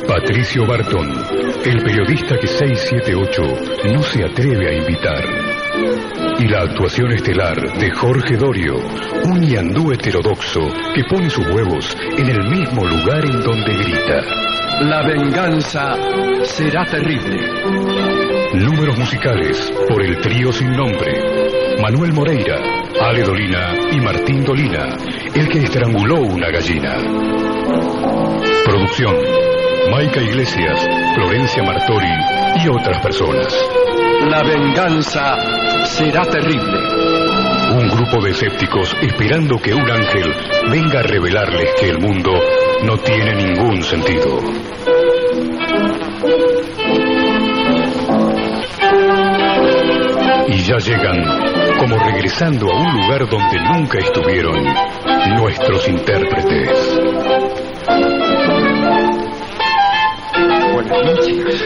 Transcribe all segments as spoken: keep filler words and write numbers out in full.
Patricio Barton, el periodista que seiscientos setenta y ocho no se atreve a invitar. Y la actuación estelar de Jorge Dorio, un ñandú heterodoxo que pone sus huevos en el mismo lugar en donde grita: la venganza será terrible. Números musicales por el trío sin nombre: Manuel Moreira, Ale Dolina y Martín Dolina, el que estranguló una gallina. Producción: Maica Iglesias, Florencia Martori y otras personas. La venganza será terrible. Un grupo de escépticos esperando que un ángel venga a revelarles que el mundo no tiene ningún sentido. Y ya llegan, como regresando a un lugar donde nunca estuvieron, nuestros intérpretes. Buenas noches.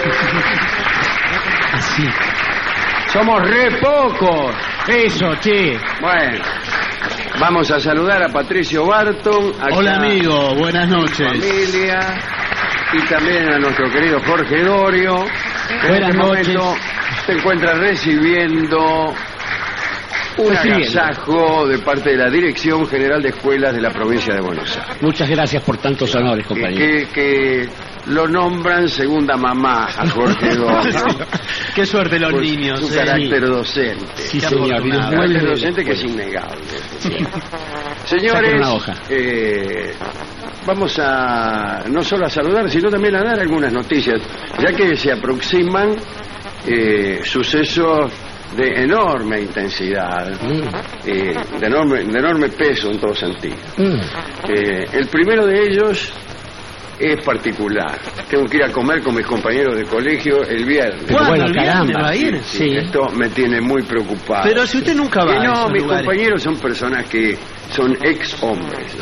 Así. Somos re pocos. Eso, che. Bueno, vamos a saludar a Patricio Barton. Hola, amigo. Buenas noches. Familia. Y también a nuestro querido Jorge Dorio. Buenas en este noches. momento se encuentra recibiendo un agasajo de parte de la Dirección General de Escuelas de la Provincia de Buenos Aires. Muchas gracias por tantos honores, compañero. Que, que lo nombran segunda mamá a Jorge Dorio. Qué suerte los Por niños. Su eh. carácter docente. Sí, Qué señor. afortunado. Muy Carácter bien. docente que es innegable. Sí. Señores, una hoja. eh, vamos a no solo a saludar, sino también a dar algunas noticias, ya que se aproximan eh, sucesos de enorme intensidad, Mm. eh, de, enorme, de enorme peso en todo sentido. Mm. Eh, el primero de ellos es particular. Tengo que ir a comer con mis compañeros de colegio el viernes. ¿Cuándo? Bueno, ¿El viernes caramba. va a ir? Sí, esto me tiene muy preocupado. Pero si usted nunca va Que a no, esos mis lugares. compañeros son personas que son ex hombres.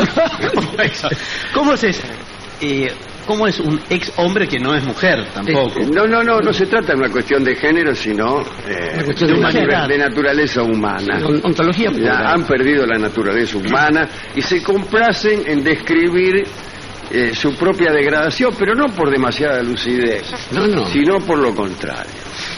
¿Cómo es eso? Eh, ¿Cómo es un ex hombre que no es mujer tampoco? No, no, no, no se trata de una cuestión de género, sino eh, Una cuestión de, de una humanidad. de naturaleza humana. On- Ontología Ya pura. han perdido la naturaleza humana y se complacen en describir eh, su propia degradación, pero no por demasiada lucidez, No, no. sino por lo contrario.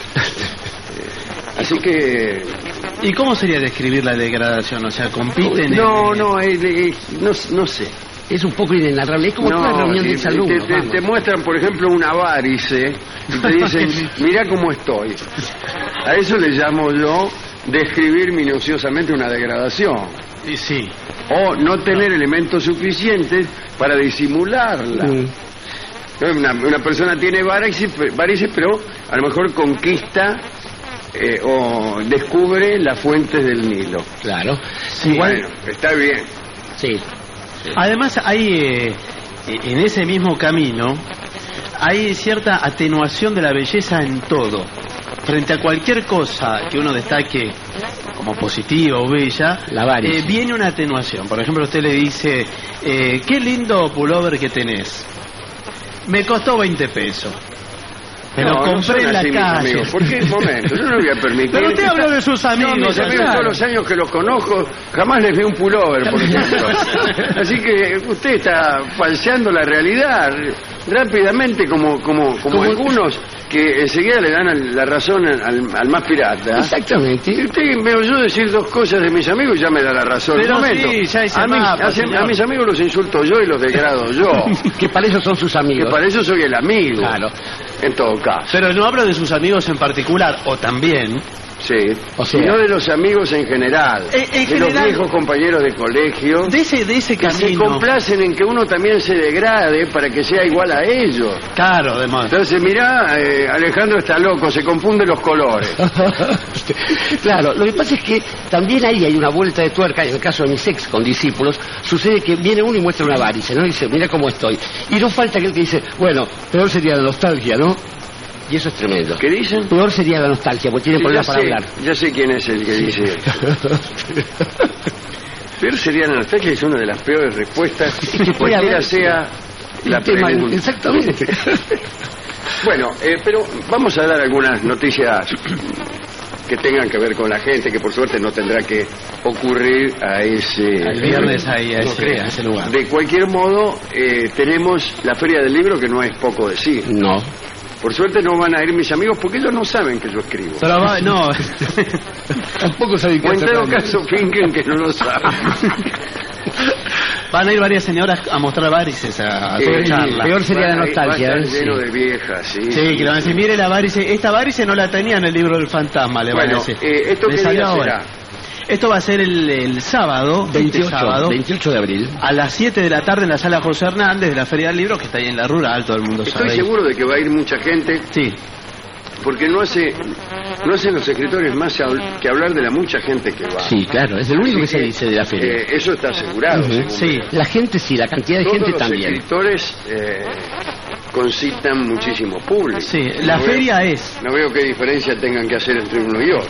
Eh, así que ¿Y cómo sería describir la degradación? O sea, compiten no, en... no, eh, eh, no, no sé. Es un poco inenarrable. Es como No, una reunión de te, exalumnos. te- te- te muestran, por ejemplo, una varice y te dicen, mirá cómo estoy. A eso le llamo yo describir minuciosamente una degradación. Y sí. O no tener elementos suficientes para disimularla. Mm. Una, una persona tiene varices, varices, pero a lo mejor conquista eh, o descubre las fuentes del Nilo. Claro. Igual, Igual, está bien. sí. Además hay eh, en ese mismo camino hay cierta atenuación de la belleza en todo. Frente a cualquier cosa que uno destaque como positiva o bella, La varice. eh, viene una atenuación. Por ejemplo, usted le dice, eh, qué lindo pullover que tenés. Me costó veinte pesos. Me lo No, no compré son en la así, mis calle. amigos. ¿Por qué? Un momento, yo no voy a permitir. Pero usted habló de sus amigos. No, mis amigos, claro. todos los años que los conozco, jamás les vi un pullover, por ejemplo. Así que usted está falseando la realidad rápidamente, como como como Como- algunos que enseguida le dan la razón al, al más pirata. Exactamente. Y usted me oyó decir dos cosas de mis amigos y ya me da la razón. Pero Un momento. sí, ya hice a, mis, mapa, a- señor. a mis amigos los insulto yo y los degrado yo. Que para eso son sus Que amigos. para eso soy el amigo. Claro. En todo caso. Pero no hablo de sus amigos en particular, o también. Sí, O sea- sino de los amigos en general, Eh, en de los general- viejos compañeros de colegio, De ese, de ese que se camino. complacen en que uno también se degrade para que sea igual a ellos. Claro, además. Entonces, mirá, eh, Alejandro está loco, se confunden los colores. Claro, lo que pasa es que también ahí hay una vuelta de tuerca. En el caso de mis ex condiscípulos, sucede que viene uno y muestra una varice, ¿no? Y dice, mira cómo estoy. Y no falta aquel que dice, bueno, peor sería la nostalgia, ¿no? Y eso es tremendo. ¿Qué dicen? Peor sería la nostalgia, porque tiene Sí, problemas ya para sé, hablar. ya sé quién es el que dice eso. Peor sería la nostalgia, es una de las peores respuestas, que puede cualquiera haber. sea la El tema- pregunta. exactamente. Bueno, eh, pero vamos a dar algunas noticias que tengan que ver con la gente, que por suerte no tendrá que ocurrir a ese... El viernes ahí, a no ese, crea. a ese lugar. De cualquier modo, eh, tenemos la Feria del Libro, que no es poco decir. No. Por suerte no van a ir mis amigos porque ellos no saben que yo escribo. Pero va- no, Tampoco saben qué O en hacer todo con él. caso fingen que no lo saben. van a ir varias señoras a mostrar varices a, a su Eh, charla. peor sería Van la a ir- va a nostalgia, estar ¿eh? lleno Sí. de viejas, sí. Sí, que le van a decir, mire la varice, esta varice no la tenía en el libro del fantasma, le van Bueno, a decir. eh, ¿esto Le qué salió día ahora. será? Esto va a ser el, el sábado, este veintiocho, sábado, veintiocho de abril. a las siete de la tarde en la sala José Hernández de la Feria del Libro, que está ahí en la rural, todo el mundo Estoy sabe. seguro de que va a ir mucha gente, Sí, porque no hace no hacen los escritores más habl- que hablar de la mucha gente que va. Sí, claro, es el único que se dice de la feria. Eh, eso está asegurado. Ujú. según sí. veo. La gente sí, la cantidad de Todos gente los también. escritores eh, concitan muchísimo público. Sí, la No feria veo- es... No veo qué diferencia tengan que hacer entre uno y otro.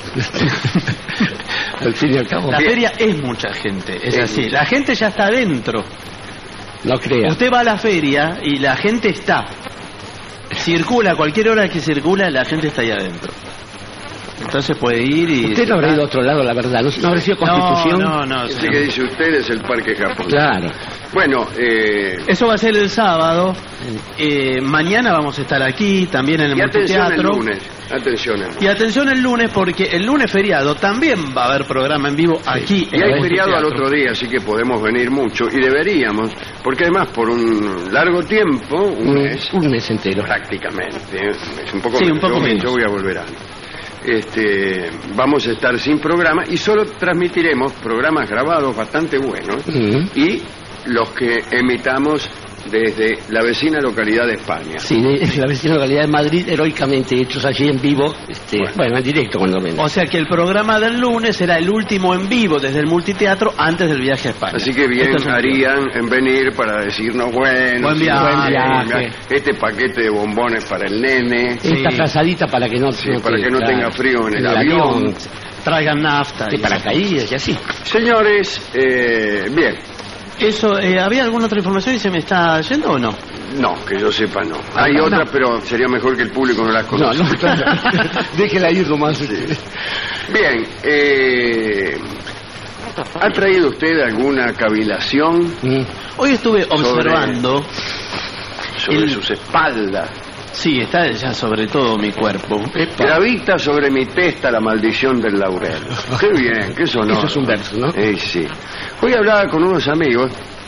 Al fin y al cabo. La Bien. feria es mucha gente, es Es así. mucha. La gente ya está adentro. No crea. Usted va a la feria y la gente está. Circula, a cualquier hora que circula, la gente está ahí adentro. Entonces puede ir y... Usted no habrá ido a otro lado, la verdad. No, no habrá sido Constitución. No, no, no. Ese que dice usted es el Parque Japón. Claro. Bueno, eh, Eso va a ser el sábado. Eh, mañana vamos a estar aquí, también en el y atención el multiteatro. lunes. Atención el lunes. Y atención el lunes, porque el lunes feriado también va a haber programa en vivo aquí. Y en hay el feriado al multiteatro. otro día, así que podemos venir mucho. Y deberíamos, porque además por un largo tiempo, un Un, mes, un mes entero. prácticamente, ¿eh? es un poco Sí, menos. un poco yo, menos. yo voy a volver antes. Este, vamos a estar sin programa y solo transmitiremos programas grabados bastante buenos Ujú. y los que emitamos desde la vecina localidad de España. Sí, de la vecina localidad de Madrid, heroicamente hechos allí en vivo, este, Bueno. bueno. en directo cuando menos. O sea que el programa del lunes será el último en vivo desde el multiteatro antes del viaje a España. Así que bien Esto es un- harían en venir para decirnos, bueno, Buen sí, viaje. Buen viaje. este paquete de bombones para el nene, Sí. Esta frazadita para que no, Sí, no para te- que no claro, tenga frío en el el avión. Traigan nafta. de y- paracaídas y así. Señores, eh, bien, Eso, eh, ¿había alguna otra información y se me está yendo o no? no, que yo sepa no. Hay no, otras, no. pero sería mejor que el público no las No, conozca. no, claro. Déjela ir nomás. Bien, eh, ¿ha traído usted alguna cavilación Mm. Hoy estuve observando, sobre El- sus espaldas? sí, está ya sobre todo mi cuerpo. Gravita sobre mi testa la maldición del laurel. Qué bien, qué sonoro. Eso es un verso, ¿no? Eh, sí. Hoy hablaba con unos amigos,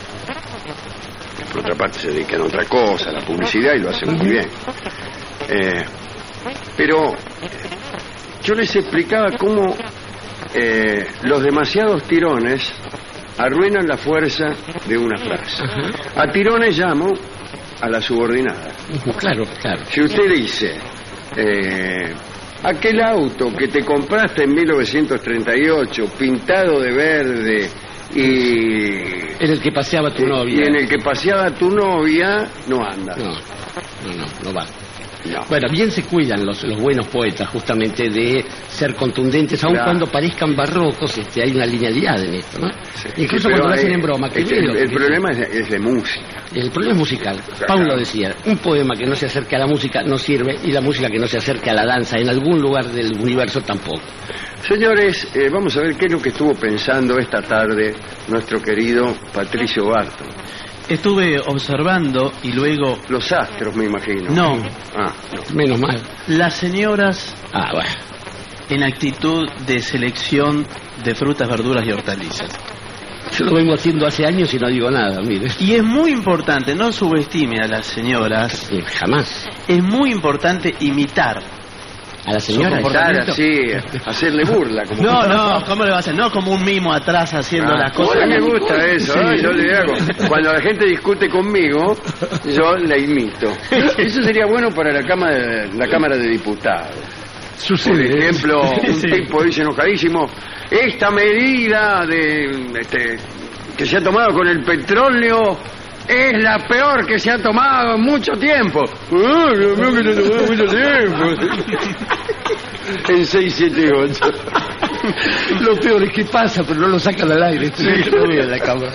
que por otra parte se dedican a otra cosa, a la publicidad, y lo hacen muy bien. Eh, pero yo les explicaba cómo eh, los demasiados tirones arruinan la fuerza de una frase. A tirones llamo a la subordinada. Claro, claro. Si usted dice, eh, aquel auto que te compraste en mil novecientos treinta y ocho, pintado de verde y, En el que paseaba tu novia. y en el que paseaba tu novia, no anda. No, no, no, no va. No. Bueno, bien se cuidan los, los buenos poetas justamente de ser contundentes, aun Claro. cuando parezcan barrocos, este, hay una linealidad en esto, ¿no? Sí, Incluso sí, pero cuando lo hacen hay- en broma. Que el, veo, el- el que- problema es de, es de música. el problema es musical. Claro. Paulo decía, un poema que no se acerque a la música no sirve y la música que no se acerque a la danza en algún lugar del universo tampoco. Señores, eh, vamos a ver qué es lo que estuvo pensando esta tarde nuestro querido Patricio Barton. Estuve observando y luego Los astros, me imagino. No. Ah, no. Menos mal. las señoras Ah, bueno. en actitud de selección de frutas, verduras y hortalizas. Yo lo vengo haciendo hace años y no digo nada, mire. Y es muy importante, no subestime a las señoras, Eh, Jamás. es muy importante imitar. A la señora. Estar así, hacerle burla. Como No, no, ¿cómo le va a hacer? No como un mimo atrás haciendo Ah, las cosas. a mí me gusta eso, Sí. ¿eh? Yo le hago. Cuando la gente discute conmigo, yo la imito. Eso sería bueno para la Cámara de, la cámara de Diputados. Por Sucede. ejemplo, un Sí. tipo dice enojadísimo, esta medida de este, que se ha tomado con el petróleo es la peor que se ha tomado en mucho tiempo. Ah, Dios mío, que se ha tomado mucho tiempo. En seis, siete, ocho. Lo peor es que pasa, pero no lo sacan al aire. Sí, lo vi en la cámara.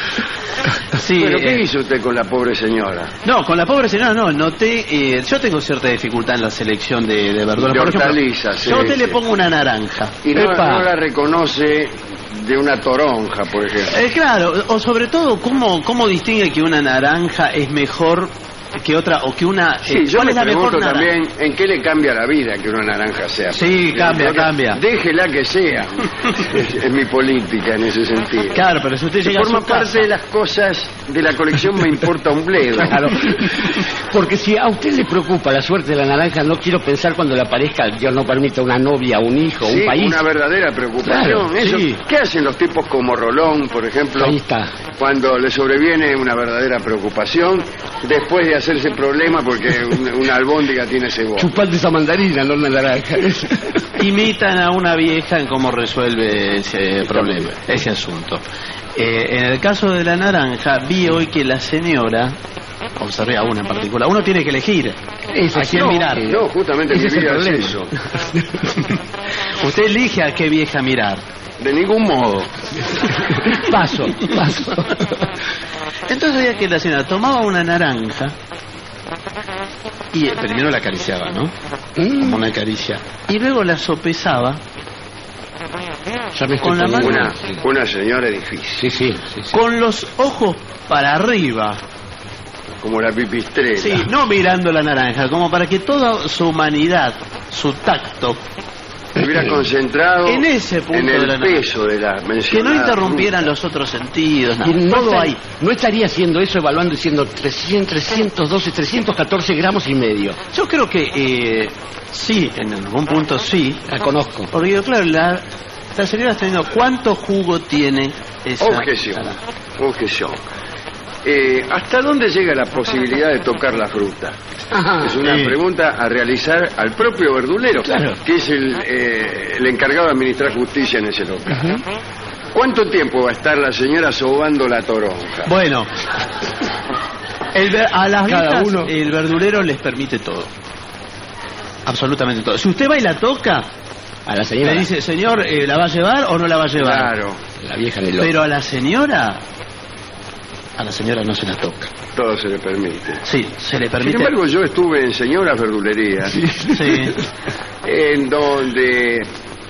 Sí, ¿Pero qué eh, hizo usted con la pobre señora? no, con la pobre señora no, noté, eh, yo tengo cierta dificultad en la selección de, de verduras. De Por ejemplo, hortalizas, sí, yo a usted sí. le pongo una naranja. Y no, Epa. no la reconoce de una toronja, por ejemplo. Eh, claro, o sobre todo, ¿cómo, cómo distingue que una naranja es mejor que otra, o que una... eh, Sí, yo ¿cuál me es la mejor pregunto naranja? también en qué le cambia la vida que una naranja sea. Sí, cambia, Porque cambia. Déjela que sea. es, es mi política en ese sentido. Claro, pero si usted Que llega a forma su parte casa... de las cosas de la colección me importa un bledo. Claro. Porque si a usted le preocupa la suerte de la naranja, no quiero pensar cuando le aparezca, Dios no permita, una novia, un hijo, Sí, un país. una verdadera preocupación. Claro, Eso, sí. ¿qué hacen los tipos como Rolón, por ejemplo, Ahí está. cuando le sobreviene una verdadera preocupación después de hacerse problema porque un- una albóndiga tiene cebolla? Chupando esa mandarina, no una naranja. Imitan a una vieja en cómo resuelve ese problema, ese asunto. Eh, en el caso de la naranja, vi hoy que la señora, observé a una en particular, uno tiene que elegir Ese a quién no, mirar. No, justamente Ese mi es el vida es problema. eso. Usted elige a qué vieja mirar. De ningún modo. Paso, paso. Entonces veía que la señora tomaba una naranja y eh, primero la acariciaba, ¿no? Como una caricia. Y luego la sopesaba Ya me estoy Con la poniendo- Una, una señora difícil, Sí, sí, sí, sí. con los ojos para arriba. como la pipistrela. Sí, no mirando la naranja, como para que toda su humanidad, su tacto, Se hubiera concentrado En ese punto en el de la naranja. peso de la que mencionada no interrumpieran fruta. los otros sentidos, nada. Y no, Todo estaría, ahí. no estaría haciendo eso, evaluando diciendo trescientos, trescientos doce, trescientos catorce gramos y medio. Yo creo que eh, sí, en algún punto sí, La conozco. porque digo, claro, la, la señora está viendo cuánto jugo tiene esa Objeción, naranja. objeción. Eh, ¿Hasta dónde llega la posibilidad de tocar la fruta? Ajá. Es una sí. pregunta a realizar al propio verdulero, Claro. que es el, eh, el encargado de administrar justicia en ese local. ¿Cuánto tiempo va a estar la señora sobando la toronja? Bueno, el ver- a las Cada viejas uno. el verdulero les permite todo. Absolutamente todo. Si usted va y la toca, A la señora. le dice, señor, eh, ¿la va a llevar o no la va a llevar? Claro, La vieja en el loco. Pero a la señora, a la señora no se la toca. todo se le permite. Sí, se le Sin permite. embargo, yo estuve en señoras verdulerías, Sí. en donde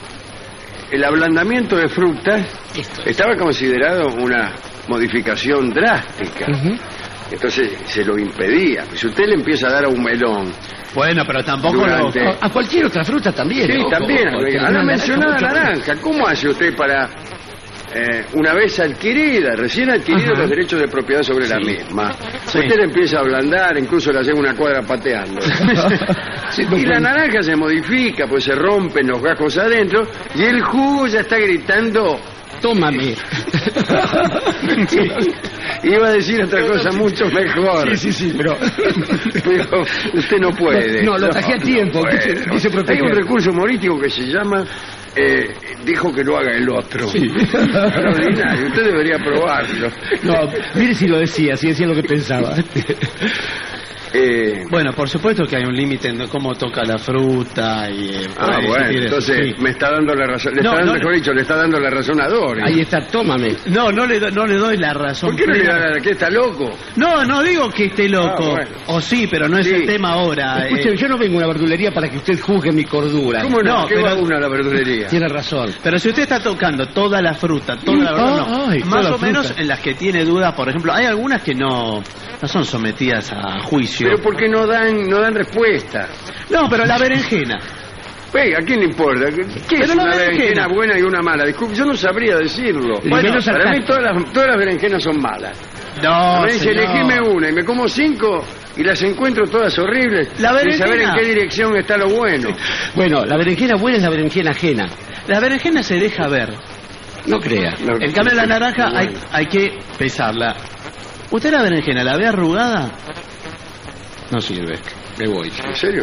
el ablandamiento de frutas Esto. estaba considerado una modificación drástica. Ujú. Entonces se lo impedía. Si usted le empieza a dar a un melón, Bueno, pero tampoco Durante- lo... A, a cualquier otra fruta también. sí, ojo, también, ojo, a que la una mencionada mucho- naranja, ¿cómo hace usted para, eh, una vez adquirida, recién adquiridos Ajá. los derechos de propiedad sobre la Sí. misma, Sí. usted le empieza a ablandar, incluso le lleva una cuadra pateando? Sí, no Y la puede- naranja se modifica, pues se rompen los gajos adentro y el jugo ya está gritando. Tómame. Iba a decir otra cosa mucho mejor. Sí, sí, sí, pero... Pero usted no puede. No, no, lo traje a tiempo, Bueno. quise- quise proteger. Hay un recurso humorístico que se llama eh, dijo que lo haga el otro. Sí. Extraordinario. Usted debería probarlo. No, mire si lo decía, si decía lo que pensaba. Eh, Bueno, por supuesto que hay un límite en cómo toca la fruta y... eh, por ah, ahí, si bueno, quiere, entonces sí. me está dando la razón. Le No, está dando, no, mejor dicho, le está dando la razón a Dory. Ahí está, tómame. No, no le, do- no le doy la razón. ¿Por qué no le plena. da la que está loco? No, no digo que esté loco. Ah, bueno. O sí, pero no es Sí. el tema ahora. Escuche, eh. yo no vengo a una verdulería para que usted juzgue mi cordura. ¿Cómo no? No, ¿Qué pero- va uno a la verdulería? Tiene razón. Pero si usted está tocando toda la fruta, toda la Mm, verdura, ah, no. ay, toda Más la o menos fruta. en las que tiene dudas, por ejemplo, hay algunas que no, no son sometidas a juicio. Pero ¿por qué no dan, no dan respuesta? No, pero la berenjena. Venga, ¿a quién le importa? ¿Qué Pero es la una berenjena. berenjena buena y una mala? Disculpe, yo no sabría decirlo. Y Bueno, menos al para mí tacto. todas las, todas las berenjenas son malas. No, Me dice, señor. elegime una y me como cinco y las encuentro todas horribles. La sin berenjena. saber en qué dirección está lo bueno. Bueno, la berenjena buena es la berenjena ajena. La berenjena se deja ver. No crea. No, En cambio, la naranja hay, bueno. hay que pesarla. ¿Usted la berenjena la ve arrugada? No sirve. Me voy. ¿En serio?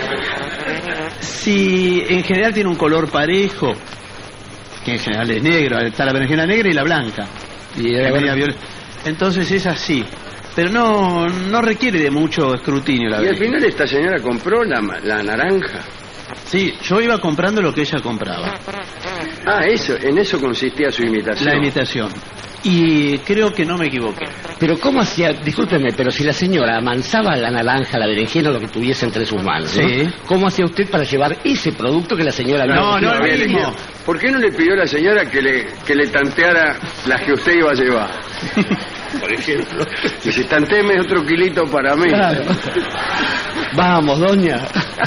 Si en general tiene un color parejo, que en general es negro, está la berenjena negra y la blanca. Y La media violeta. Entonces es así. Pero no, no requiere de mucho escrutinio la Y al berenjena. final esta señora compró la, ma- la naranja. Sí, yo iba comprando lo que ella compraba. Ah, eso, en eso consistía su imitación. La imitación. Y creo que no me equivoqué. Pero ¿cómo hacía? Discúlpeme, pero si la señora amansaba la naranja, la berenjena, lo que tuviese entre sus manos, ¿no? Sí. ¿Cómo hacía usted para llevar ese producto que la señora había No, no, había el mismo. elegido? ¿Por qué no le pidió a la señora que le, que le tanteara las que usted iba a llevar? Por ejemplo. Dice, tantéme otro kilito para mí. Claro. Vamos, doña.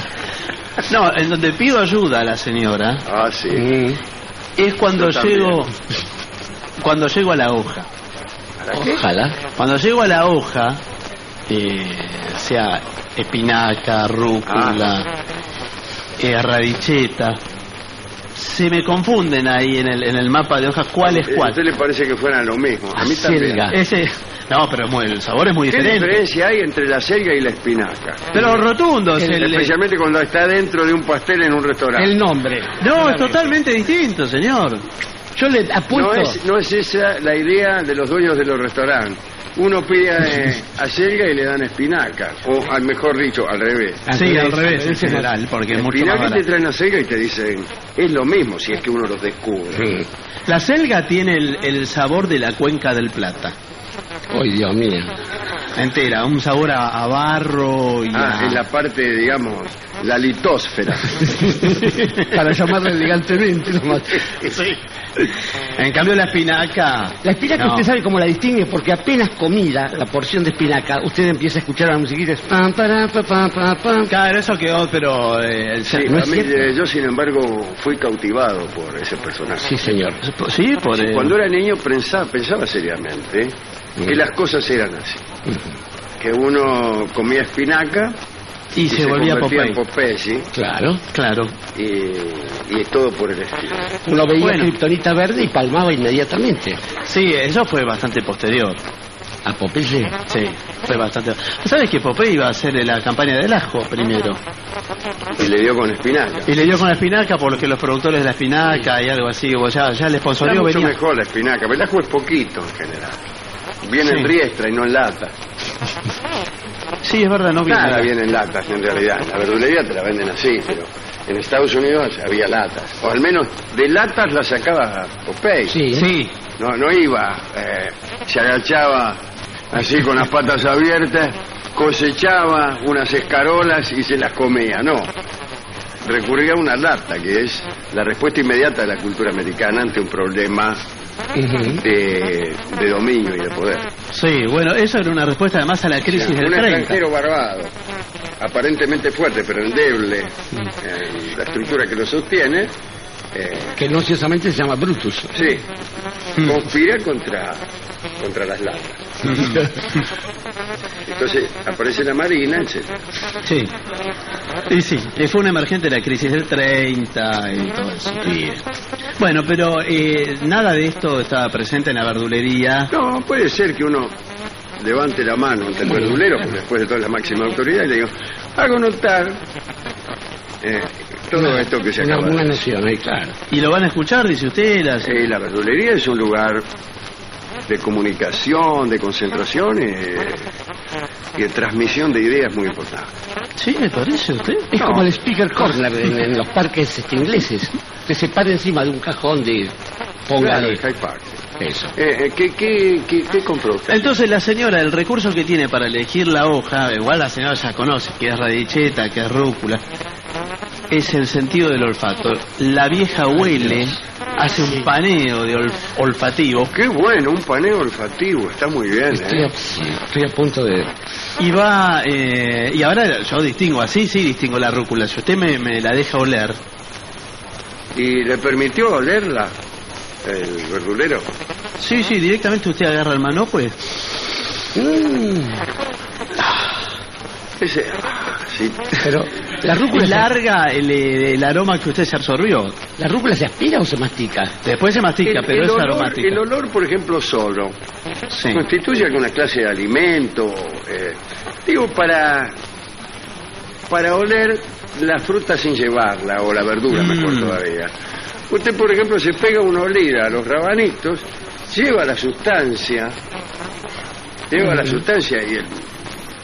No, en donde pido ayuda a la señora Ah, sí. Mm. es cuando Yo también. llego cuando llego a la hoja. ¿Para qué? Ojalá. Cuando llego a la hoja, eh, sea espinaca, rúcula, Ah. eh, radicheta, se me confunden ahí en el, en el mapa de hojas cuál es Eh, ¿A cuál. usted le parece que fueran lo mismo? A mí también. Acelga. Ese, no, pero es muy- el sabor es muy ¿Qué diferente. diferencia hay entre la selga y la espinaca? Pero rotundo es el, Especialmente cuando está dentro de un pastel en un restaurante. El nombre. no, es totalmente distinto, señor. Yo le apuesto. No es, no es esa la idea de los dueños de los restaurantes. Uno pide eh, acelga y le dan espinaca. O, al mejor dicho, al revés. Sí, al revés en general, porque es mucho más Espinaca te barato. traen acelga y te dicen, es lo mismo si es que uno los descubre. Mm. La selga tiene el, el sabor de la cuenca del Plata. Ay, Dios mío. Entera, un sabor a, a barro y Ah, a... en la parte, digamos, la litósfera. Para llamarla elegantemente nomás. En cambio la espinaca... La espinaca No. usted sabe cómo la distingue, porque apenas comida la porción de espinaca, usted empieza a escuchar la musiquita. es pam, para, pa, pa, pa, pam. Claro, eso quedó, pero... eh, Sí, ¿No a es mí, cierto? eh, yo, sin embargo, fui cautivado por ese personaje. Sí, señor. sí, por... eh, Cuando era niño pensaba, pensaba seriamente que las cosas eran así. Que uno comía espinaca y, se, volvía convertía en Popeye. Popeye, ¿sí? Claro. Claro. Y, y todo por el estilo. Uno veía Bueno. kriptonita verde y palmaba inmediatamente. Sí, eso fue bastante posterior. A Popeye. Sí, fue bastante... ¿Sabes que Popeye iba a hacer la campaña del ajo primero? Y le dio con espinaca. Y le dio con la espinaca porque los productores de la espinaca y algo así, o ya, ya el Está sponsorió mucho venía... mejor la espinaca, pero el ajo es poquito en general. Viene Sí. en riestra y no en lata. Sí, es verdad, no viene. Nada viene en latas en realidad. La verdulería te la venden así, pero en Estados Unidos había latas. O al menos de latas las sacaba Popeye. Sí. Sí, No, no iba, eh, se agachaba así con las patas abiertas, cosechaba unas escarolas y se las comía, no. Recurría a una lata, que es la respuesta inmediata de la cultura americana ante un problema Ujú. de, de dominio y de poder. sí, bueno, eso era una respuesta además a la crisis O sea, del un treinta. extranjero barbado, aparentemente fuerte, pero endeble en la estructura que lo sostiene, eh, Que no ciertamente se llama Brutus. sí, conspira contra, contra las latas. Entonces aparece la Marina, etcétera. Sí. Y sí, y fue un emergente de la crisis del treinta y todo eso. Y, bueno, pero eh, nada de esto estaba presente en la verdulería. No, puede ser que uno levante la mano ante el verdulero, porque después de todo es la máxima autoridad, y le digo, hago notar eh, todo esto que se Una, acaba una de noción, ahí, claro. Y lo van a escuchar, dice usted. Las... Eh, la verdulería es un lugar de comunicación, de concentración eh, y de transmisión de ideas muy importante. Sí, me parece usted. Es No. como el speaker corner en, en los parques este, ingleses. Usted se para encima de un cajón de... Claro, Póngale el Hyde Park. eso. Eh, eh, ¿qué, qué, qué, qué compró usted? Entonces la señora, el recurso que tiene para elegir la hoja, igual la señora ya conoce, que es radicheta, que es rúcula, es el sentido del olfato. La vieja huele, hace un paneo de olf- olfativo Qué bueno, un paneo olfativo, está muy bien. Estoy ¿eh? a, estoy a punto de... y va, eh, y ahora yo distingo, así sí distingo la rúcula. Si usted me, me la deja oler, ¿Y le permitió olerla el verdulero? sí, sí, directamente usted agarra el manojo pues. Ese, ah, sí. Pero la rúcula, Y se, larga el, el aroma que usted se absorbió. ¿la rúcula se aspira o se mastica? Después se mastica, El- pero el es olor- aromática. El olor, por ejemplo, solo, Sí. constituye alguna clase de alimento. eh, digo, para para oler la fruta sin llevarla, o la verdura, mejor Mm. todavía. Usted, por ejemplo, se pega una olida a los rabanitos, lleva la sustancia, lleva la sustancia y el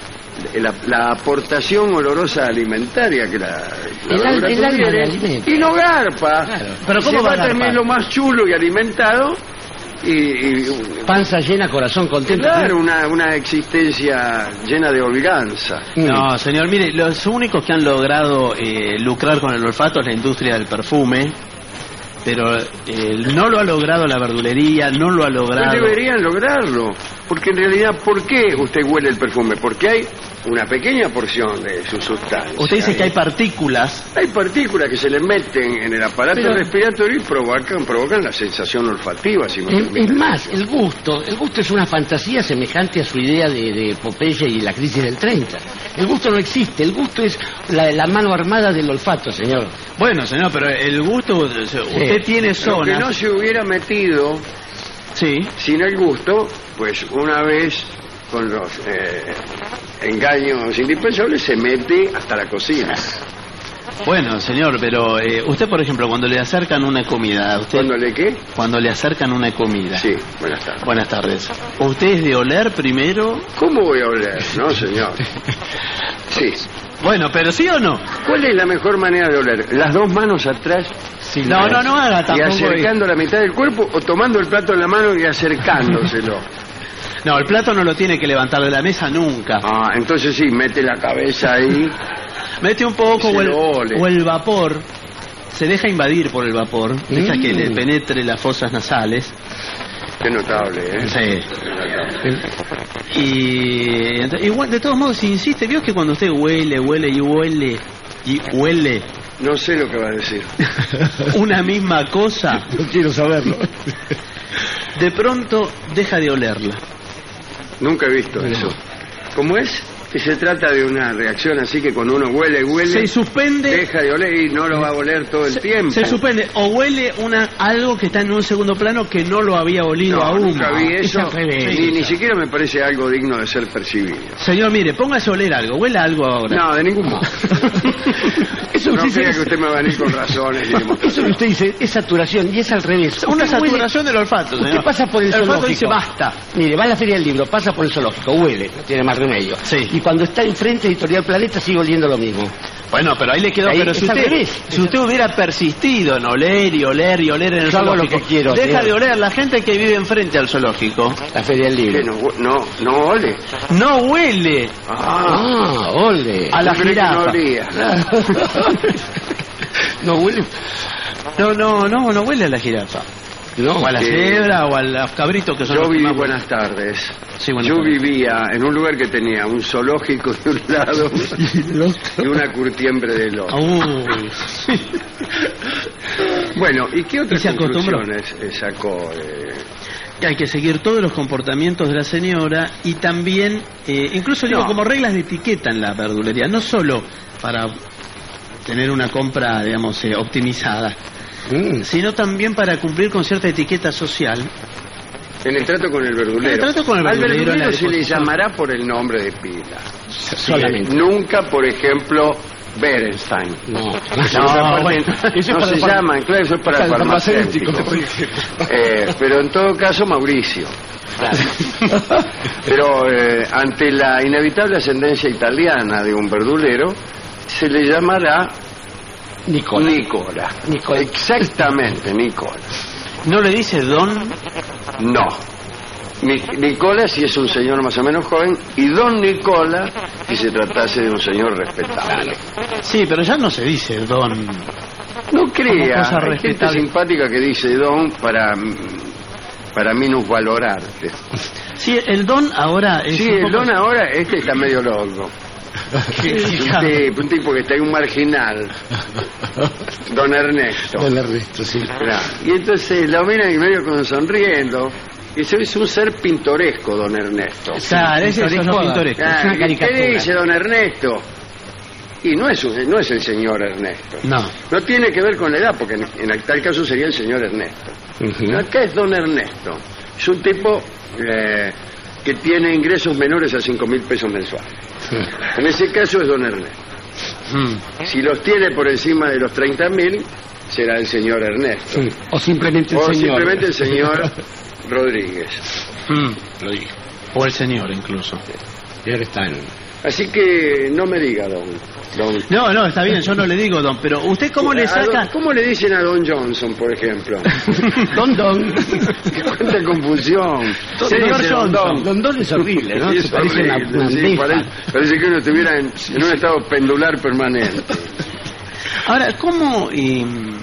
la, la aportación olorosa alimentaria que la, la El al- verdura el alma contiene, le alimenta. y no garpa. Claro. Pero ¿cómo se va va a a terminar garpar? lo más chulo y alimentado y, y Panza llena, corazón contento. claro, una, una existencia llena de holganza. No, señor, mire, los únicos que han logrado eh, lucrar con el olfato es la industria del perfume, pero eh, no lo ha logrado la verdulería, no lo ha Pues logrado... deberían lograrlo, porque en realidad, ¿por qué usted huele el perfume? Porque hay una pequeña porción de su sustancia. Usted dice que hay partículas. Hay partículas que se le meten en el aparato Pero- respiratorio y provocan, provocan la sensación olfativa, si me Es, es permite. más, el gusto, el gusto es una fantasía semejante a su idea de, de Popeye y la crisis del treinta. El gusto no existe, el gusto es la, la mano armada del olfato, señor. Bueno, señor, pero el gusto, usted tiene Lo que zonas... no se hubiera metido Sí. sin el gusto, pues una vez con los eh, engaños indispensables se mete hasta la cocina. Bueno, señor, pero eh, usted, por ejemplo, cuando le acercan una comida, usted, ¿Cuándo le qué? cuando le acercan una comida, Sí, buenas tardes. buenas tardes, ¿usted es de oler primero? ¿Cómo voy a oler? No, señor. Sí. Bueno, pero ¿sí o no? ¿Cuál es la mejor manera de oler? ¿Las dos manos atrás No, no, no haga y tampoco... acercando la mitad del cuerpo o tomando el plato en la mano y acercándoselo? No, el plato no lo tiene que levantar de la mesa nunca. Ah, entonces sí, mete la cabeza ahí. Mete un poco Se o el, lo ole. o el vapor, se deja invadir por el vapor, deja Mm. que le penetre las fosas nasales. Qué notable, ¿eh? Sí. Y ent- igual, de todos modos, si insiste, vio que cuando usted huele, huele y huele y huele No sé lo que va a decir. una misma cosa, No quiero saberlo. de pronto deja de olerla. Nunca he visto eso. ¿Cómo es? Que se trata de una reacción así que cuando uno huele, huele, Se suspende, deja de oler y no lo va a oler todo el tiempo. se suspende, o huele una algo que está en un segundo plano que no lo había olido No, aún. nunca vi Es eso. al revés. Ni, ni siquiera me parece algo digno de ser percibido. Señor, mire, póngase a oler algo, huela algo ahora. No, de ningún modo. Eso No usted crea dice- que usted me va a venir con razones. y Eso que demostraciones. usted dice es saturación y es al revés. Una Usted huele- saturación del olfato, Usted señor. pasa por el, olfato zoológico. dice basta. Mire, va a la feria del libro, pasa por el zoológico, huele, no tiene más remedio. Sí. Y cuando está enfrente de Editorial Planeta sigue oliendo lo mismo. Bueno, pero ahí le quedó. Ahí pero es si al usted, revés. si usted hubiera persistido en oler y oler y oler en el Yo hago lo zoológico, que quiero, deja señor. de oler. La gente que vive enfrente al zoológico La feria del ¿Qué, libro. no, no, no ole. no huele Ah, Ah, ole. a la yo creí que jirafa. no olía. No huele. No, no, no, no huele a la jirafa. No. O a la que- cebra o a los cabritos que son Yo los que viví, más- buenas tardes. Sí, buenas Yo tardes. vivía en un lugar que tenía un zoológico de un lado y una curtiembre del otro. Uy. Bueno, ¿y qué otras ¿Y se acostumbró? conclusiones eh, sacó? eh? Que hay que seguir todos los comportamientos de la señora y también, eh, incluso digo, No. como reglas de etiqueta en la verdulería, no solo para tener una compra, digamos, eh, optimizada, Mm. sino también para cumplir con cierta etiqueta social. En el trato con el verdulero. En el trato con el Al verdulero, verdulero la se le disposición. llamará por el nombre de pila. Solamente. Nunca, por ejemplo, Berenstein. No. Esa otra parte Eso no es para se el far- llaman, claro, eso es para el para el farmacéutico. farmacéutico. Eh, pero en todo caso, Mauricio. Pero eh, ante la inevitable ascendencia italiana de un verdulero, se le llamará Nicola. Nicola. Nicola. Exactamente, Nicola. ¿No le dice don? No. Ni- Nicola si es un señor más o menos joven y don Nicola si se tratase de un señor respetable. Sí, pero ya no se dice don. No crea, cosa hay gente respetable. simpática que dice don para para minusvalorarte. Sí, el don ahora es Sí, un el poco- don ahora, este está medio loco. Sí, Un claro. tipo, un tipo que está ahí, un marginal. Don Ernesto. Don Ernesto, sí. Claro. Y entonces lo miran y medio con sonriendo. Y eso es un ser pintoresco, don Ernesto. Claro, ese es Pintoresco. lo pintoresco. Ah, Es una ¿qué caricatura. dice don Ernesto? Y no es, un- no es el señor Ernesto. No. No tiene que ver con la edad, porque en, en tal caso sería el señor Ernesto. Ujú. Acá es don Ernesto. Es un tipo eh, que tiene ingresos menores a cinco mil pesos mensuales. En ese caso es don Ernesto. Mm. Si los tiene por encima de los treinta mil, será el señor Ernesto. Sí. O simplemente el O señor. simplemente el señor Rodríguez. Mm. O el señor incluso. Y ahora está en... Así que no me diga, don. don. No, no, está bien, yo no le digo don, pero ¿usted cómo le A saca? don- ¿Cómo le dicen a Don Johnson, por ejemplo? Don Don. Cuánta confusión. Don Se Don dice Johnson. Don Don es horrible, ¿no? Sí, Se es parece una, horrible, una sí, bandeja. parece, parece que uno estuviera en, en un estado pendular permanente. Ahora, ¿cómo eh,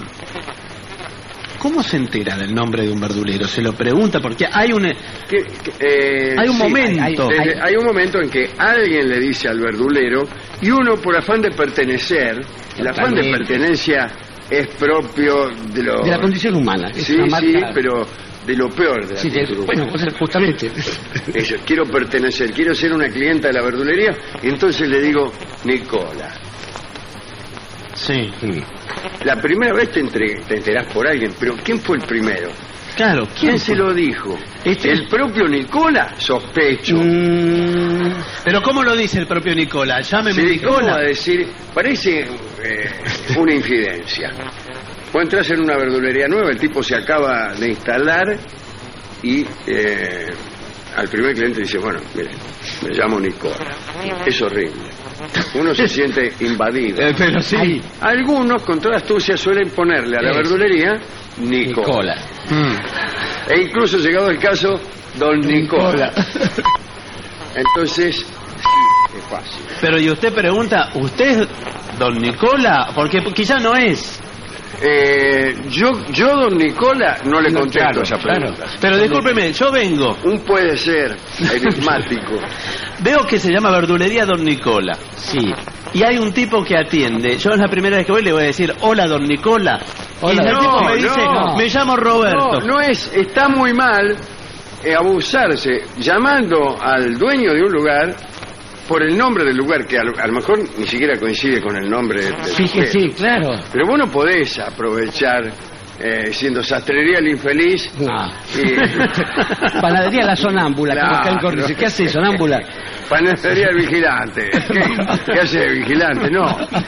cómo se entera del nombre de un verdulero? Se lo pregunta porque hay un Que- que, eh, hay un sí, momento. Hay, desde- hay un momento en que alguien le dice al verdulero y uno por afán de pertenecer, el afán de Totalmente. pertenencia es propio de lo... De la condición humana. Es Sí, una sí, marca- pero de lo peor de la Sí, de- cultura bueno, humana. pues, justamente. Eso, quiero pertenecer, quiero ser una clienta de la verdulería, y entonces le digo, Nicola. sí, La primera vez te, entre- te enterás por alguien, pero ¿quién fue el primero? claro, ¿Quién se lo dijo? Este- ¿El propio Nicola? Sospecho. Mm, pero ¿cómo lo dice el propio Nicola? Llámeme Sí, ¿cómo va Nicola. a decir? Parece eh, una infidencia. Vos entras en una verdulería nueva, el tipo se acaba de instalar y eh, al primer cliente dice, bueno, mire, me llamo Nicola. Es horrible. Uno se siente invadido. Eh, pero sí. Hay- algunos, con toda astucia, suelen ponerle a la Es. verdulería Nicola. Nicola. Mm. E incluso, llegado el caso, Don Nicola. Entonces, sí, es fácil. Pero y usted pregunta, ¿usted es don Nicola? Porque quizá no es. Eh, yo, yo, Don Nicola, no le No, contesto claro, esa pregunta. claro. Pero discúlpeme, yo vengo, Un puede ser enigmático. veo que se llama verdulería don Nicola. Sí. Y hay un tipo que atiende. Yo es la primera vez que voy le voy a decir, hola don Nicola. Hola. y el No, tipo me dice, no. me llamo Roberto. No, no es, está muy mal eh, abusarse llamando al dueño de un lugar por el nombre del lugar, que a lo, a lo mejor ni siquiera coincide con el nombre del Fíjese, sí, sujeto. claro. Pero vos no podés aprovechar eh, siendo sastrería el infeliz. No. y- Panadería La Sonámbula, como Claro. acá en Corrientes. ¿Qué hace Sonámbula? Panadería el vigilante. ¿Qué, qué hace el vigilante? No.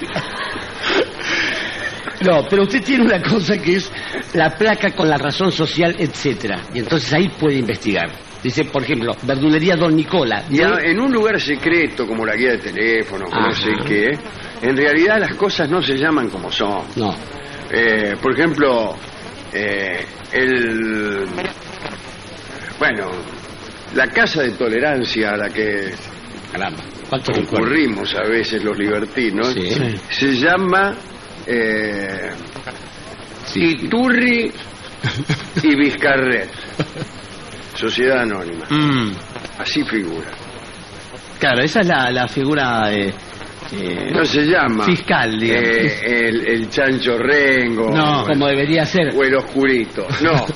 No, pero usted tiene una cosa que es la placa con la razón social, etcétera. Y entonces ahí puede investigar. Dice, por ejemplo, verdulería Don Nicola. Y de- a- en un lugar secreto como la guía de teléfono, como no Ajá. sé qué, en realidad las cosas no se llaman como son. No. Eh, por ejemplo, eh, el... Bueno, la casa de tolerancia a la que Caramba. ¿Cuánto recuerdo? concurrimos a veces los libertinos, Sí. Sí. se llama eh, Iturri y Vizcarret, Sociedad Anónima. Mm. Así figura. Claro, esa es la, la figura eh, eh, No se llama fiscal, digamos. eh, el, el chancho rengo No, o, Como debería ser. o el oscurito. No.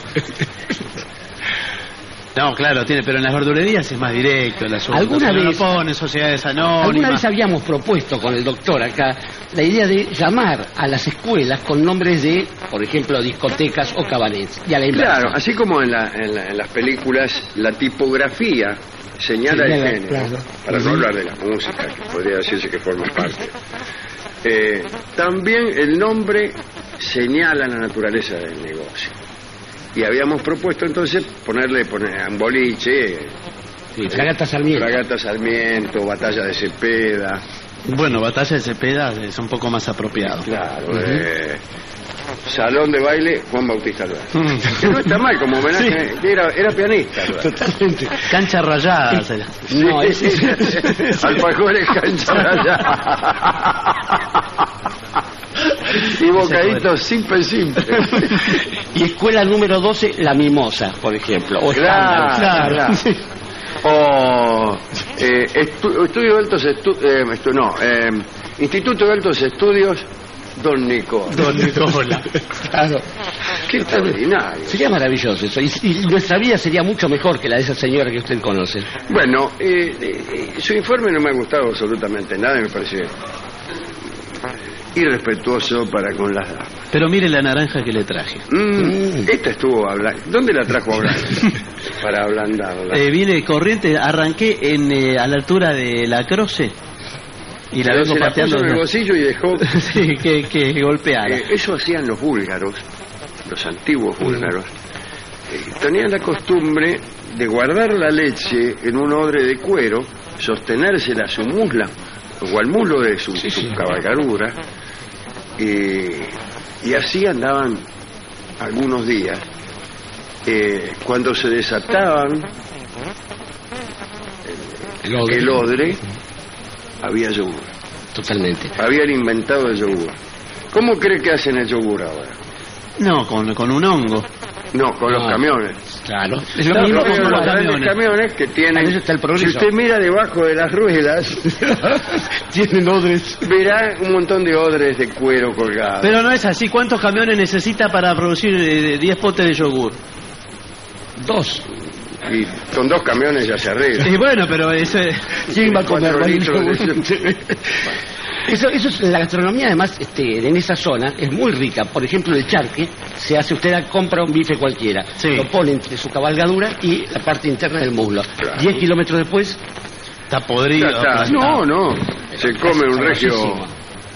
No, claro, tiene, pero en las verdulerías es más directo el asunto. ¿Alguna O sea, no vez- lo pone sociedades Alguna anónimas. vez habíamos propuesto con el doctor acá la idea de llamar a las escuelas con nombres de, por ejemplo, discotecas o cabarets. Y a la inversa. Claro, así como en, la- en la- en las películas la tipografía señala el Señala, género, claro. para no Ujú. hablar de la música, que podría decirse que forma parte. Eh, también el nombre señala la naturaleza del negocio. Y habíamos propuesto entonces ponerle poner a un boliche, Sí, Fragata Sarmiento. Fragata Sarmiento, Batalla de Cepeda, Bueno, Batalla de Cepeda es un poco más apropiado. claro, Ujú. eh, Salón de Baile Juan Bautista Alberto. Mm. Que no está mal como homenaje, que era, era pianista. Alberto. Totalmente. Cancha rayada. será. No, es, Alfajores cancha y bocaditos simple, simple. y escuela número doce, La Mimosa, por ejemplo. O Claro, Estándar. claro. O eh, estu- Estudio de Altos Estu- eh, estu- no, eh, Instituto de Altos Estudios Don Nico. Don Nicola. Claro. Qué extraordinario. Sería maravilloso eso. Y, y nuestra vida sería mucho mejor que la de esa señora que usted conoce. Bueno, eh, eh, su informe no me ha gustado absolutamente nada, me parece irrespetuoso para con las damas. Pero mire la naranja que le traje. Mm, esta estuvo hablando. ¿Dónde la trajo a hablar? Para ablandarla. Eh, vine corriente, arranqué en eh, a la altura de la Croce y la Pero vengo se la pateando. puso en el bolsillo y dejó. Sí, que, que golpeara. Eh, eso hacían los búlgaros, los antiguos búlgaros. Eh, tenían la costumbre de guardar la leche en un odre de cuero sostenérsela a su musla o al muslo de su, Sí, su sí. cabalgadura, y, y así andaban algunos días. Eh, cuando se desataban El odre. el odre, había yogur. Totalmente. Habían inventado el yogur. ¿Cómo cree que hacen el yogur ahora? No, con, con un hongo. No, con los No. camiones. Claro. Es lo Claro, mismo porque como los los grandes camiones. camiones que tienen... Para eso está el progreso. Si usted mira debajo de las ruedas, Tienen odres. verá un montón de odres de cuero colgados. Pero no es así. ¿Cuántos camiones necesita para producir eh, diez potes de yogur? Dos. Y con dos camiones ya se arregla. Y bueno, pero eso es... ¿Quién va a comer Cuatro ahí litros de yogur? Eso, eso es, la gastronomía además este, en esa zona es muy rica. Por ejemplo, el charque se hace, usted compra un bife cualquiera, Sí. lo pone entre su cabalgadura y la parte interna del muslo. Claro. Diez kilómetros después, Está podrido. Ya está. aplastado. No, no. Se come un regio sabrosísimo.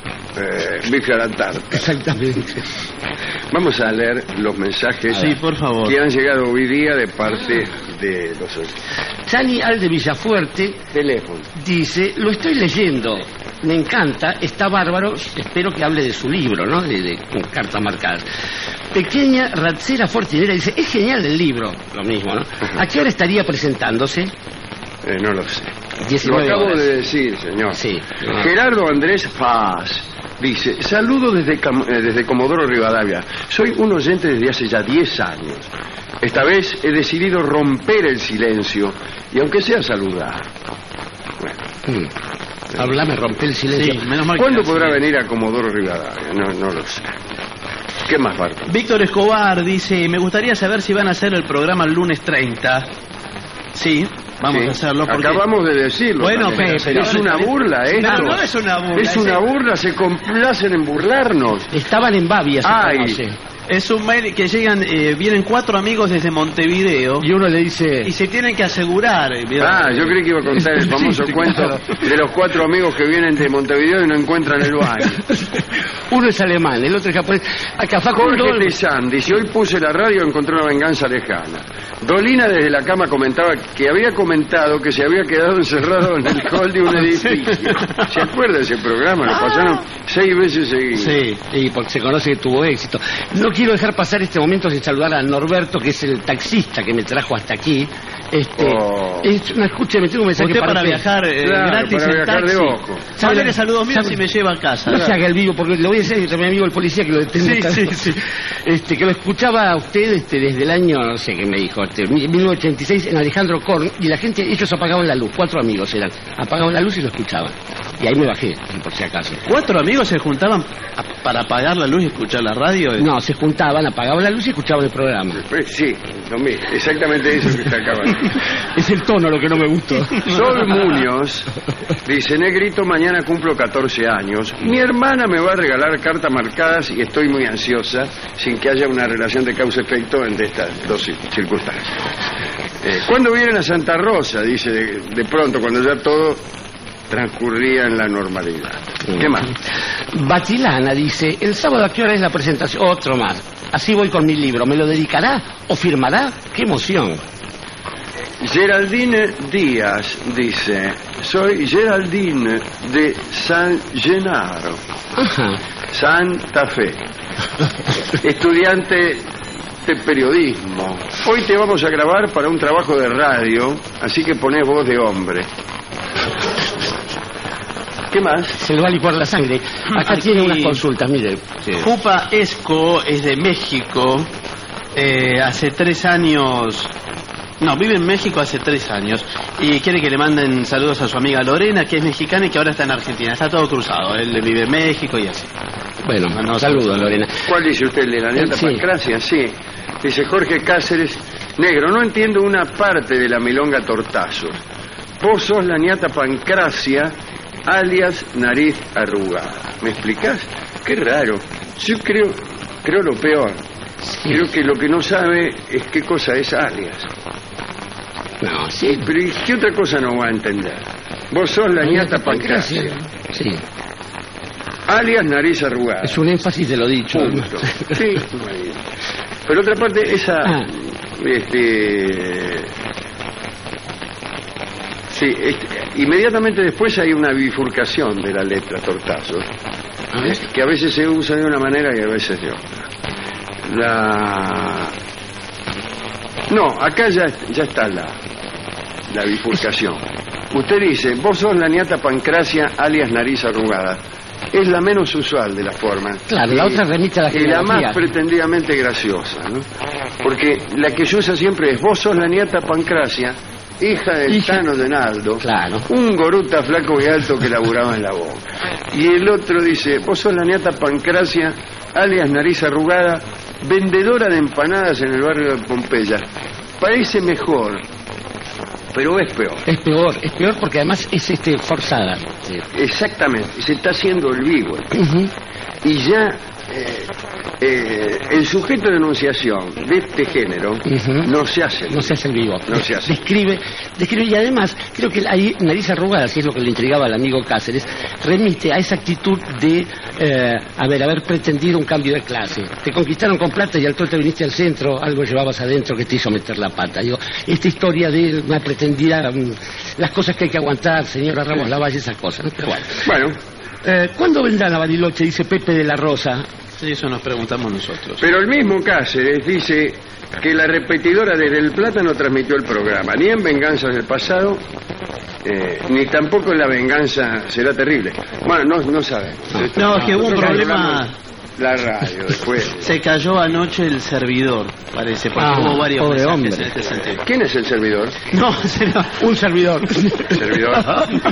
eh, bife a la tarta. Exactamente. Vamos a leer los mensajes Sí, por favor. que han llegado hoy día de parte de los oyentes. Chani Al de Villafuerte Teléfono. dice, lo estoy leyendo, me encanta, está bárbaro, espero que hable de su libro, ¿no? De, de con cartas marcadas. Pequeña Ratzera Fortinera dice, es genial el libro, lo mismo, ¿no? ¿A qué hora estaría presentándose? Eh, no lo sé. Lo diecinueve acabo horas. de decir, señor. Sí. Gerardo Andrés Paz dice, saludo desde, Cam- eh, desde Comodoro Rivadavia. Soy un oyente desde hace ya diez años. Esta vez he decidido romper el silencio y aunque sea saludar. Bueno, Mm. Hablame, rompe el silencio. Sí, menos mal que ¿cuándo así. podrá venir a Comodoro Rivadavia? No, no lo sé. ¿Qué más, Barto? Víctor Escobar dice, me gustaría saber si van a hacer el programa el lunes treinta. Sí, vamos Sí. a hacerlo. Porque... Acabamos de decirlo. Bueno, también. pero- es una burla esto. No, no es una burla. Es una burla, se complacen en burlarnos. Estaban en Babia, se Ay. conoce. Es un mail que llegan, eh, vienen cuatro amigos desde Montevideo Y uno le dice, y se tienen que asegurar. eh, ¿vieron? Ah, yo creí que iba a contar el famoso Sí, cuento claro. de los cuatro amigos que vienen de Montevideo y no encuentran el baño. uno es alemán, el otro es japonés. Acá Facundo... Jorge Tezán dice, hoy puse la radio y encontré una venganza lejana. Dolina desde la cama comentaba que había comentado que se había quedado encerrado en el hall de un edificio. ¿Se acuerda de ese programa? Lo pasaron seis veces seguidas. Sí. Sí, porque se conoce que tuvo éxito. No quiero dejar pasar este momento sin saludar a Norberto, que es el taxista que me trajo hasta aquí. Este, Oh. es, no, escúcheme, tengo un mensaje Usted para usted. viajar eh, Claro, gratis para en viajar de taxi. ojo. Háblele saludos míos ¿Sabe? y me lleva a casa. No se haga el vivo, porque le voy a decir a mi amigo el policía que lo detenga. Sí, tanto. sí, sí. Este, que lo escuchaba a usted este, desde el año, no sé qué me dijo, este, mil novecientos ochenta y seis en Alejandro Korn, y la gente, ellos apagaban la luz, cuatro amigos eran, apagaban la luz y lo escuchaban. Y ahí me bajé, por si acaso. ¿Cuatro amigos se juntaban a- para apagar la luz y escuchar la radio? No, se juntaban, apagaban la luz y escuchaban el programa. Pues sí, lo mismo, exactamente eso que está acabando. Es el tono lo que no me gustó. Sol Muñoz dice, Negrito, mañana cumplo catorce años. Mi hermana me va a regalar cartas marcadas y estoy muy ansiosa sin que haya una relación de causa-efecto entre estas dos cir- circunstancias. Eh, ¿Cuándo vienen a Santa Rosa? Dice de, de pronto, cuando ya todo transcurría en la normalidad. ¿Qué más? Batilana dice, el sábado a qué hora es la presentación. Otro más. Así voy con mi libro. ¿Me lo dedicará o firmará? ¡Qué emoción! Geraldine Díaz dice, soy Geraldine de San Gennaro, Ajá. Santa Fe, estudiante de periodismo. Hoy te vamos a grabar para un trabajo de radio, así que poné voz de hombre. ¿Qué más? Se le va a licuar la sangre. Acá Aquí- tiene unas consultas, mire. Sí. Jupa Esco es de México. Eh, hace tres años... No, vive en México hace tres años. Y quiere que le manden saludos a su amiga Lorena, que es mexicana y que ahora está en Argentina. Está todo cruzado. Él vive en México y así. Bueno, No, no, saludos, Lorena. ¿Cuál dice usted, el de la nieta Sí. Pancracia? Sí. Dice Jorge Cáceres, negro, no entiendo una parte de la milonga Tortazos. Vos sos la niata Pancracia, alias nariz arrugada. ¿Me explicás? Qué raro. Yo creo, creo lo peor. Creo que lo que no sabe es qué cosa es alias. No, sí. Pero ¿y qué otra cosa no va a entender? Vos sos la niata Pancracia, Sí, alias nariz arrugada. es un énfasis de lo dicho. Punto. Sí. Pero otra parte, esa... Ah. Este... Sí, este, inmediatamente después hay una bifurcación de la letra Tortazo, eh, que a veces se usa de una manera y a veces de otra. La... No, acá ya, ya está la, la bifurcación. Usted dice, vos sos la niata Pancracia, alias nariz arrugada. Es la menos usual de las formas. Claro, la otra remite a la y la genealogía. más pretendidamente graciosa, ¿no? Porque la que se usa siempre es, vos sos la niata Pancracia, hija del Hija- Tano de Naldo, Claro. un goruta flaco y alto que laburaba en la boca. Y el otro dice, vos sos la niata Pancracia, alias nariz arrugada, vendedora de empanadas en el barrio de Pompeya. Parece mejor, pero es peor. Es peor, es peor porque además es este forzada. Sí. Exactamente, se está haciendo el vivo. Ujú. Y ya eh, eh, el sujeto de enunciación de este género Ujú. no se hace. No se hace el vivo. No se hace. Describe, describe y además creo que ahí nariz arrugada, que es lo que le intrigaba al amigo Cáceres, remite a esa actitud de eh, haber, haber pretendido un cambio de clase. Te conquistaron con plata y al toque te viniste al centro, algo llevabas adentro que te hizo meter la pata. Digo, esta historia de una pretendida, um, las cosas que hay que aguantar, señora Ramos Lavalle, esas cosas, ¿no? Pero bueno. Bueno, Eh, ¿Cuándo vendrán a Bariloche? Dice Pepe de la Rosa. Sí, eso nos preguntamos nosotros. pero el mismo Cáceres dice que la repetidora desde El Plata no transmitió el programa, ni en Venganzas del Pasado, eh, ni tampoco en La Venganza Será Terrible. Bueno, no, no sabemos. No, es que hubo un Nosotros problema. calculamos La radio, después. Se cayó anoche el servidor, parece, porque Ah, hubo varios pobre mensajes hombre. en este sentido. ¿Quién es el servidor? No, señor. Un servidor. ¿El servidor?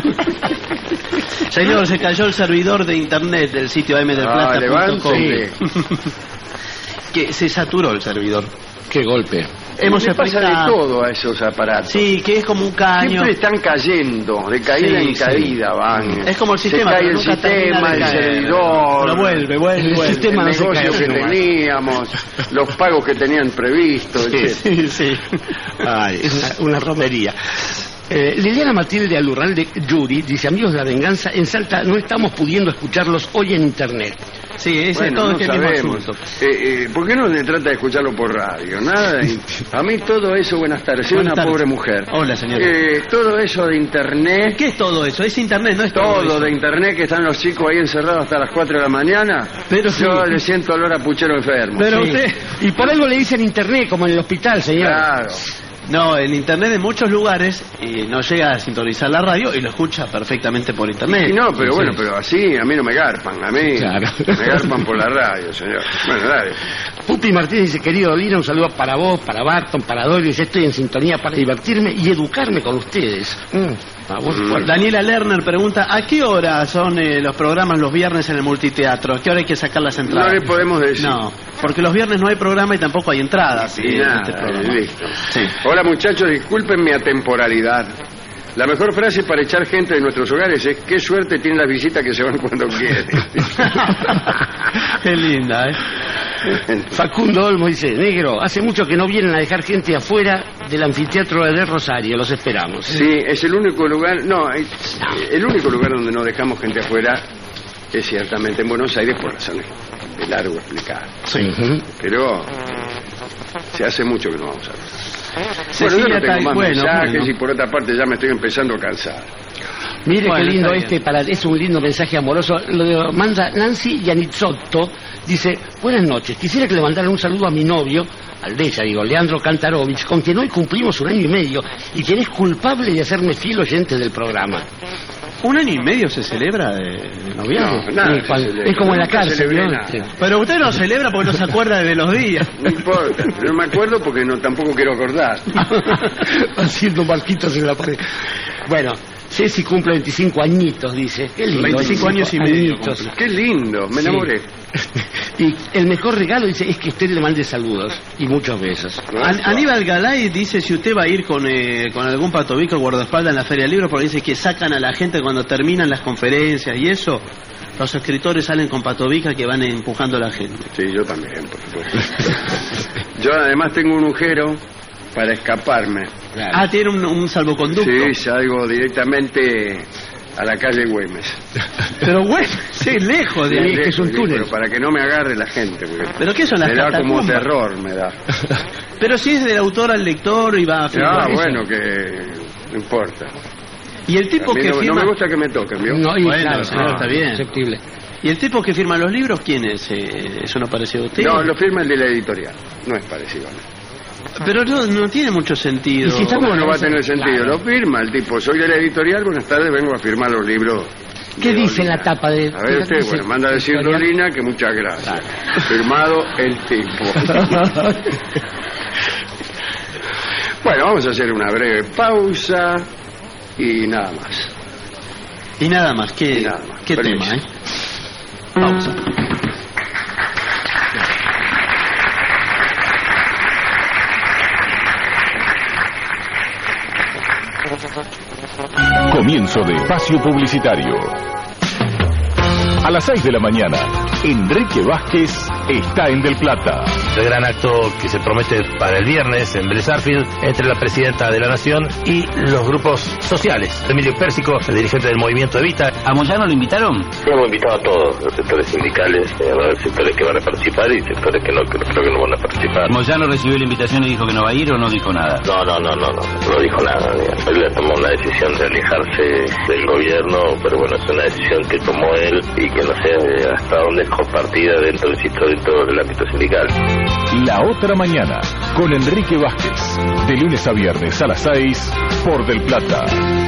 Señor, se cayó el servidor de internet del sitio a m del plata Ah, punto com. levante. Que se saturó el servidor. Qué golpe. Hemos Le pasa de explicado. todo a esos aparatos. Sí, que es como un caño. Siempre están cayendo, de caída Sí, en sí. caída van. Es como el sistema, Se cae pero el nunca termina sistema, de el caer. servidor. Pero vuelve, vuelve, El vuelve. sistema el no se negocio cae, que sino va. teníamos, los pagos que tenían previstos, etcétera. Sí, sí. Ay, es una, una romería. Eh, Liliana Matilde Alurralde Yuri dice, amigos de la venganza, en Salta no estamos pudiendo escucharlos hoy en internet. Sí, ese Bueno, es todo no este mismo sabemos. asunto. Eh, eh, ¿Por qué no se trata de escucharlo por radio? Nada. de- A mí todo eso, buenas tardes, soy Buenas una tardes. pobre mujer. Hola, señora. Eh, todo eso de internet, ¿Qué es todo eso? Es internet, no es todo, todo eso. de internet que están los chicos ahí encerrados hasta las cuatro de la mañana, Pero sí. yo le siento olor a puchero enfermo. Pero Sí. usted... Y por algo le dicen internet, como en el hospital, señor. Claro. No, en internet en muchos lugares y no llega a sintonizar la radio y lo escucha perfectamente por internet. Y no, pero Sí. bueno, pero así a mí no me garpan, a mí Claro. me garpan por la radio, señor. Bueno, dale. Pupi Martínez dice, querido Lina, un saludo para vos, para Barton, para Doris, yo estoy en sintonía para divertirme y educarme con ustedes. Mm, a vos, Mm. por- Daniela Lerner pregunta, ¿a qué hora son eh, los programas los viernes en el multiteatro? ¿A qué hora hay que sacar las entradas? No le podemos decir. No, porque los viernes no hay programa y tampoco hay entradas. Y eh, en nada, este programa. listo. Sí. Hola muchachos, disculpen mi atemporalidad. La mejor frase para echar gente de nuestros hogares es qué suerte tienen las visitas que se van cuando quieren. Qué linda, ¿eh? Facundo Olmo dice, negro, hace mucho que no vienen a dejar gente afuera del anfiteatro de Rosario, los esperamos. Sí, es el único lugar, no, es- el único lugar donde no dejamos gente afuera es ciertamente en Buenos Aires por razones de largo explicar. Ujú. Pero se hace mucho que no vamos a ver. Bueno, yo Cecilia no tengo Tai- más bueno, mensajes bueno. y por otra parte ya me estoy empezando a cansar. Mire Bueno, qué lindo está este, bien. para, es un lindo mensaje amoroso. Lo manda Nancy Yanizotto, dice, buenas noches, quisiera que le mandaran un saludo a mi novio, al de ella, digo, Leandro Kantarovich, con quien hoy cumplimos un año y medio, y quien es culpable de hacerme fiel oyente del programa. ¿Un año y medio se celebra de, de noviazgo? No, nada, Sí, cuando- se celebra. es como en la Nunca cárcel, celebré ¿no? nada. Sí. Pero usted no celebra porque no se acuerda de los días. No importa, no me acuerdo porque no tampoco quiero acordar. Haciendo marquitos en la pared. Bueno, Ceci cumple veinticinco añitos, dice. Qué lindo. veinticinco años y medio añitos. cumple. Qué lindo, me Sí. enamoré. Y el mejor regalo, dice, es que usted le mande saludos y muchos besos. An- Aníbal Galay dice si usted va a ir con, eh, con algún patobico o guardaespaldas en la Feria del Libro, porque dice que sacan a la gente cuando terminan las conferencias y eso. Los escritores salen con patobica que van empujando a la gente. Sí, yo también, por supuesto. Yo además tengo un agujero para escaparme. Claro. Ah, tiene un, un salvoconducto. Sí, salgo directamente a la calle Güemes. Pero bueno, sí, lejos de Sí, ahí. es que es un Lejos, túnel. Pero para que no me agarre la gente. porque ¿Pero qué son las me da como catacumbas? terror, me da. Pero si es del autor al lector y va a Ah, firmar eso. bueno, que no importa. Y el tipo A mí que no, firma... no me gusta que me toquen, ¿vio? No, y Bueno, claro, señor, no, está bien. susceptible. ¿Y el tipo que firma los libros quién es? Eh, ¿Eso no parece a usted? No, lo firma el de la editorial. No es parecido a mí. Pero no, no tiene mucho sentido. ¿Y si está- ¿Cómo no va a tener sentido? Claro. Lo firma el tipo. Soy de la editorial, buenas tardes, vengo a firmar los libros. ¿Qué de dice en Dolina. la tapa de...? A ver usted, dice? bueno, manda a decir Editorial. Dolina que muchas gracias. Firmado el tipo. Bueno, vamos a hacer una breve pausa y nada más. Y nada más, ¿qué, Y nada más. qué Permiso. tema, eh? Pausa. Comienzo de espacio publicitario. A las seis de la mañana, Enrique Vázquez está en Del Plata. El gran acto que se promete para el viernes en Vélez Sarsfield entre la presidenta de la Nación y los grupos sociales. Emilio Pérsico, el dirigente del movimiento Evita. ¿A Moyano lo invitaron? Hemos invitado a todos los sectores sindicales, eh, va a haber sectores que van a participar y sectores que no, que creo que no van a participar. ¿Moyano recibió la invitación y dijo que no va a ir o no dijo nada? No, no, no, no, no, no dijo nada. digamos. Él tomó una decisión de alejarse del gobierno, pero bueno, es una decisión que tomó él y que no sé eh, hasta dónde es compartida dentro, insisto, dentro del ámbito sindical. La otra mañana, con Enrique Vázquez. De lunes a viernes a las seis, por Del Plata.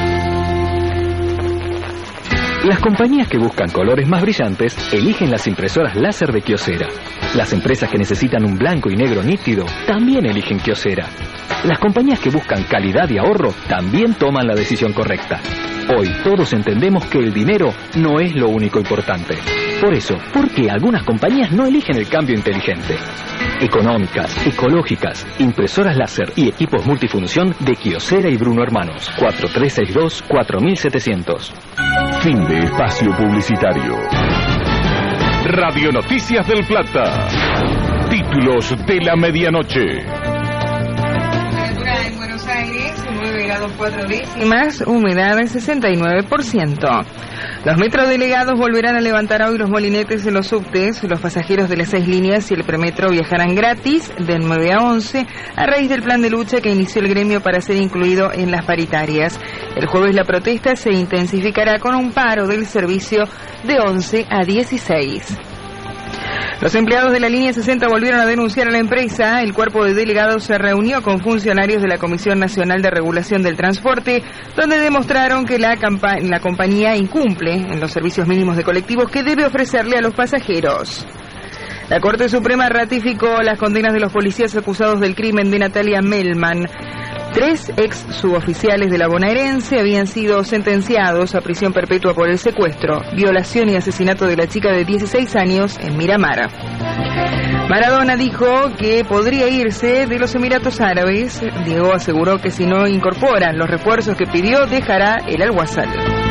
Las compañías que buscan colores más brillantes eligen las impresoras láser de Kyocera. Las empresas que necesitan un blanco y negro nítido también eligen Kyocera. Las compañías que buscan calidad y ahorro también toman la decisión correcta. Hoy todos entendemos que el dinero no es lo único importante. Por eso, ¿por qué algunas compañías no eligen el cambio inteligente? Económicas, ecológicas, impresoras láser y equipos multifunción de Kyocera y Bruno Hermanos. cuatro tres seis dos, cuatro siete cero cero. Fin de espacio publicitario. Radio Noticias del Plata. Títulos de la medianoche. Temperatura en Buenos Aires, nueve grados cuatro décimas, humedad del sesenta y nueve por ciento. Los metrodelegados volverán a levantar hoy los molinetes en los subtes. Los pasajeros de las seis líneas y el premetro viajarán gratis de nueve a once a raíz del plan de lucha que inició el gremio para ser incluido en las paritarias. El jueves la protesta se intensificará con un paro del servicio de once a dieciséis. Los empleados de la línea sesenta volvieron a denunciar a la empresa. El cuerpo de delegados se reunió con funcionarios de la Comisión Nacional de Regulación del Transporte, donde demostraron que la, la compañía incumple en los servicios mínimos de colectivos que debe ofrecerle a los pasajeros. La Corte Suprema ratificó las condenas de los policías acusados del crimen de Natalia Melman. Tres ex suboficiales de la bonaerense habían sido sentenciados a prisión perpetua por el secuestro, violación y asesinato de la chica de dieciséis años en Miramar. Maradona dijo que podría irse de los Emiratos Árabes. Diego aseguró que si no incorporan los refuerzos que pidió, dejará el Al-Wassal.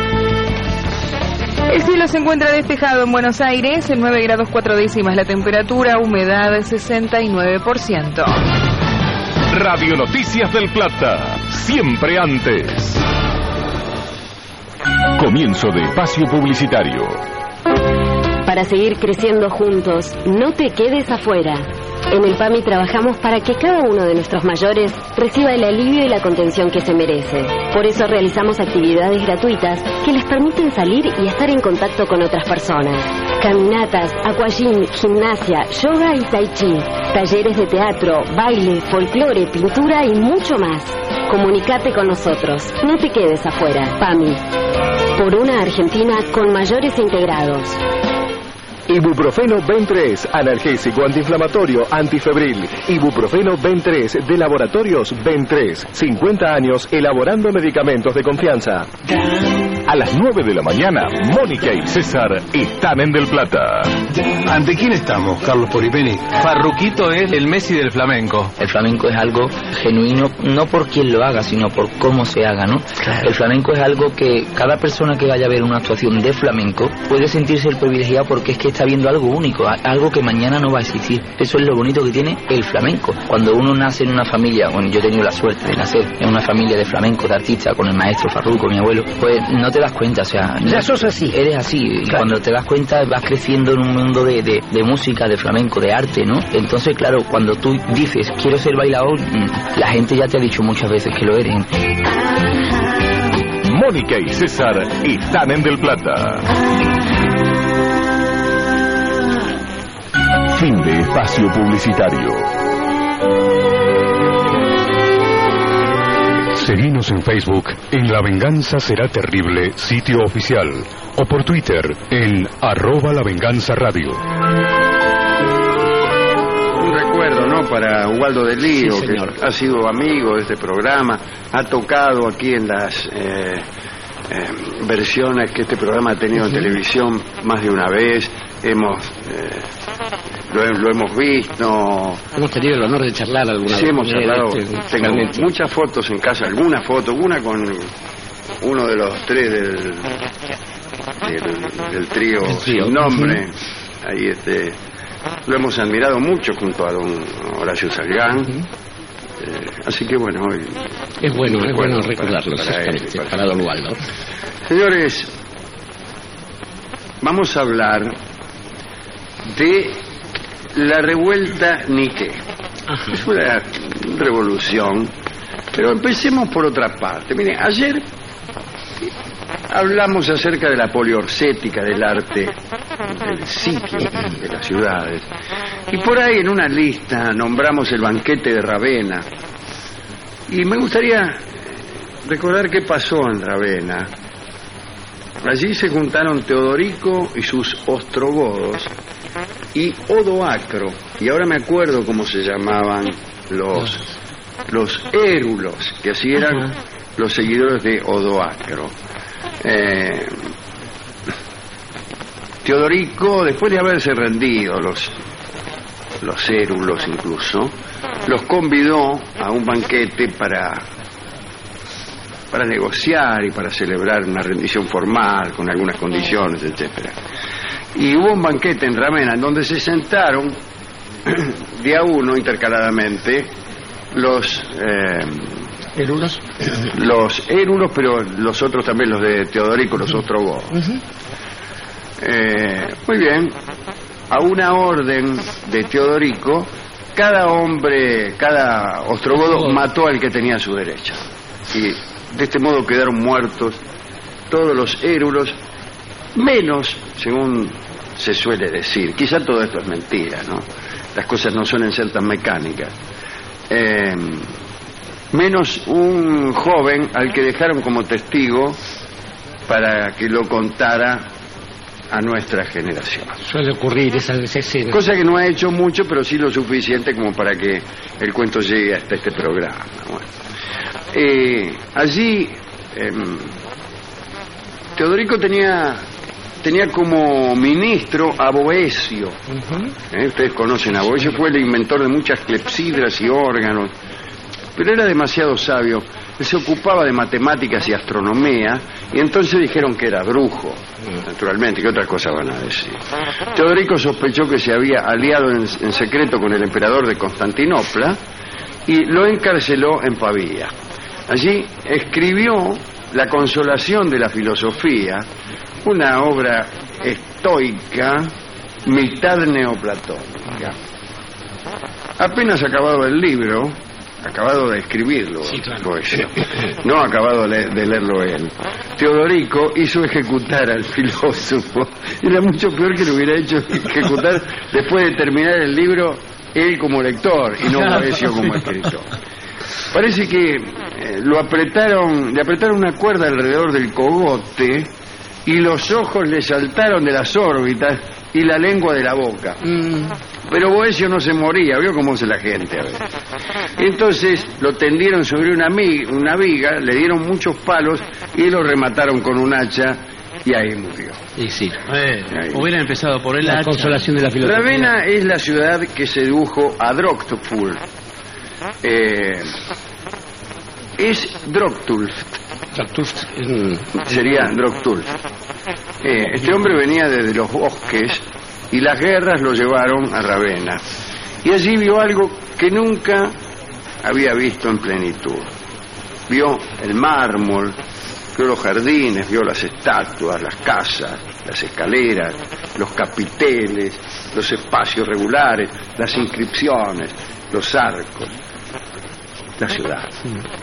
El cielo se encuentra despejado en Buenos Aires, en nueve grados cuatro décimas la temperatura, humedad sesenta y nueve por ciento. Radio Noticias del Plata, siempre antes. Comienzo de espacio publicitario. Para seguir creciendo juntos, no te quedes afuera. En el PAMI trabajamos para que cada uno de nuestros mayores reciba el alivio y la contención que se merece. Por eso realizamos actividades gratuitas que les permiten salir y estar en contacto con otras personas. Caminatas, aquagym, gimnasia, yoga y tai chi. Talleres de teatro, baile, folclore, pintura y mucho más. Comunicate con nosotros. No te quedes afuera. PAMI. Por una Argentina con mayores integrados. Ibuprofeno Ben tres, analgésico, antiinflamatorio, antifebril. Ibuprofeno Ben tres, de Laboratorios Ben tres. cincuenta años elaborando medicamentos de confianza. A las nueve de la mañana, Mónica y César están en Del Plata. ¿Ante quién estamos, Carlos Poripeni? Farruquito es el Messi del flamenco. El flamenco es algo genuino, no por quien lo haga, sino por cómo se haga, ¿no? Claro. El flamenco es algo que cada persona que vaya a ver una actuación de flamenco puede sentirse el privilegiado porque es que está viendo algo único, algo que mañana no va a existir. Eso es lo bonito que tiene el flamenco. Cuando uno nace en una familia, bueno, yo he tenido la suerte de nacer en una familia de flamenco, de artistas, con el maestro Farruco, mi abuelo, pues no te das cuenta, o sea... Ya sos así. Eres así, y claro. Cuando te das cuenta vas creciendo en un mundo de, de, de música, de flamenco, de arte, ¿no? Entonces, claro, cuando tú dices, quiero ser bailador, la gente ya te ha dicho muchas veces que lo eres. Mónica y César están en Del Plata. Fin de espacio publicitario. Seguinos en Facebook en La Venganza Será Terrible, sitio oficial, o por Twitter en arroba La Venganza Radio. Un recuerdo, ¿no?, para Ubaldo del Lío, Sí, señor. que ha sido amigo de este programa, ha tocado aquí en las eh, eh, versiones que este programa ha tenido en televisión más de una vez. Hemos eh, lo, he- lo hemos visto. Hemos tenido el honor de charlar alguna Sí, vez. hemos con él, hablado. este, Tengo realmente. muchas fotos en casa, algunas fotos, una con uno de los tres del, del, del trío El trío. sin nombre. Ahí este, lo hemos admirado mucho junto a don Horacio Salgán. Eh, así que bueno, hoy Es bueno, es bueno para- recordarlo, para él, exactamente, para- para don Ubaldo. Señores, vamos a hablar de la revuelta Nique. Es una revolución, pero empecemos por otra parte. Mire, ayer hablamos acerca de la poliorcética del arte del sitio de las ciudades, y por ahí en una lista nombramos el banquete de Ravenna, y me gustaría recordar qué pasó en Ravenna. Allí se juntaron Teodorico y sus ostrogodos y Odoacro, y ahora me acuerdo cómo se llamaban los los érulos, que así eran los seguidores de Odoacro. Eh, Teodorico, después de haberse rendido, los los érulos incluso, los convidó a un banquete para para negociar y para celebrar una rendición formal con algunas condiciones, etcétera. Y hubo un banquete en Ravenna en donde se sentaron de a uno intercaladamente los eh, ¿Érulos? los érulos, pero los otros también, los de Teodorico, los ostrogodos. Eh, muy bien, a una orden de Teodorico, cada hombre, cada ostrogodo mató al que tenía a su derecha. Y de este modo quedaron muertos todos los érulos, menos, según se suele decir, quizá todo esto es mentira, ¿no? Las cosas no suelen ser tan mecánicas. Eh, menos un joven al que dejaron como testigo para que lo contara a nuestra generación. Suele ocurrir esa, esa escena. Cosa que no ha hecho mucho, pero sí lo suficiente como para que el cuento llegue hasta este programa. Bueno. Eh, allí eh, Teodorico tenía tenía como ministro a Boecio. Eh, ustedes conocen a Boecio, fue el inventor de muchas clepsidras y órganos, pero era demasiado sabio. Él se ocupaba de matemáticas y astronomía, y entonces dijeron que era brujo, naturalmente. ¿Qué otra cosa van a decir? Teodorico sospechó que se había aliado en, en secreto con el emperador de Constantinopla y lo encarceló en Pavía. Allí escribió La Consolación de la Filosofía, una obra estoica, mitad neoplatónica. Apenas acabado el libro, acabado de escribirlo, Sí, claro. Boecio, no acabado de, de leerlo él, Teodorico hizo ejecutar al filósofo. Era mucho peor que lo hubiera hecho ejecutar después de terminar el libro él como lector y no Boecio como escritor. Parece que eh, lo apretaron, le apretaron una cuerda alrededor del cogote y los ojos le saltaron de las órbitas y la lengua de la boca. Pero Boecio no se moría, vio cómo hace la gente a ver. Entonces lo tendieron sobre una, mi- una viga, le dieron muchos palos y lo remataron con un hacha y ahí murió. Y sí. Eh, hubiera empezado por el La hacha. consolación de la filosofía. Ravenna es la ciudad que sedujo a Droctulf. Eh, es Droctulf. Droctulf, mm, Sería Droctulf. Eh, este hombre venía desde los bosques y las guerras lo llevaron a Ravenna. Y allí vio algo que nunca había visto en plenitud. Vio el mármol, vio los jardines, vio las estatuas, las casas, las escaleras, los capiteles, los espacios regulares, las inscripciones, los arcos, la ciudad.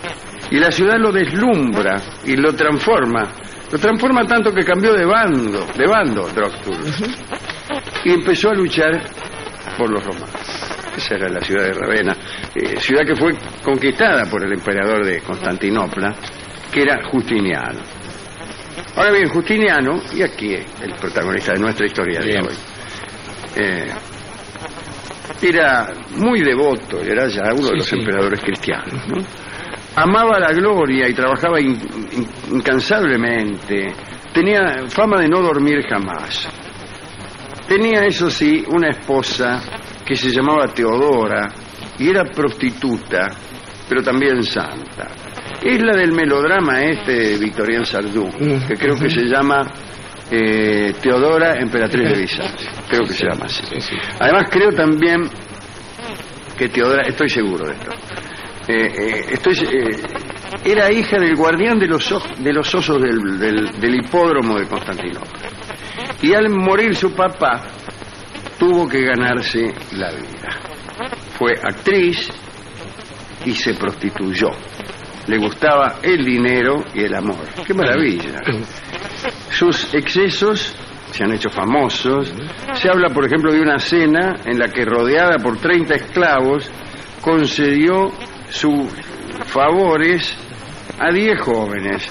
Y la ciudad lo deslumbra y lo transforma. Lo transforma tanto que cambió de bando, de bando, Drostul. Y empezó a luchar por los romanos. Esa era la ciudad de Ravenna, eh, ciudad que fue conquistada por el emperador de Constantinopla, que era Justiniano. Ahora bien, Justiniano, y aquí es el protagonista de nuestra historia de hoy, eh, era muy devoto, era ya uno de los sí, emperadores sí. cristianos, ¿no? Amaba la gloria y trabajaba in, in, incansablemente, tenía fama de no dormir jamás. Tenía, eso sí, una esposa que se llamaba Teodora y era prostituta, pero también santa. Es la del melodrama este de Victorien Sardou, que creo que se llama eh, Teodora, emperatriz de Bizancio. Creo que se llama así. Además creo también que Teodora, estoy seguro de esto, eh, eh, estoy, eh, era hija del guardián de los, de los osos del, del, del hipódromo de Constantinopla. Y al morir su papá, tuvo que ganarse la vida. Fue actriz y se prostituyó. Le gustaba el dinero y el amor. ¡Qué maravilla! Sus excesos se han hecho famosos. Se habla, por ejemplo, de una cena en la que, rodeada por treinta esclavos, concedió sus favores a diez jóvenes.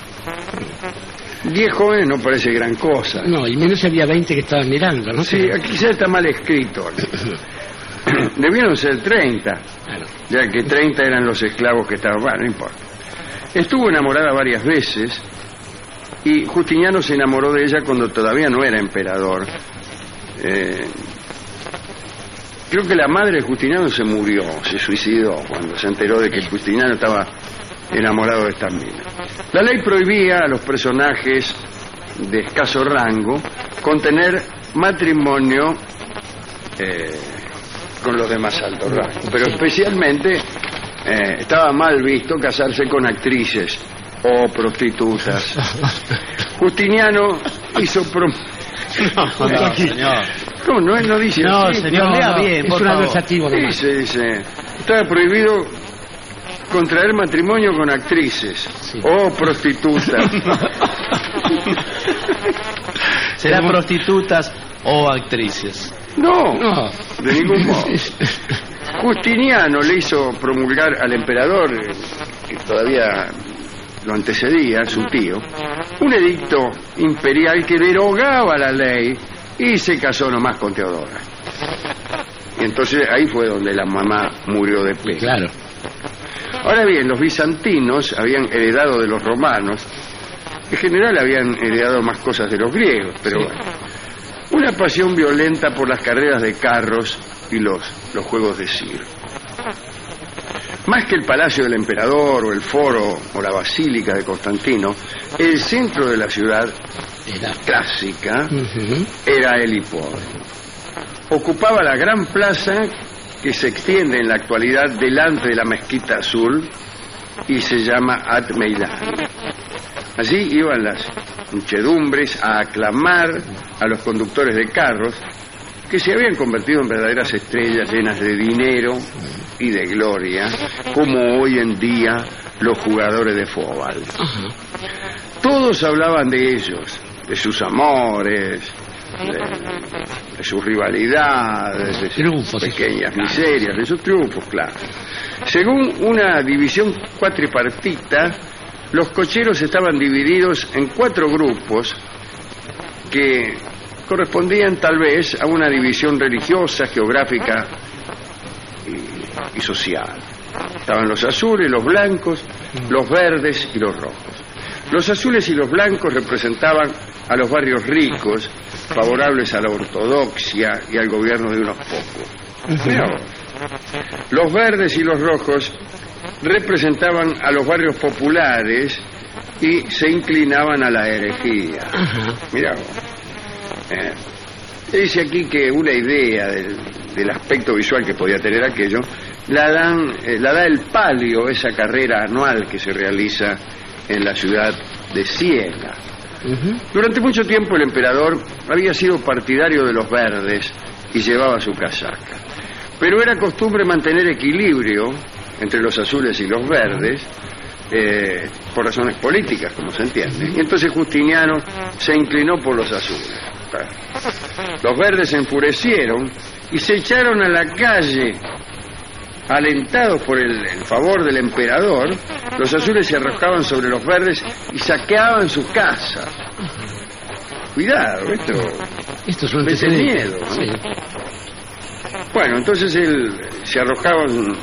Diez jóvenes no parece gran cosa. No, y menos había veinte que estaban mirando, ¿no? Sí, aquí ya está mal escrito. Debieron ser treinta, ya que treinta eran los esclavos que estaban. Bueno, no importa. Estuvo enamorada varias veces y Justiniano se enamoró de ella cuando todavía no era emperador. Eh, creo que la madre de Justiniano se murió, se suicidó cuando se enteró de que Justiniano estaba enamorado de esta mina. La ley prohibía a los personajes de escaso rango contener matrimonio eh, con los de más alto rango, pero especialmente eh, estaba mal visto casarse con actrices o prostitutas. Justiniano hizo prom... No, no, señor. No, no, no dice no, así. Señor, no, lea no, bien, por es un adversativo. Dice, dice, estaba prohibido contraer matrimonio con actrices sí. o prostitutas. ¿Serán prostitutas o actrices? No, no, de ningún modo. Justiniano le hizo promulgar al emperador, que todavía lo antecedía, su tío, un edicto imperial que derogaba la ley y se casó nomás con Teodora. Y entonces ahí fue donde la mamá murió de pena. Claro. Ahora bien, los bizantinos habían heredado de los romanos, en general habían heredado más cosas de los griegos, pero sí. bueno, una pasión violenta por las carreras de carros y los, los juegos de circo. Más que el palacio del emperador o el foro o la basílica de Constantino, el centro de la ciudad era clásica, uh-huh. era el hipódromo. Ocupaba la gran plaza que se extiende en la actualidad delante de la mezquita azul y se llama At Meidan. Allí iban las muchedumbres a aclamar a los conductores de carros que se habían convertido en verdaderas estrellas llenas de dinero y de gloria, como hoy en día los jugadores de fútbol. Uh-huh. Todos hablaban de ellos, de sus amores, de, de sus rivalidades, de sus triunfos, pequeñas sí. miserias, de sus triunfos, claro. Según una división cuatripartita, los cocheros estaban divididos en cuatro grupos que correspondían tal vez a una división religiosa, geográfica y, y social. Estaban los azules, los blancos, los verdes y los rojos. Los azules y los blancos representaban a los barrios ricos, favorables a la ortodoxia y al gobierno de unos pocos. Mirá vos. Los verdes y los rojos representaban a los barrios populares y se inclinaban a la herejía. Mirá vos. Eh, dice aquí que una idea del, del aspecto visual que podía tener aquello la dan, eh, la da el palio, esa carrera anual que se realiza en la ciudad de Siena. Uh-huh. Durante mucho tiempo el emperador había sido partidario de los verdes y llevaba su casaca, pero era costumbre mantener equilibrio entre los azules y los verdes, eh, por razones políticas, como se entiende. Y entonces Justiniano se inclinó por los azules. Los verdes se enfurecieron y se echaron a la calle. Alentados por el, el favor del emperador, los azules se arrojaban sobre los verdes y saqueaban sus casas. Cuidado, esto, esto es un mete miedo, ¿no? Sí. Bueno, entonces él se arrojaban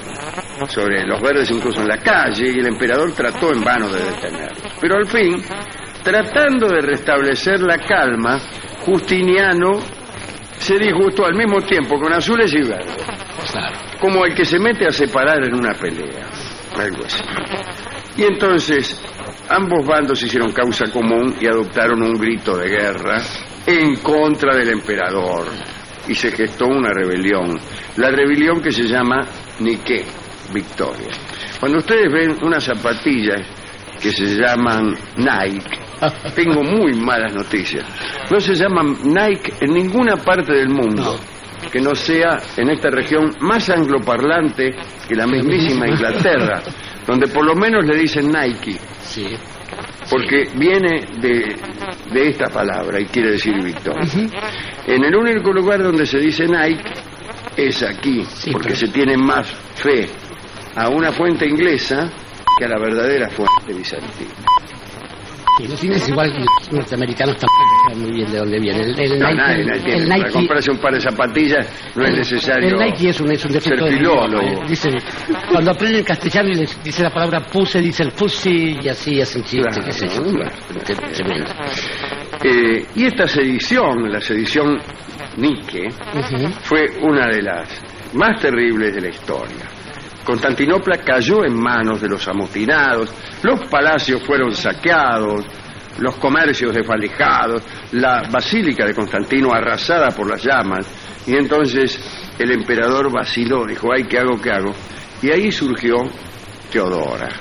sobre los verdes incluso en la calle y el emperador trató en vano de detenerlos. Pero al fin, tratando de restablecer la calma, Justiniano se disgustó al mismo tiempo con azules y verdes. Claro. Como el que se mete a separar en una pelea, algo así. Y entonces ambos bandos hicieron causa común y adoptaron un grito de guerra en contra del emperador. Y se gestó una rebelión, la rebelión que se llama Niké, victoria. Cuando ustedes ven unas zapatillas que se llaman Nike, tengo muy malas noticias. No se llaman Nike en ninguna parte del mundo que no sea en esta región más angloparlante que la mismísima Inglaterra, donde por lo menos le dicen Nike. Sí. Porque viene de, de esta palabra y quiere decir victoria. Uh-huh. En el único lugar donde se dice Nike es aquí, sí, porque pero... se tiene más fe a una fuente inglesa que a la verdadera fuente bizantina. Sí, los cines igual los norteamericanos tampoco saben muy bien de dónde viene. El, el no, Nike, nadie, nadie tiene. El Para Nike, comprarse un par de zapatillas no es necesario. El Nike es un, es un defecto ser filólogo. Dicen, cuando aprenden castellano y les dice la palabra puse, dice el pussy y así hacen chistes, claro, qué sé yo. Claro. Tremendo. Eh, y esta sedición, la sedición Nike, uh-huh. fue una de las más terribles de la historia. Constantinopla cayó en manos de los amotinados, los palacios fueron saqueados, los comercios desvalijados, la basílica de Constantino arrasada por las llamas, y entonces el emperador vaciló, dijo, ay, ¿qué hago, qué hago? Y ahí surgió Teodora.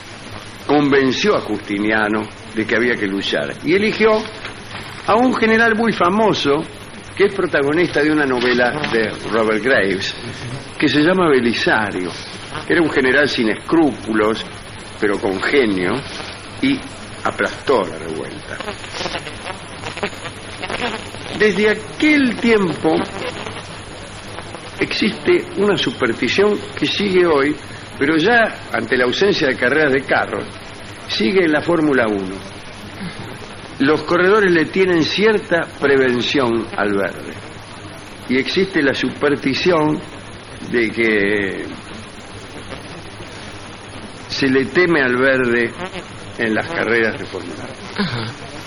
Convenció a Justiniano de que había que luchar, y eligió a un general muy famoso, que es protagonista de una novela de Robert Graves, que se llama Belisario. Era un general sin escrúpulos, pero con genio, y aplastó la revuelta. Desde aquel tiempo existe una superstición que sigue hoy, pero ya ante la ausencia de carreras de carros, sigue en la Fórmula uno. Los corredores le tienen cierta prevención al verde. Y existe la superstición de que se le teme al verde en las carreras de Fórmula uno.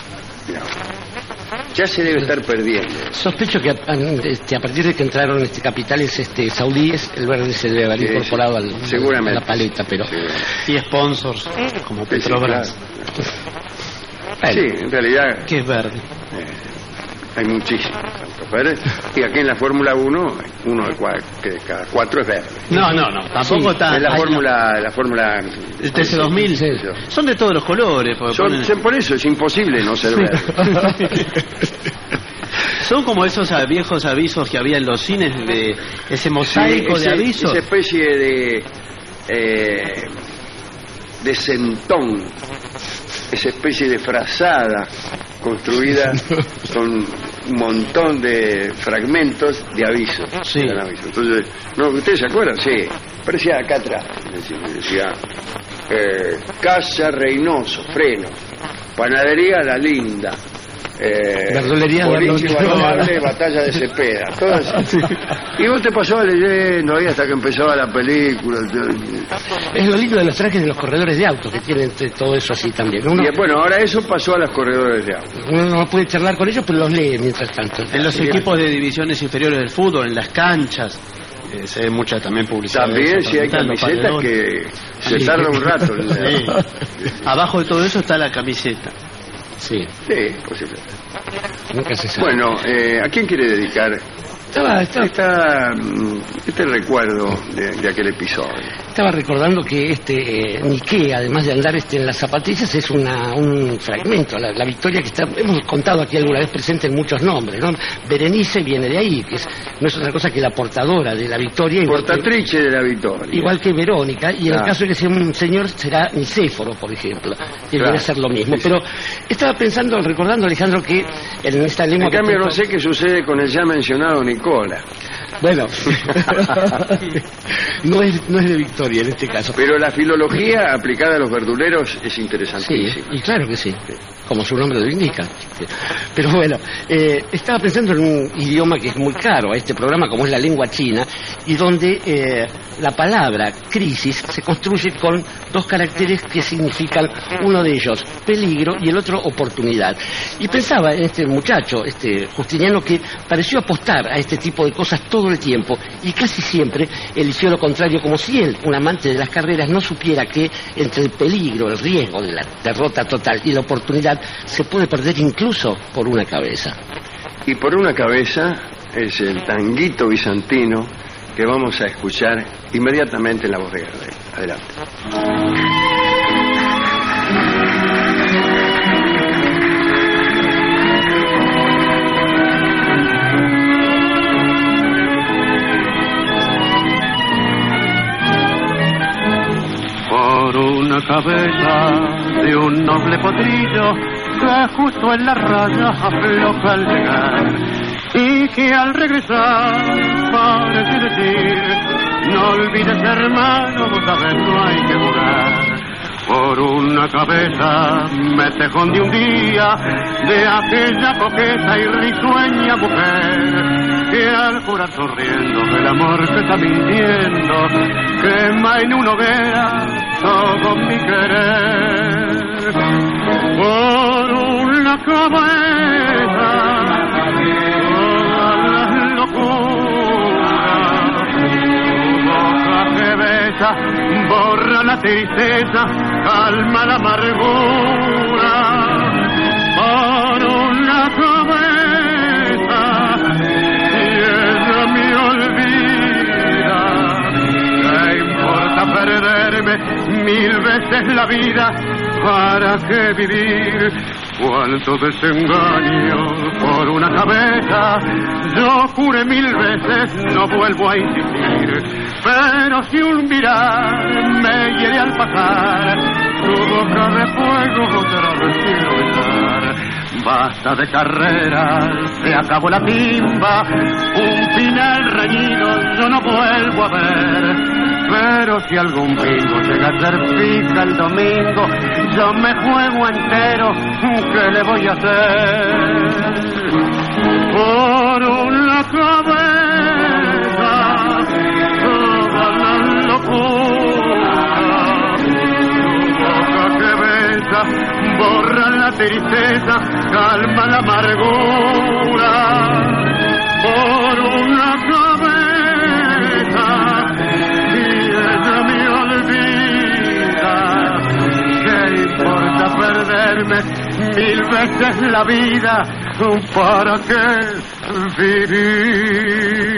No. Ya se debe estar perdiendo. Sospecho que a, a, a partir de que entraron este, capitales este, saudíes, el verde se debe haber sí, incorporado al, seguramente. a la paleta, pero... Y sponsors, como Petrobras. Sí, claro. Sí, en realidad... ¿Qué es verde? Eh, hay muchísimos tantos verdes. Y aquí en la Fórmula uno, uno de, cua, de cada cuatro es verde. No, no, no, tampoco sí, está... Es la Fórmula... No. La Fórmula... El T C dos mil. Sí. Son de todos los colores. Son, ponen... Por eso es imposible no ser verde. Son como esos viejos avisos que había en los cines, de ese mosaico sí, ese, de avisos. Esa especie de... Eh, de centón, esa especie de frazada construida con un montón de fragmentos de avisos. Sí. De aviso. Entonces, ¿no? ¿Ustedes se acuerdan? Sí, parecía acá atrás. Decía, eh, Casa Reynoso, freno, Panadería La Linda, eh, Verdulería Boliche Bailable, Batalla de Cepeda, todo eso. Sí. Y vos te pasabas leyendo ahí hasta que empezaba la película. Es lo lindo de los trajes de los corredores de autos, que tienen todo eso así también. Uno, y bueno, ahora eso pasó a los corredores de autos. Uno no puede charlar con ellos, pero los lee mientras tanto. En los equipos de divisiones inferiores del fútbol, en las canchas, eh, se ve mucha también publicidad. También si hay camisetas que se sí. tarda un rato. Sí. Abajo de todo eso está la camiseta. Sí. Sí, posible. Nunca se sabe. Bueno, eh, ¿a quién quiere dedicar Estaba, estaba, Está, mm, este recuerdo de, de aquel episodio. estaba recordando que este eh, Niké, además de andar este, en las zapatillas, es una, un fragmento. La, la victoria que está, hemos contado aquí alguna vez presente en muchos nombres, ¿no? Berenice viene de ahí, que es, no es otra cosa que la portadora de la victoria. Portatrice que, de la victoria. Igual que Verónica, y en Claro. el caso de que sea un señor será Nicéforo, por ejemplo. Debería Claro. ser lo mismo. Sí, sí. Pero estaba pensando, recordando, Alejandro, que en esta lengua... En que cambio, tú- no sé qué sucede con el ya mencionado Nicola. Bueno, no es, no es de victoria en este caso. Pero la filología aplicada a los verduleros es Sí, interesantísima. y claro que sí, como su nombre lo indica. Pero bueno, eh, estaba pensando en un idioma que es muy caro a este programa, como es la lengua china, y donde eh, la palabra crisis se construye con dos caracteres que significan, uno de ellos peligro y el otro oportunidad. Y pensaba en este muchacho, este Justiniano, que pareció apostar a este tipo de cosas todo el tiempo y casi siempre eligió lo contrario, como si él, un amante de las carreras, no supiera que entre el peligro, el riesgo de la derrota total y la oportunidad se puede perder incluso por una cabeza. Y por una cabeza es el tanguito bizantino que vamos a escuchar inmediatamente en la voz de Gardel. Adelante. Por una cabeza de un noble potrillo que justo en la raya afloja al llegar y que al regresar parece decir: no olvides, hermano, vos sabés, no hay que jugar. Por una cabeza me tejón de un día de aquella coqueta y risueña mujer que al jurar sonriendo del amor que está mintiendo quema en una hoguera todo mi querer. Por una cabeza todas las locuras, tu boca que besa borra la tristeza, calma la amargura. Por una cabeza y ella me olvida, ¿qué importa perderme mil veces la vida? ¿Para qué vivir? Cuánto desengaño por una cabeza. Yo juré mil veces, no vuelvo a insistir. Pero si un mirar me hiere al pasar, tu boca de fuego otra vez quiero besar. Basta de carreras, se acabó la timba, un final reñido yo no vuelvo a ver. Pero si algún bingo llega a ser fija el domingo, yo me juego entero, ¿qué le voy a hacer? Por una cabeza, toda la locura, tu boca que besa, borra la tristeza, calma la amargura. Por una cabeza, ella me olvida, ¿qué importa perderme mil veces la vida? ¿Para qué vivir?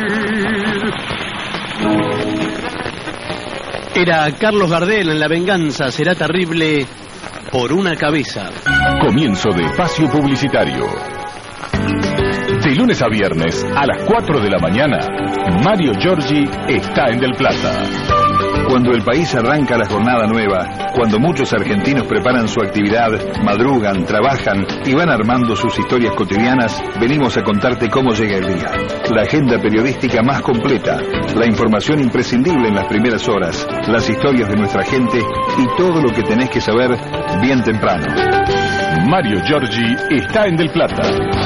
Era Carlos Gardel en La venganza será terrible por una cabeza. Comienzo de espacio publicitario. De lunes a viernes a las cuatro de la mañana, Mario Giorgi está en Del Plata. Cuando el país arranca la jornada nueva, cuando muchos argentinos preparan su actividad, madrugan, trabajan y van armando sus historias cotidianas, venimos a contarte cómo llega el día. La agenda periodística más completa, la información imprescindible en las primeras horas, las historias de nuestra gente y todo lo que tenés que saber bien temprano. Mario Giorgi está en Del Plata.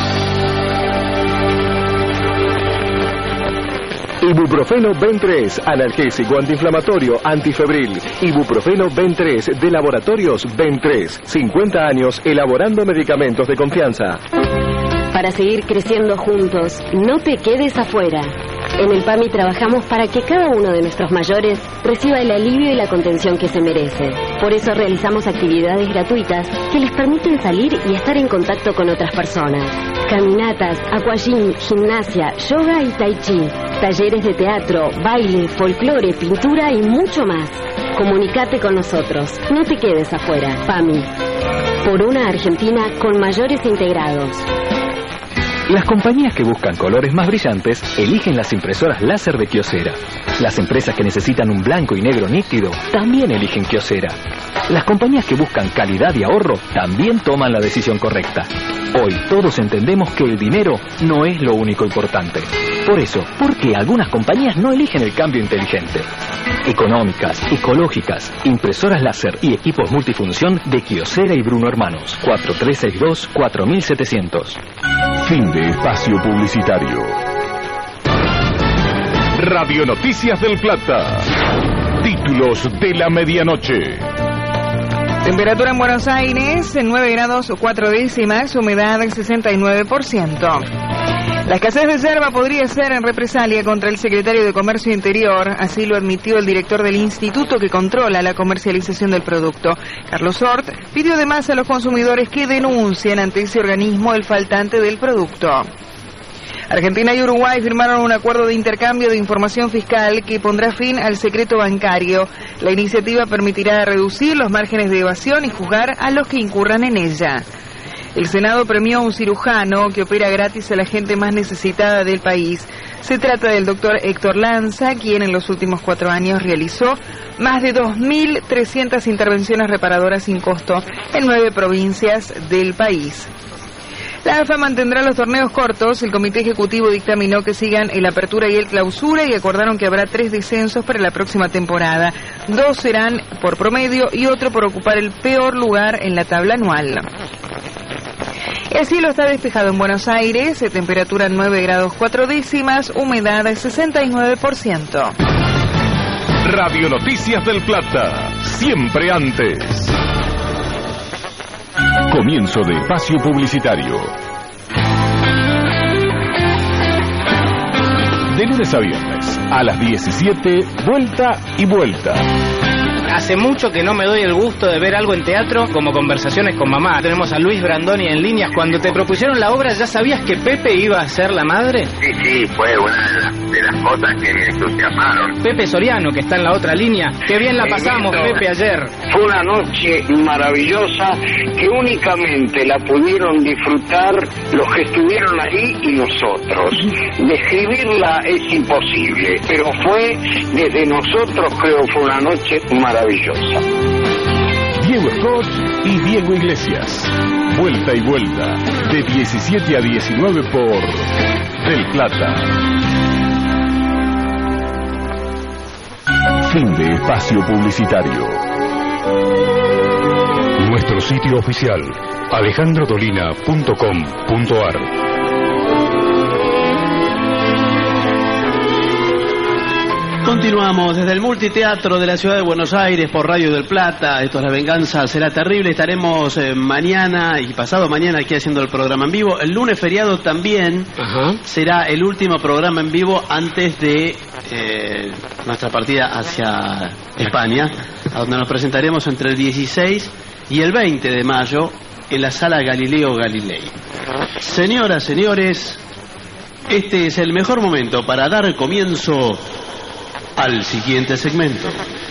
Ibuprofeno Ben tres, analgésico antiinflamatorio antifebril. Ibuprofeno Ben tres de Laboratorios Ben tres. cincuenta años elaborando medicamentos de confianza. Para seguir creciendo juntos, no te quedes afuera. En el PAMI trabajamos para que cada uno de nuestros mayores reciba el alivio y la contención que se merece. Por eso realizamos actividades gratuitas que les permiten salir y estar en contacto con otras personas. Caminatas, aquagym, gimnasia, yoga y tai chi. Talleres de teatro, baile, folclore, pintura y mucho más. Comunicate con nosotros. No te quedes afuera. PAMI. Por una Argentina con mayores integrados. Las compañías que buscan colores más brillantes eligen las impresoras láser de Kyocera. Las empresas que necesitan un blanco y negro nítido también eligen Kyocera. Las compañías que buscan calidad y ahorro también toman la decisión correcta. Hoy todos entendemos que el dinero no es lo único importante. Por eso, ¿por qué algunas compañías no eligen el cambio inteligente? Económicas, ecológicas, impresoras láser y equipos multifunción de Kyocera y Bruno Hermanos. cuatro tres seis dos, cuatro mil setecientos. Fin de espacio publicitario. Radio Noticias del Plata. Títulos de la medianoche. Temperatura en Buenos Aires, en nueve grados cuatro décimas, humedad del sesenta y nueve por ciento. La escasez de yerba podría ser en represalia contra el secretario de Comercio Interior, así lo admitió el director del instituto que controla la comercialización del producto. Carlos Hort pidió además a los consumidores que denuncien ante ese organismo el faltante del producto. Argentina y Uruguay firmaron un acuerdo de intercambio de información fiscal que pondrá fin al secreto bancario. La iniciativa permitirá reducir los márgenes de evasión y juzgar a los que incurran en ella. El Senado premió a un cirujano que opera gratis a la gente más necesitada del país. Se trata del doctor Héctor Lanza, quien en los últimos cuatro años realizó más de dos mil trescientas intervenciones reparadoras sin costo en nueve provincias del país. La A F A mantendrá los torneos cortos. El Comité Ejecutivo dictaminó que sigan el Apertura y el Clausura y acordaron que habrá tres descensos para la próxima temporada. Dos serán por promedio y otro por ocupar el peor lugar en la tabla anual. El cielo está despejado en Buenos Aires, temperatura nueve grados cuatro décimas, humedad sesenta y nueve por ciento. Radio Noticias del Plata, siempre antes. Comienzo de espacio publicitario. De lunes a viernes, a las diecisiete, vuelta y vuelta. Hace mucho que no me doy el gusto de ver algo en teatro como Conversaciones con Mamá. Tenemos a Luis Brandoni en líneas. Cuando te propusieron la obra, ¿ya sabías que Pepe iba a ser la madre? Sí, sí, fue una de las, de las cosas que me entusiasmaron. Pepe Soriano, que está en la otra línea. Qué bien la pasamos, Tremendo. Pepe, ayer. Fue una noche maravillosa que únicamente la pudieron disfrutar los que estuvieron ahí y nosotros. Describirla es imposible, pero fue desde nosotros, creo, fue una noche maravillosa. Diego Scott y Diego Iglesias. Vuelta y vuelta, de diecisiete a diecinueve por Del Plata. Fin de espacio publicitario. Nuestro sitio oficial, alejandro dolina punto com punto ar. Continuamos desde el multiteatro de la ciudad de Buenos Aires por Radio del Plata. Esto es La Venganza Será Terrible. Estaremos eh, mañana y pasado mañana aquí haciendo el programa en vivo. El lunes feriado también. Ajá. Será el último programa en vivo antes de eh, nuestra partida hacia España, a donde nos presentaremos entre el dieciséis y el veinte de mayo en la Sala Galileo Galilei. Señoras, señores, este es el mejor momento para dar comienzo al siguiente segmento.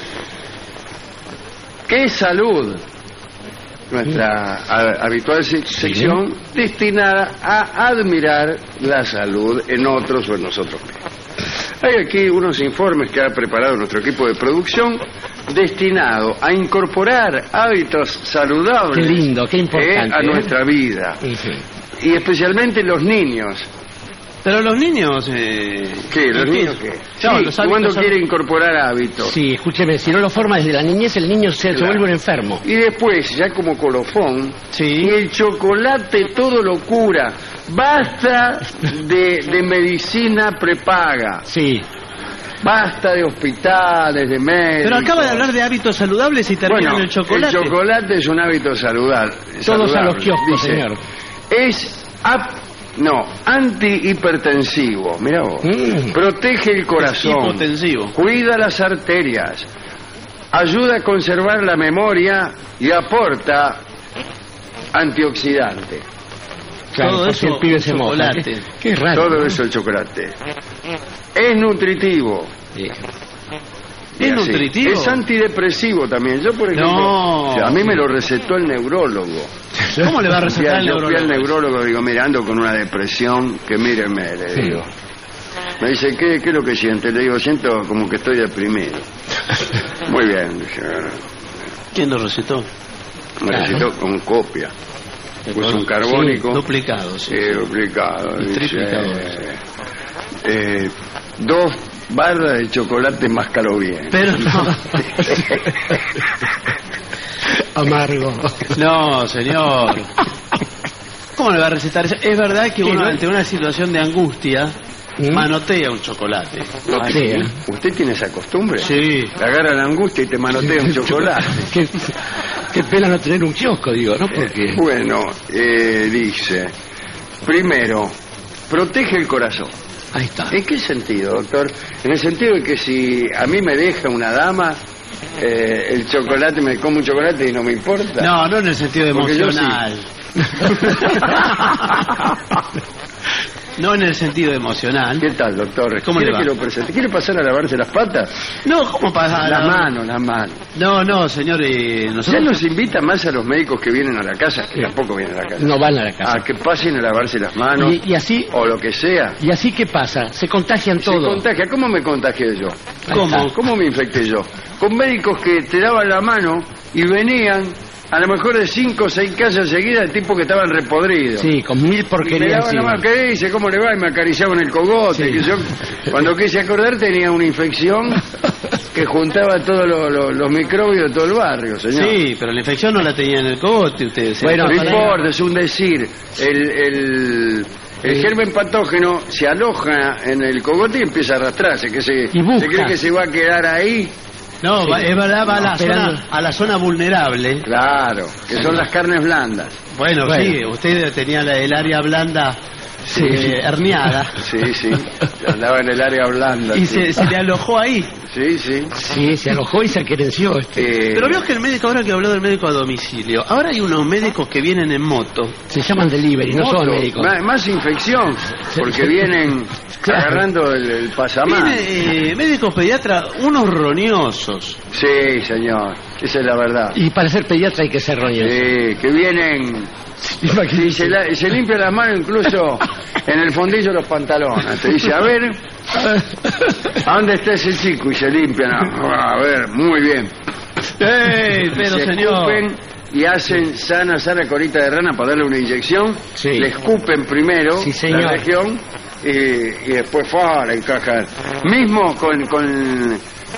¿Qué salud? Nuestra a, habitual se sección destinada a admirar la salud en otros o en nosotros mismos. Hay aquí unos informes que ha preparado nuestro equipo de producción destinado a incorporar hábitos saludables. Qué lindo, qué importante, eh, a ¿eh? nuestra vida. Sí. Y especialmente los niños. Pero los niños... Eh, ¿Qué? ¿Los niños qué? Sí, Sí, los ¿cuándo hábitos quiere son- incorporar hábitos? Sí, escúcheme, si no lo forma desde la niñez, el niño se, se Claro. vuelve un enfermo. Y después, ya como colofón, Sí. y el chocolate todo lo cura. Basta de, de medicina prepaga. Sí. Basta de hospitales, de médicos. Pero acaba de hablar de hábitos saludables y termina Bueno, en el chocolate. el chocolate es un hábito saludable. Todos a los saludable. kioscos, Dice, señor. Es ap- no, antihipertensivo. Mirá vos. Mm. Protege el corazón. Es hipotensivo. Cuida las arterias. Ayuda a conservar la memoria y aporta antioxidante. Claro, todo eso el pibe se moja. chocolate. Qué, qué raro. Todo ¿no? eso el chocolate. Es nutritivo. Sí. Y ¿Es así. nutritivo? Es antidepresivo también. Yo, por ejemplo, No. a mí me lo recetó el neurólogo. ¿Cómo le va a recetar el Yo fui al neurólogo? neurólogo, digo, mira, ando con una depresión, que míreme, le Sí. digo. Me dice, ¿qué, ¿qué es lo que siente? Le digo, siento como que estoy deprimido. Muy bien, dije, "Bueno". ¿Quién lo recetó? Me Claro. recetó con copia. Puso un carbónico. Sí, duplicado, sí. Sí, duplicado. Y dice, triplicado. eh, dos barras de chocolate máscalo bien. Pero no. Amargo. No, señor. ¿Cómo le va a recetar eso? Es verdad que uno no? ante una situación de angustia ¿Mm? manotea un chocolate. ¿No Ah, cree? sí. ¿Usted tiene esa costumbre? Sí. Te agarra la angustia y te manotea un chocolate. qué, qué pena no tener un kiosco, digo, ¿no? Porque... Bueno, eh, dice, primero, protege el corazón. Ahí está. ¿En qué sentido, doctor? En el sentido de que si a mí me deja una dama, eh, el chocolate, me como un chocolate y no me importa. No, no en el sentido Porque yo emocional. No en el sentido emocional. ¿Qué tal, doctor? ¿Cómo le ¿Quiere va? que lo presente? ¿Quiere pasar a lavarse las patas? No, ¿cómo pasa? La mano, la mano. No, no, señor, eh, ¿Ya nosotros... nos invita más a los médicos que vienen a la casa? Que tampoco vienen a la casa. No van a la casa. A que pasen a lavarse las manos. Y, y así, O lo que sea. y así qué pasa, se contagian Se todo. contagia. ¿Cómo me contagié yo? Ahí ¿Cómo? está. ¿Cómo me infecté yo? Con médicos que te daban la mano y venían a lo mejor de cinco o seis casas seguidas de tipos que estaban repodridos. Sí, con mil Y me porquerías daban la encima. mano, ¿qué dice? ¿Cómo le va? Y me acariciaban el cogote. Sí. Que yo, cuando quise acordar, tenía una infección que juntaba todos los, los- los microbios de todo el barrio, señor. Sí, pero la infección no la tenía en el cogote, ustedes. Bueno, no para- importa, es un decir. El, el, el germen patógeno se aloja en el cogote y empieza a arrastrarse. Que se, Y busca. se cree que se va a quedar ahí. No, va- es verdad, va a, la esperando. zona, a la zona vulnerable. Claro, que son las carnes blandas. Bueno, Bueno. sí, usted tenía la, el área blanda Sí. eh, herniada. Sí, sí. Andaba en el área blanda. Y sí. se, se le alojó ahí. Sí, sí. Sí, se alojó y se aquerenció. Este. Eh, Pero veo que el médico, ahora que habló del médico a domicilio, ahora hay unos médicos que vienen en moto. Se llaman delivery, no son moto, médicos. Más, más infección, porque vienen Claro. agarrando el, el pasamán. Viene eh, médicos pediatras, unos roñosos. Sí, señor, esa es la verdad. Y para ser pediatra hay que ser roñoso. Sí, que vienen y se, la- se limpia las manos incluso en el fondillo de los pantalones. Te dice, a ver, ¿a dónde está ese chico? Y se limpian. Ah, a ver, muy bien. ¡Ey, pero se señor! escupen y hacen sana, sana colita de rana para darle una inyección. Sí. Le escupen primero Sí, señor. la región y, y después fuera encajan. Mismo con, con,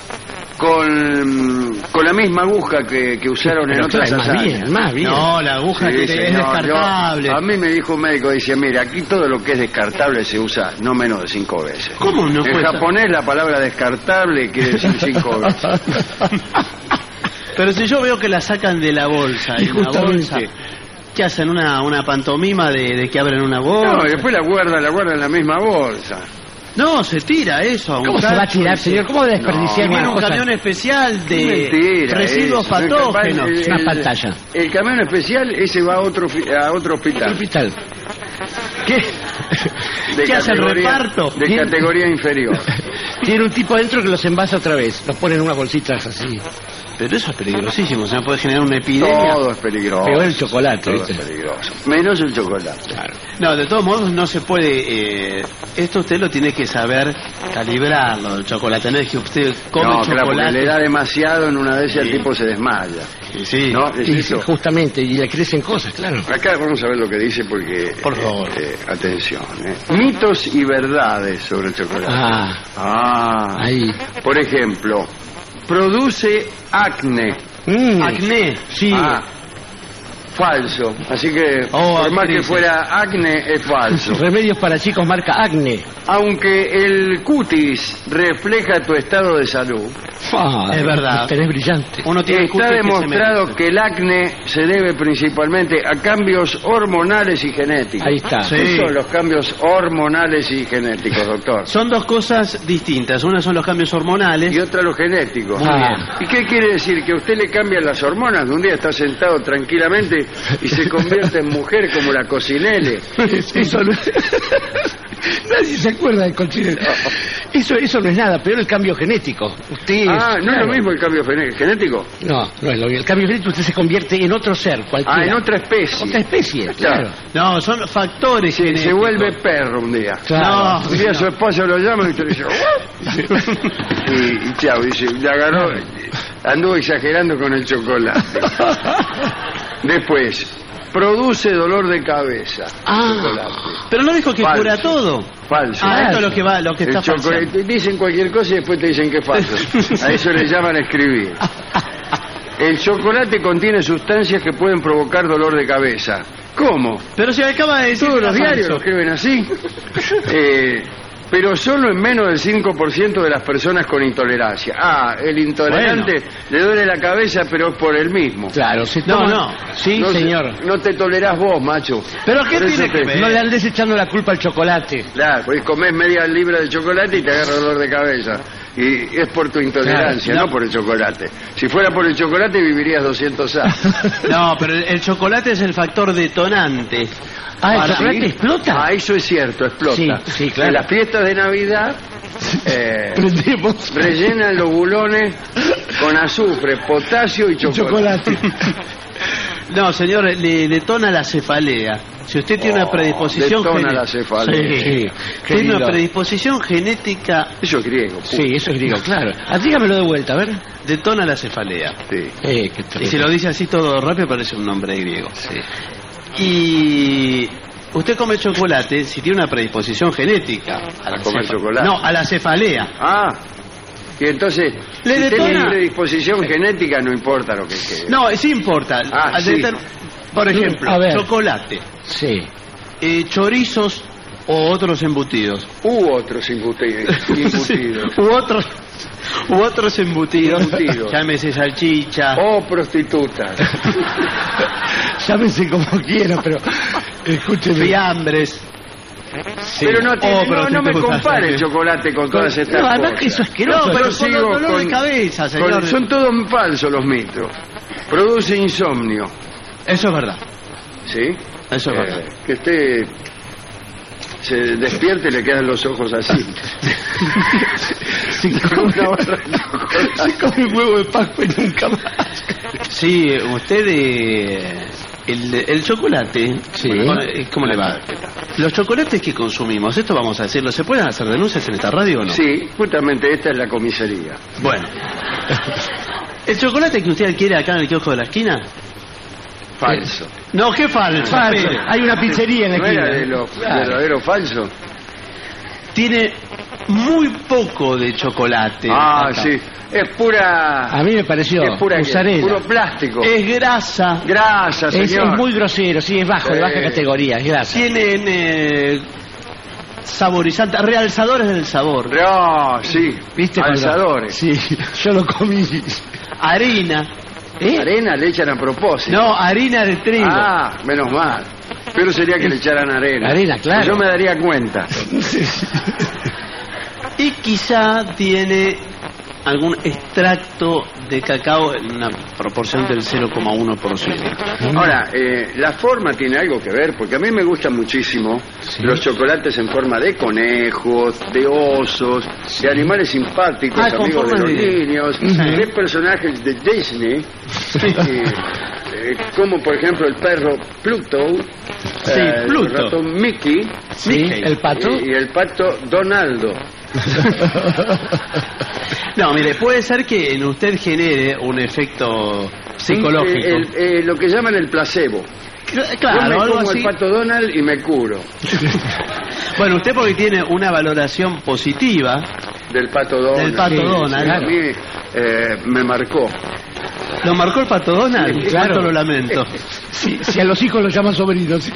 con, con la misma aguja que, que usaron en Pero otras claro, más hazañas. bien, más bien. No, la aguja Sí, que te- es señor, descartable. yo- a mí me dijo un médico, dice, mira, aquí todo lo que es descartable se usa no menos de cinco veces. ¿Cómo no En fue esa? japonés la palabra descartable quiere decir cinco veces. Pero si yo veo que la sacan de la bolsa, Y y una justamente. bolsa, que hacen una, una pantomima de, de que abren una bolsa. No, y después la guarda, la guarda en la misma bolsa. No, se tira eso a un ¿Cómo se va a cacho, tirar, y se- señor? ¿Cómo va a desperdiciar Y viene una un cosa? camión especial de Mentira, residuos eso. patógenos. El- el- Una pantalla. El camión especial, ese va a otro, fi- a otro hospital. Hospital. ¿Qué? De ¿Qué hace el categoría- reparto? De Bien. categoría inferior. Tiene un tipo adentro que los envasa otra vez. Los ponen en unas bolsitas así. Pero eso es peligrosísimo, se puede generar una epidemia. Todo es peligroso. Peor el chocolate, Todo ¿viste? es peligroso. Menos el chocolate. No, de todos modos no se puede... eh, esto usted lo tiene que saber calibrarlo, el chocolate. No es que usted come No, claro, porque chocolate... le da demasiado en una de esas, Sí. el tipo se desmaya. Sí, sí. ¿No? ¿Es Y eso? justamente, y le crecen cosas, claro. Acá vamos a ver lo que dice porque... Por favor. eh, eh, atención. eh. Mitos y verdades sobre el chocolate. Ah, Ah. ahí. Por ejemplo, produce acné. Mm, Acné. Sí. Ah, falso. Así que, Oh, por más que actrices. fuera acné, es falso. Remedios para chicos marca Acne. Aunque el cutis refleja tu estado de salud, Ah, Es verdad. Tenés brillante. Uno tiene está cutis que se demostrado merece. que el acné se debe principalmente a cambios hormonales y genéticos. Ahí está. Sí. ¿Qué son los cambios hormonales y genéticos, doctor? Son dos cosas distintas. Una son los cambios hormonales. Y otra los genéticos. Muy bien. ¿Y qué quiere decir? Que a usted le cambian las hormonas. Un día está sentado tranquilamente hombre y se convierte en mujer como la Cocinelle. Eso no... Nadie se acuerda del Cocinelle. Eso, eso no es nada, peor el cambio genético. Usted, ah, ¿no claro. es lo mismo el cambio genético? No, no es lo mismo. El cambio genético usted se convierte en otro ser, cualquiera. Ah, en otra especie. Otra especie, claro. No, son factores sí, genéticos. Se vuelve perro un día. Claro. No, un día su esposo lo llama y usted le dice... y, y chao, dice, le agarró, anduvo exagerando con el chocolate. Después... produce dolor de cabeza. Ah, chocolate. Pero no dijo que falso. Cura todo. Falso. Ah, esto es lo que va, lo que está falso. Dicen cualquier cosa y después te dicen que es falso. A eso le llaman escribir. El chocolate contiene sustancias que pueden provocar dolor de cabeza. ¿Cómo? Pero se acaba de decir. Todos los diarios lo escriben así. eh, pero solo en menos del cinco por ciento de las personas con intolerancia. Ah, el intolerante bueno. le duele la cabeza, pero es por él mismo. Claro, si no, toma... no, sí, no, señor. No te tolerás vos, macho. ¿Pero qué por tiene que ver? No le andes echando la culpa al chocolate. Claro, pues comés media libra de chocolate y te agarra dolor de cabeza. Y es por tu intolerancia, claro, no. no por el chocolate. Si fuera por el chocolate vivirías doscientos años. No, pero el, el chocolate es el factor detonante. Ah, ¿el chocolate ¿sí? explota? Ah, eso es cierto, explota. Sí, sí, claro. En las fiestas de Navidad eh, rellenan los bulones con azufre, potasio y chocolate. chocolate. No, señor, le detona la cefalea. Si usted tiene oh, una predisposición detona la cefalea. Sí, sí. Tiene una predisposición genética. Eso es griego. Puto. Sí, eso es griego, claro. Ah, dígamelo de vuelta, a ver. Detona la cefalea. Sí. Eh, y si lo dice así todo rápido parece un nombre griego. Sí. Y usted come chocolate si tiene una predisposición genética a la comer chocolate. No, a la cefalea. Ah. Y entonces, ¿le si detona? tiene predisposición genética, no importa lo que quede. No, sí importa. Ah, sí. Por ejemplo, chocolate. Sí. Eh, chorizos o otros embutidos. U otros embutidos. embutidos. u otros u otros embutidos. embutidos. Llámese salchicha. O prostitutas. Llámese como quiera, pero escúcheme. Fiambres. Sí. Pero no, tiene, oh, pero no, no me compare el chocolate con todas estas no, cosas. Que eso es asqueroso. No, pero yo sigo dolor con, de cabeza, señor. Con, son todos falsos los mitos. Produce insomnio. Eso es verdad. ¿Sí? Eso es eh, verdad. Que usted se despierte y le quedan los ojos así. Si come una barra de chocolate. Si come un huevo de Pascua y nunca más. Sí, usted... Eh... El, el chocolate, sí. ¿Cómo le va? Los chocolates que consumimos, esto vamos a decirlo, ¿se pueden hacer denuncias en esta radio o no? Sí, justamente esta es la comisaría. Bueno, ¿el chocolate que usted adquiere acá en el kiosco de la esquina? Falso. No, ¿qué falso? Falso. Hay una pizzería en la ¿No esquina. Era de lo claro. verdadero falso? Tiene muy poco de chocolate. Ah, acá. sí. Es pura... A mí me pareció es pura musarela. Puro plástico. Es grasa. Grasa, señor. Es, es muy grosero, sí, es bajo, eh, de baja categoría, es grasa. Tienen eh, saborizantes, realzadores del sabor. No, sí. ¿Viste? Alzadores. Sí, yo lo comí. Harina. ¿Eh? Arena le echan a propósito. No, harina de trigo. Ah, menos mal. Pero sería que le echaran arena. Arena, claro. Yo me daría cuenta. Y quizá tiene algún extracto de cacao en una proporción del cero coma uno por ciento. Ahora, eh, la forma tiene algo que ver, porque a mí me gustan muchísimo sí. los chocolates en forma de conejos, de osos, sí. de animales simpáticos, ah, amigos de los de... niños, sí. de personajes de Disney, eh, eh, como por ejemplo el perro Pluto, sí, eh, Pluto. el ratón Mickey, sí, Mickey el pato y, y el pato Donaldo. No, mire, puede ser que en usted genere un efecto psicológico. El, el, el, lo que llaman el placebo. Claro, yo me algo como así. el pato Donald y me curo. Bueno, usted porque tiene una valoración positiva del pato Donald. Del pato sí, Donald. Sí, claro. A mí eh, me marcó. ¿Lo marcó el pato Donald? Sí, claro. Cuánto lo lamento. Sí, si a los hijos los llaman sobrinos.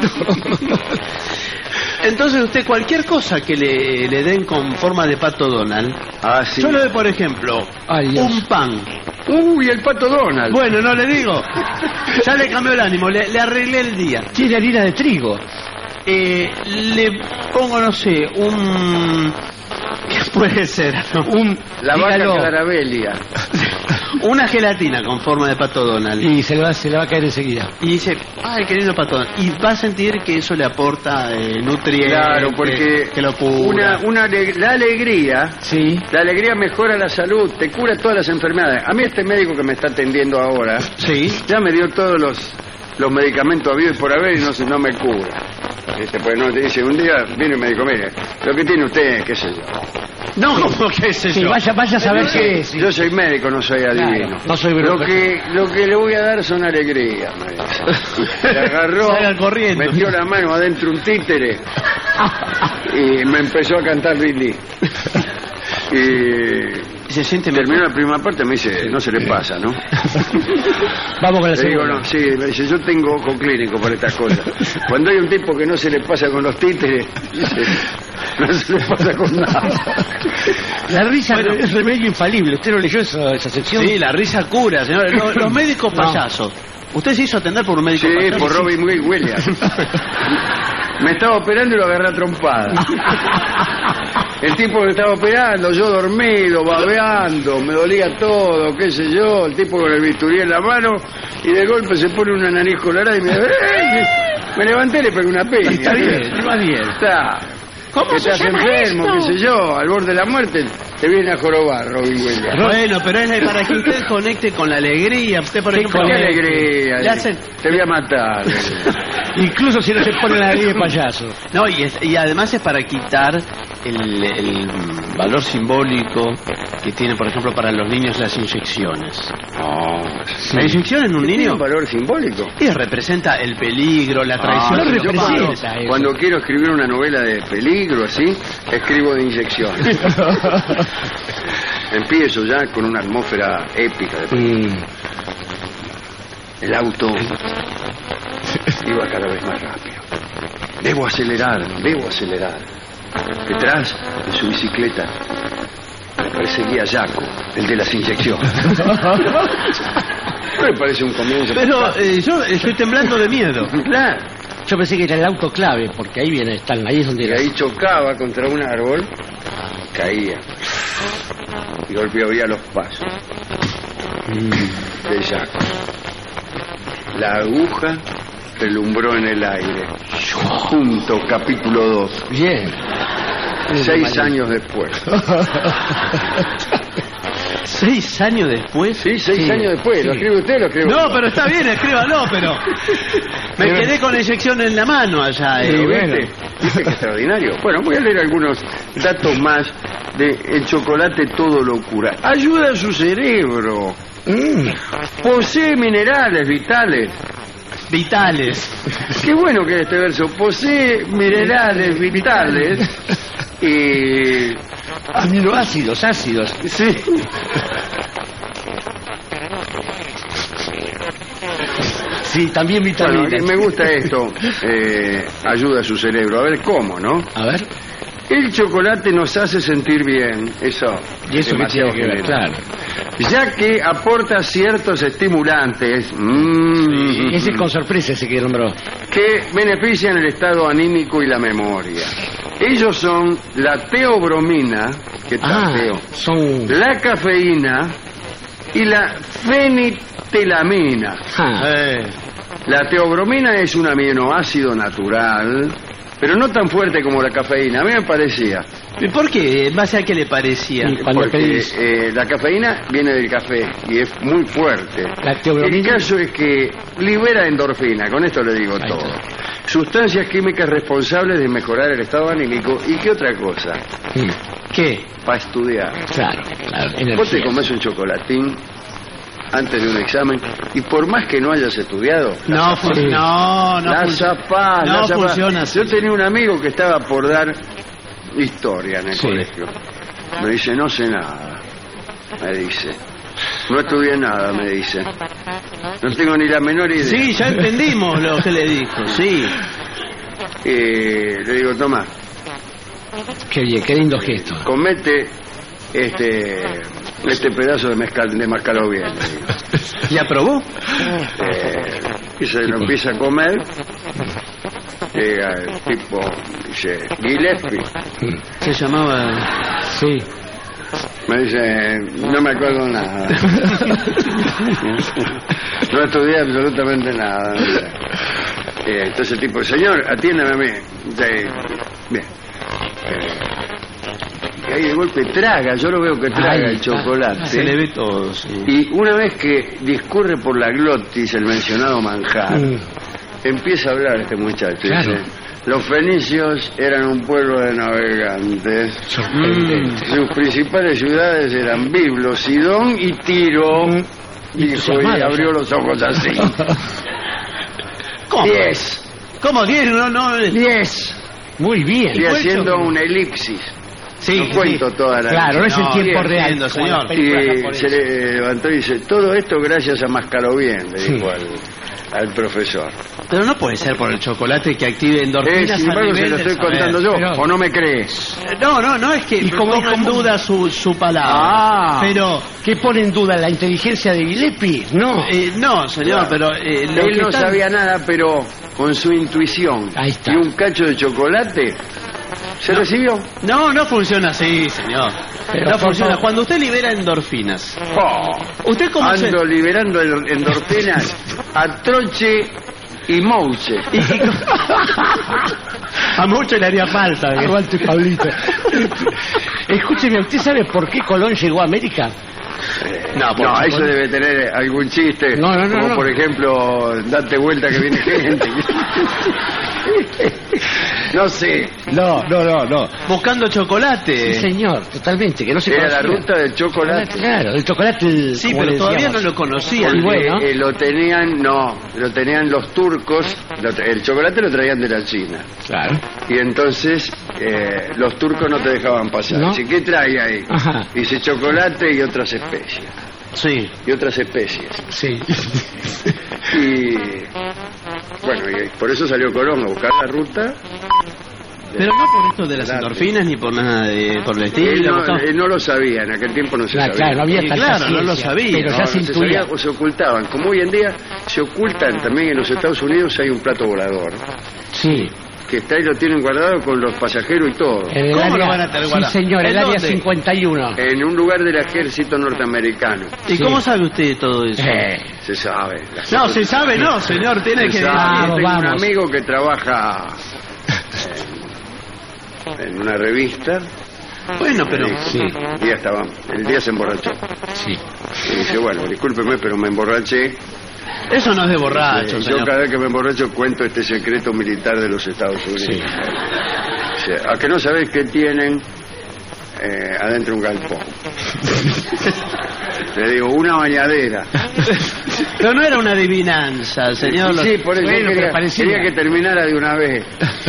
Entonces usted cualquier cosa que le, le den con forma de pato Donald, ah, sí. yo le doy por ejemplo Ay, un pan. Uy, el pato Donald. Bueno, no le digo. Ya le cambió el ánimo, le, le arreglé el día. Tiene harina de trigo. Eh, le pongo, no sé, un... ¿Qué puede ser? ¿No? Un, la vaca Clarabelia. una gelatina con forma de Pato Donald. Y se le va, se le va a caer enseguida. Y dice, ay, querido Pato Donald. Y va a sentir que eso le aporta eh, nutrientes. Claro, porque que lo cura. Una, una ale- la alegría, sí. La alegría mejora la salud, te cura todas las enfermedades. A mí este médico que me está atendiendo ahora, sí, ya me dio todos los los medicamentos habidos y por haber y no se- no me cura. Este, pues no te dice, un día viene el médico, mire, lo que tiene usted, qué sé yo. No, ¿cómo qué sé Sí, yo? vaya, vaya a saber Yo qué soy- es. Yo soy médico, no soy adivino. Claro, no soy lo brujo. que lo que le voy a dar son alegrías, me dice. Se agarró, Salgan corriendo. metió la mano adentro un títere y me empezó a cantar Billy. Y se siente terminó la primera parte, me dice, no se le pasa, ¿no? Vamos con la Le digo, segunda. no, sí, me dice, yo tengo ojo clínico para estas cosas. Cuando hay un tipo que no se le pasa con los títeres, dice, no se le pasa con nada. La risa Bueno. es remedio infalible. ¿Usted no leyó esa, esa sección? Sí, la risa cura, señores. Los, los médicos No. payasos. ¿Usted se hizo atender por un médico Sí, payaso? por Robin Will Williams. Me estaba operando y lo agarré a trompada. El tipo que estaba operando, yo dormido, babeando, me dolía todo, qué sé yo, el tipo con el bisturí en la mano, y de golpe se pone una nariz colorada y me... ¡Eh! Me levanté y le pegué una piña. Está bien, va bien. Está. ¿Cómo que se estás llama enfermo, esto? qué sé yo, al borde de la muerte, te viene a jorobar, Robin Williams. Bueno, pero es para que usted conecte con la alegría. Usted, por ¿Qué ejemplo, con alegría? le hacen- Te voy a matar. Incluso si no se pone la nariz de payaso. No, y, es- y además es para quitar el, el valor simbólico que tiene, por ejemplo, para los niños las inyecciones. No, La inyección en un ¿Tiene niño un valor simbólico? y representa el peligro, la traición. Ah, de no los representa padres. eso. Cuando quiero escribir una novela de peligro, así, escribo de inyección. Empiezo ya con una atmósfera épica. De Mm. El auto iba cada vez más rápido. Debo acelerar, debo acelerar. Detrás, en su bicicleta, me perseguía Jaco, el de las inyecciones. Me parece un comienzo. Pero eh, yo estoy temblando de miedo. Claro. Yo pensé que era el auto clave, porque ahí viene, están, ahí es donde... Y ahí chocaba contra un árbol, caía. Y golpe oía los pasos de Jaco. La aguja relumbró en el aire. Punto, capítulo dos. Bien. Seis años después. ¿Seis años después? Sí, seis Sí, años después. ¿Lo sí. escribe usted o lo escribo No, yo? pero está bien, escríbalo, pero me quedé con la inyección en la mano allá. eh. Sí, bueno. ¿viste? ¿Viste qué extraordinario? Bueno, voy a leer algunos datos más de el chocolate todo lo cura. Ayuda a su cerebro. Mm. Posee minerales vitales. Vitales. Qué bueno que es este verso. Posee minerales vitales y... Aminoácidos, ácidos. Sí. Sí, también Bueno, vitaminas. me gusta esto. Eh, ayuda a su cerebro. A ver cómo, ¿no? A ver. El chocolate nos hace sentir bien. Eso. ¿Y eso qué demasiado tiene que ver? general. Claro. Ya que aporta ciertos estimulantes mm, Ese con sorpresa ese que nombró. que benefician el estado anímico y la memoria. Ellos son la teobromina, ¿qué tal, Ah, Teo? son... La cafeína y la fenitelamina. Ah, Eh, La teobromina es un aminoácido natural, pero no tan fuerte como la cafeína. A mí me parecía. ¿y por qué? ¿En base a qué le parecía? Sí. Cuando Porque pedís- eh, la cafeína viene del café y es muy fuerte. La teobromina- El caso es que libera endorfina, con esto le digo Ahí todo. está. Sustancias químicas responsables de mejorar el estado anímico. ¿Y qué otra cosa? mm, ¿Qué? Para estudiar. claro, claro. Vos te Energía. comés un chocolatín antes de un examen y por más que no hayas estudiado, No, fun- Sí. no, no. la fun- zapás, no la zapás. funciona así. Yo tenía un amigo que estaba por dar historia en el Sí. colegio. Me dice, no sé nada. Me dice. No estudié nada, me dice. No tengo ni la menor idea. Sí, ya entendimos lo que le dijo, sí. Eh, le digo, toma, Qué bien, qué lindo gesto. comete este este pedazo de mezcal de mascalo bien, le digo. ¿Y aprobó? Eh, y se lo empieza a comer. Llega el tipo, dice, Gillespie. Se llamaba... Sí. Me dice, no me acuerdo nada. No estudié absolutamente nada. Eh, entonces el tipo, señor, atiéndame a mí. De, bien. Eh, ahí de golpe traga, yo lo veo que traga Ay, el chocolate. Se le ve todo, sí. Y una vez que discurre por la glotis el mencionado manjar, mm. empieza a hablar este muchacho. Claro. Dice, los fenicios eran un pueblo de navegantes. Mm. Sus principales ciudades eran Biblo, Sidón y Tiro. Mm. Dijo y, y abrió los ojos así. ¿Cómo? Diez. ¿Cómo diez? No, no. Diez. Muy bien. Y haciendo un elipsis. Sí, no sí. cuento toda la Claro, no es el tiempo bien, real, entiendo, señor. Y se le levantó y dice, todo esto gracias a Mascarovien, le dijo al, al profesor. Pero no puede ser por el chocolate que active endorfinas. Eh, sin embargo, se lo estoy contando yo, pero... ¿o no me crees? No, no, no es que y como, ponga en duda su, su palabra. Ah, pero ¿qué pone en duda? ¿La inteligencia de Gillespie? No. Eh, no, señor, claro. pero... Eh, lo Él que no están... sabía nada, pero con su intuición Ahí está. y un cacho de chocolate... ¿Se no, recibió? No, no funciona así, señor. Pero no funciona. Favor. Cuando usted libera endorfinas. Oh, ¿Usted cómo ando se... liberando endorfinas a troche y mouche. Y, y... a mucho le haría falta. Aguante, Pablito. Escúcheme, ¿usted sabe por qué Colón llegó a América? No, por no eso debe tener algún chiste. No, no, no. Como no. por ejemplo, date vuelta que viene gente. No sé. No, no, no, no. Buscando chocolate. Sí, señor, totalmente, que no se Era conocía. la ruta del chocolate. Claro, el chocolate. Sí, pero todavía no lo conocían. Porque, bueno. eh, lo tenían, no, lo tenían los turcos. Lo, el chocolate lo traían de la China. Claro. Y entonces eh, los turcos no te dejaban pasar. ¿No? Dice, ¿qué trae ahí? Ajá. Dice chocolate y otras especies. Sí. Y otras especies. Sí. Y bueno, y por eso salió Colón a buscar la ruta. Pero no por esto de las endorfinas ni por nada de por el estilo. Él no, él no lo sabía, en aquel tiempo no se claro, sabía. Claro, no había tanta claro, ciencia, no lo sabía. Pero no, ya no se se intuía. sabía o se ocultaban. Como hoy en día se ocultan también en los Estados Unidos hay un plato volador. Sí. Que está ahí lo tienen guardado con los pasajeros y todo. En el ¿Cómo área, lo van a tener guardado? Sí, señor, el ¿En área dónde? cincuenta y uno. En un lugar del ejército norteamericano. ¿Y Sí. cómo sabe usted todo eso? Eh, se sabe. No, se sabe, no, señor, tiene se que... sabe. Vamos, Tengo un vamos. amigo que trabaja en, en una revista. Bueno, pero... Sí. El día estaba, el día se emborrachó. Sí. Y dice, bueno, discúlpeme, pero me emborraché. Eso no es de borracho, Eh, señor. yo cada vez que me emborracho cuento este secreto militar de los Estados Unidos. Sí. O sea, a que no sabés qué tienen eh, adentro un galpón. Le digo, una bañadera. Pero no era una adivinanza, señor. Sí, por eso Bueno, quería, pero parecía. quería que terminara de una vez.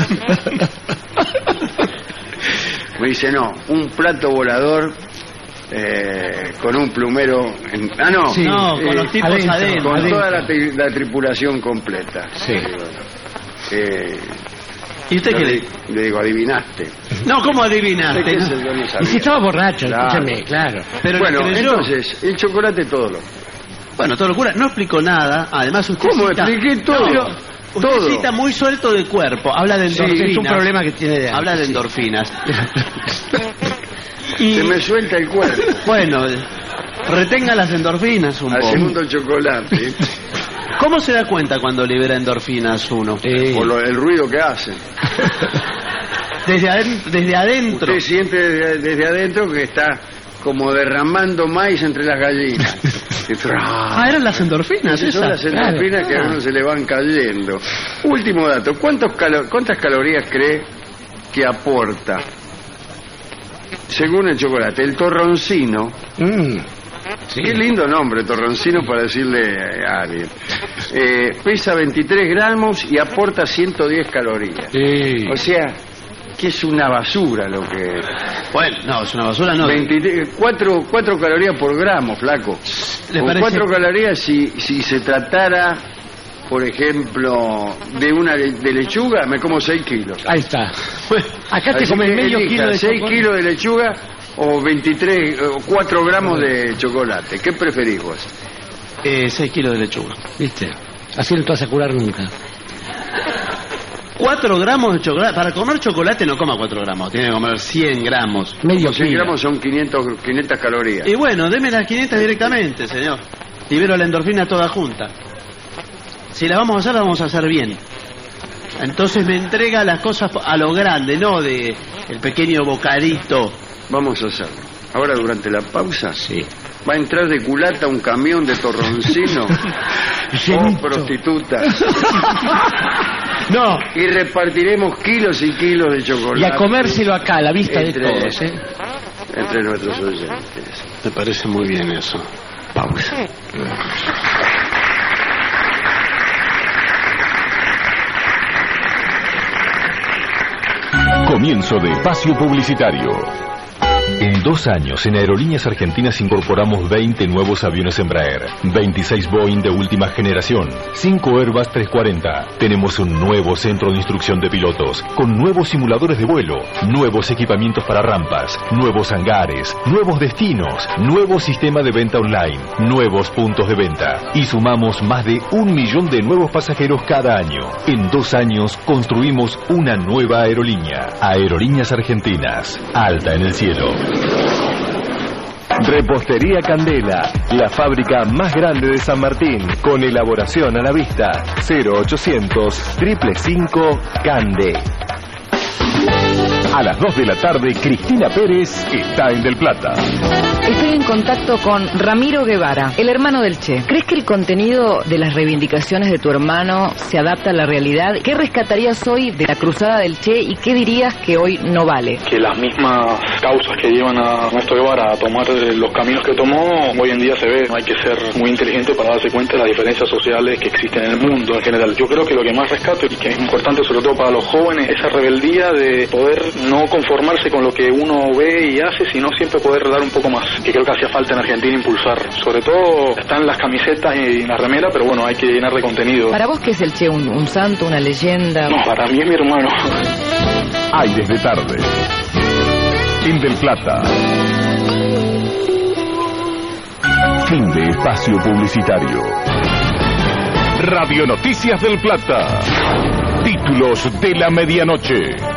Me dice, no, un plato volador eh, con un plumero... En, ah, no. Sí, no, con los tipos adentro. adentro con adentro. toda la, tri- la tripulación completa. Sí. Eh, ¿Y usted qué le...? Le digo, adivinaste. No, ¿cómo adivinaste? ¿Qué sé? Yo no Y sabía. si estaba borracho, Claro. escúchame, claro. Pero Bueno, le creyó. entonces, el chocolate todo lo... Bueno, todo locura. No explicó nada. Además, usted ¿Cómo cita... expliqué todo? No, pero usted Todo. cita muy suelto de cuerpo. Habla de Sí, endorfinas. es un problema que tiene de antes, Habla de sí. endorfinas. y... Se me suelta el cuerpo. Bueno, retenga las endorfinas un Al poco. segundo chocolate. ¿Cómo se da cuenta cuando libera endorfinas uno? Sí. Por lo, el ruido que hacen. Desde adentro. Desde adentro. Usted siente desde, desde adentro que está como derramando maíz entre las gallinas. Y tra- Ah, eran las endorfinas, Esas son esas. las endorfinas que a uno se le van cayendo. Último dato, ¿cuántos calo- ¿cuántas calorías cree que aporta? Según el chocolate, el torroncino. Mm. Sí. Qué lindo nombre, torroncino, para decirle a alguien. Eh, pesa veintitrés gramos y aporta ciento diez calorías. Sí. O sea, que es una basura lo que... Bueno, no, es una basura, no. veintitrés, cuatro, cuatro calorías por gramo, flaco. ¿Le Con parece? cuatro calorías si, si se tratara, por ejemplo, de una le- de lechuga, me como seis kilos. Ahí está. Acá te Así comes que medio elija, kilo de seis chocolate. kilos de lechuga o veintitrés, o cuatro gramos de chocolate. ¿Qué preferís vos? Eh, seis kilos de lechuga. ¿Viste? Así no te vas a curar nunca. cuatro gramos de chocolate. Para comer chocolate no coma cuatro gramos, tiene que comer cien gramos. Medio cien gramos son quinientos, quinientas calorías. Y bueno, deme las quinientas directamente, señor. Libero la endorfina toda junta. Si la vamos a hacer, la vamos a hacer bien. Entonces me entrega las cosas a lo grande, no de el pequeño bocadito. Vamos a hacerlo. Ahora, durante la pausa, sí, va a entrar de culata un camión de torroncino con prostitutas. No. Y repartiremos kilos y kilos de chocolate. Y a comérselo acá, a la vista entre, de todos, ¿eh? Entre nuestros oyentes. Me parece muy bien eso. Pausa. Comienzo de espacio publicitario. En dos años, en Aerolíneas Argentinas incorporamos veinte nuevos aviones Embraer, veintiséis Boeing de última generación, cinco Airbus trescientos cuarenta. Tenemos un nuevo centro de instrucción de pilotos, con nuevos simuladores de vuelo, nuevos equipamientos para rampas, nuevos hangares, nuevos destinos, nuevo sistema de venta online, nuevos puntos de venta. Y sumamos más de un millón de nuevos pasajeros cada año. En dos años construimos una nueva aerolínea. Aerolíneas Argentinas, alta en el cielo. Repostería Candela, la fábrica más grande de San Martín, con elaboración a la vista. cero ochocientos, cinco cinco cinco, Cande. A las dos de la tarde, Cristina Pérez está en Del Plata. Estoy en contacto con Ramiro Guevara, el hermano del Che. ¿Crees que el contenido de las reivindicaciones de tu hermano se adapta a la realidad? ¿Qué rescatarías hoy de la cruzada del Che y qué dirías que hoy no vale? Que las mismas causas que llevan a Ernesto Guevara a tomar los caminos que tomó, hoy en día se ve. Hay que ser muy inteligente para darse cuenta de las diferencias sociales que existen en el mundo en general. Yo creo que lo que más rescato y que es importante sobre todo para los jóvenes, esa rebeldía de poder no conformarse con lo que uno ve y hace, sino siempre poder dar un poco más, que creo que hacía falta en Argentina impulsar. Sobre todo están las camisetas y la remera, pero bueno, hay que llenar de contenido. ¿Para vos qué es el Che? ¿Un, un santo, una leyenda? No, para mí es mi hermano. Aires de tarde. En Del Plata. Fin de espacio publicitario. Radio Noticias del Plata. Títulos de la medianoche.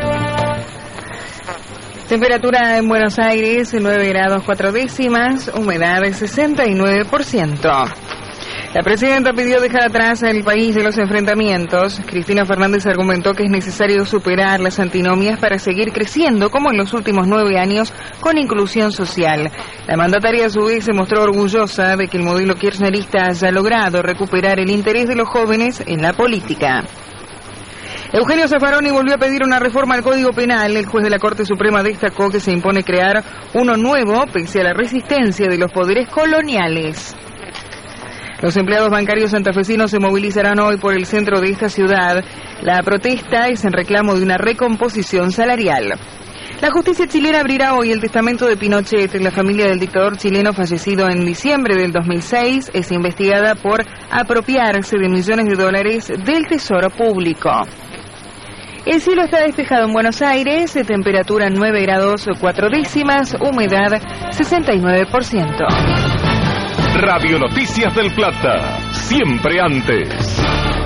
Temperatura en Buenos Aires, nueve grados cuatro décimas, humedad sesenta y nueve por ciento. La presidenta pidió dejar atrás el país de los enfrentamientos. Cristina Fernández argumentó que es necesario superar las antinomias para seguir creciendo, como en los últimos nueve años, con inclusión social. La mandataria a su vez se mostró orgullosa de que el modelo kirchnerista haya logrado recuperar el interés de los jóvenes en la política. Eugenio Zaffaroni volvió a pedir una reforma al Código Penal. El juez de la Corte Suprema destacó que se impone crear uno nuevo pese a la resistencia de los poderes coloniales. Los empleados bancarios santafesinos se movilizarán hoy por el centro de esta ciudad. La protesta es en reclamo de una recomposición salarial. La justicia chilena abrirá hoy el testamento de Pinochet. La familia del dictador chileno fallecido en diciembre del dos mil seis es investigada por apropiarse de millones de dólares del tesoro público. El cielo está despejado en Buenos Aires, temperatura nueve grados cuatro décimas, humedad sesenta y nueve por ciento. Radio Noticias del Plata, siempre antes.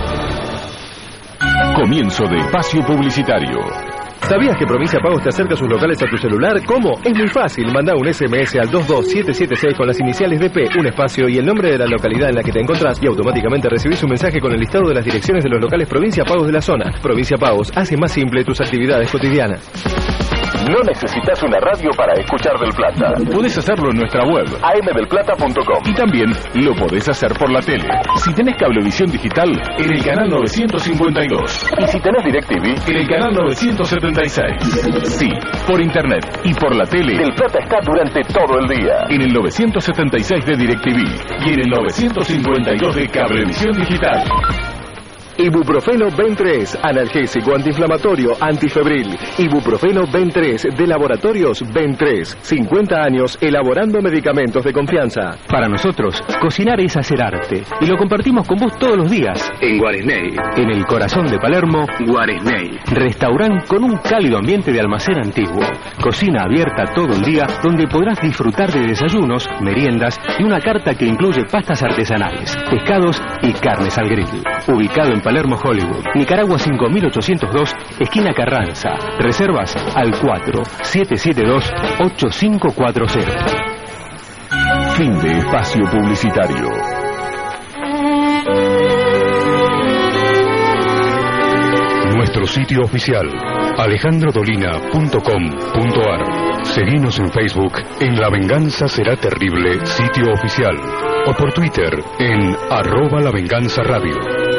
Comienzo de espacio publicitario. ¿Sabías que Provincia Pagos te acerca sus locales a tu celular? ¿Cómo? Es muy fácil. Manda un S M S al dos dos siete siete seis con las iniciales de P, un espacio y el nombre de la localidad en la que te encontrás y automáticamente recibís un mensaje con el listado de las direcciones de los locales Provincia Pagos de la zona. Provincia Pagos hace más simple tus actividades cotidianas. No necesitas una radio para escuchar Del Plata. Puedes hacerlo en nuestra web, a m del plata punto com. Y también lo podés hacer por la tele. Si tenés cablevisión digital, en el canal novecientos cincuenta y dos. Y si tenés DirecTV, en el canal novecientos setenta y seis. Sí, por internet y por la tele, Del Plata está durante todo el día. En el novecientos setenta y seis de DirecTV y en el novecientos cincuenta y dos de cablevisión digital. Ibuprofeno Ben tres, analgésico, antiinflamatorio, antifebril. Ibuprofeno Ben tres, de Laboratorios Ben tres. cincuenta años elaborando medicamentos de confianza. Para nosotros, cocinar es hacer arte. Y lo compartimos con vos todos los días. En Guaresney. En el corazón de Palermo, Guaresney. Restaurante con un cálido ambiente de almacén antiguo. Cocina abierta todo el día, donde podrás disfrutar de desayunos, meriendas y una carta que incluye pastas artesanales, pescados y carnes al grill. Ubicado en Palermo Hollywood. Nicaragua cinco mil ochocientos dos, esquina Carranza. Reservas al cuatro siete siete dos ocho cinco cuatro cero. Fin de espacio publicitario. Nuestro sitio oficial, alejandro dolina punto com punto ar. Seguinos en Facebook en La Venganza Será Terrible, sitio oficial. O por Twitter en arroba La Venganza Radio.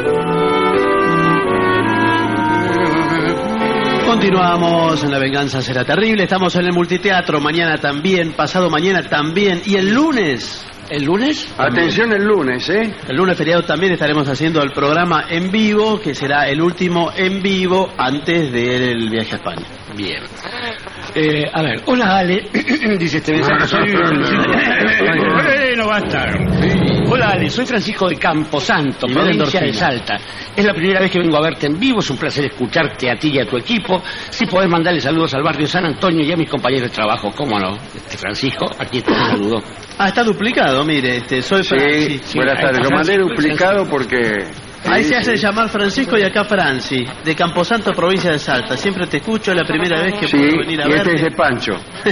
Continuamos en La Venganza Será Terrible. Estamos en el multiteatro. Mañana también, pasado mañana también. Y el lunes... ¿El lunes? Atención el lunes, ¿eh? El lunes feriado también estaremos haciendo el programa en vivo, que será el último en vivo antes del viaje a España. Bien. Eh, a ver, hola Ale, dice este mensaje. Soy no va a estar. Hola Ale, soy Francisco de Camposanto, Y provincia de Endorfina. Salta. Es la primera vez que vengo a verte en vivo, es un placer escucharte a ti y a tu equipo. Si podés mandarle saludos al barrio San Antonio y a mis compañeros de trabajo, cómo no. Este Francisco, aquí te saludo. Ah, está duplicado, mire, este, soy Sí, Francis. buenas tardes. Lo mandé duplicado porque... Ahí se hace llamar Francisco y acá Franci, de Camposanto, provincia de Salta. Siempre te escucho, es la primera vez que Sí, puedo venir a y este verte. es de Pancho.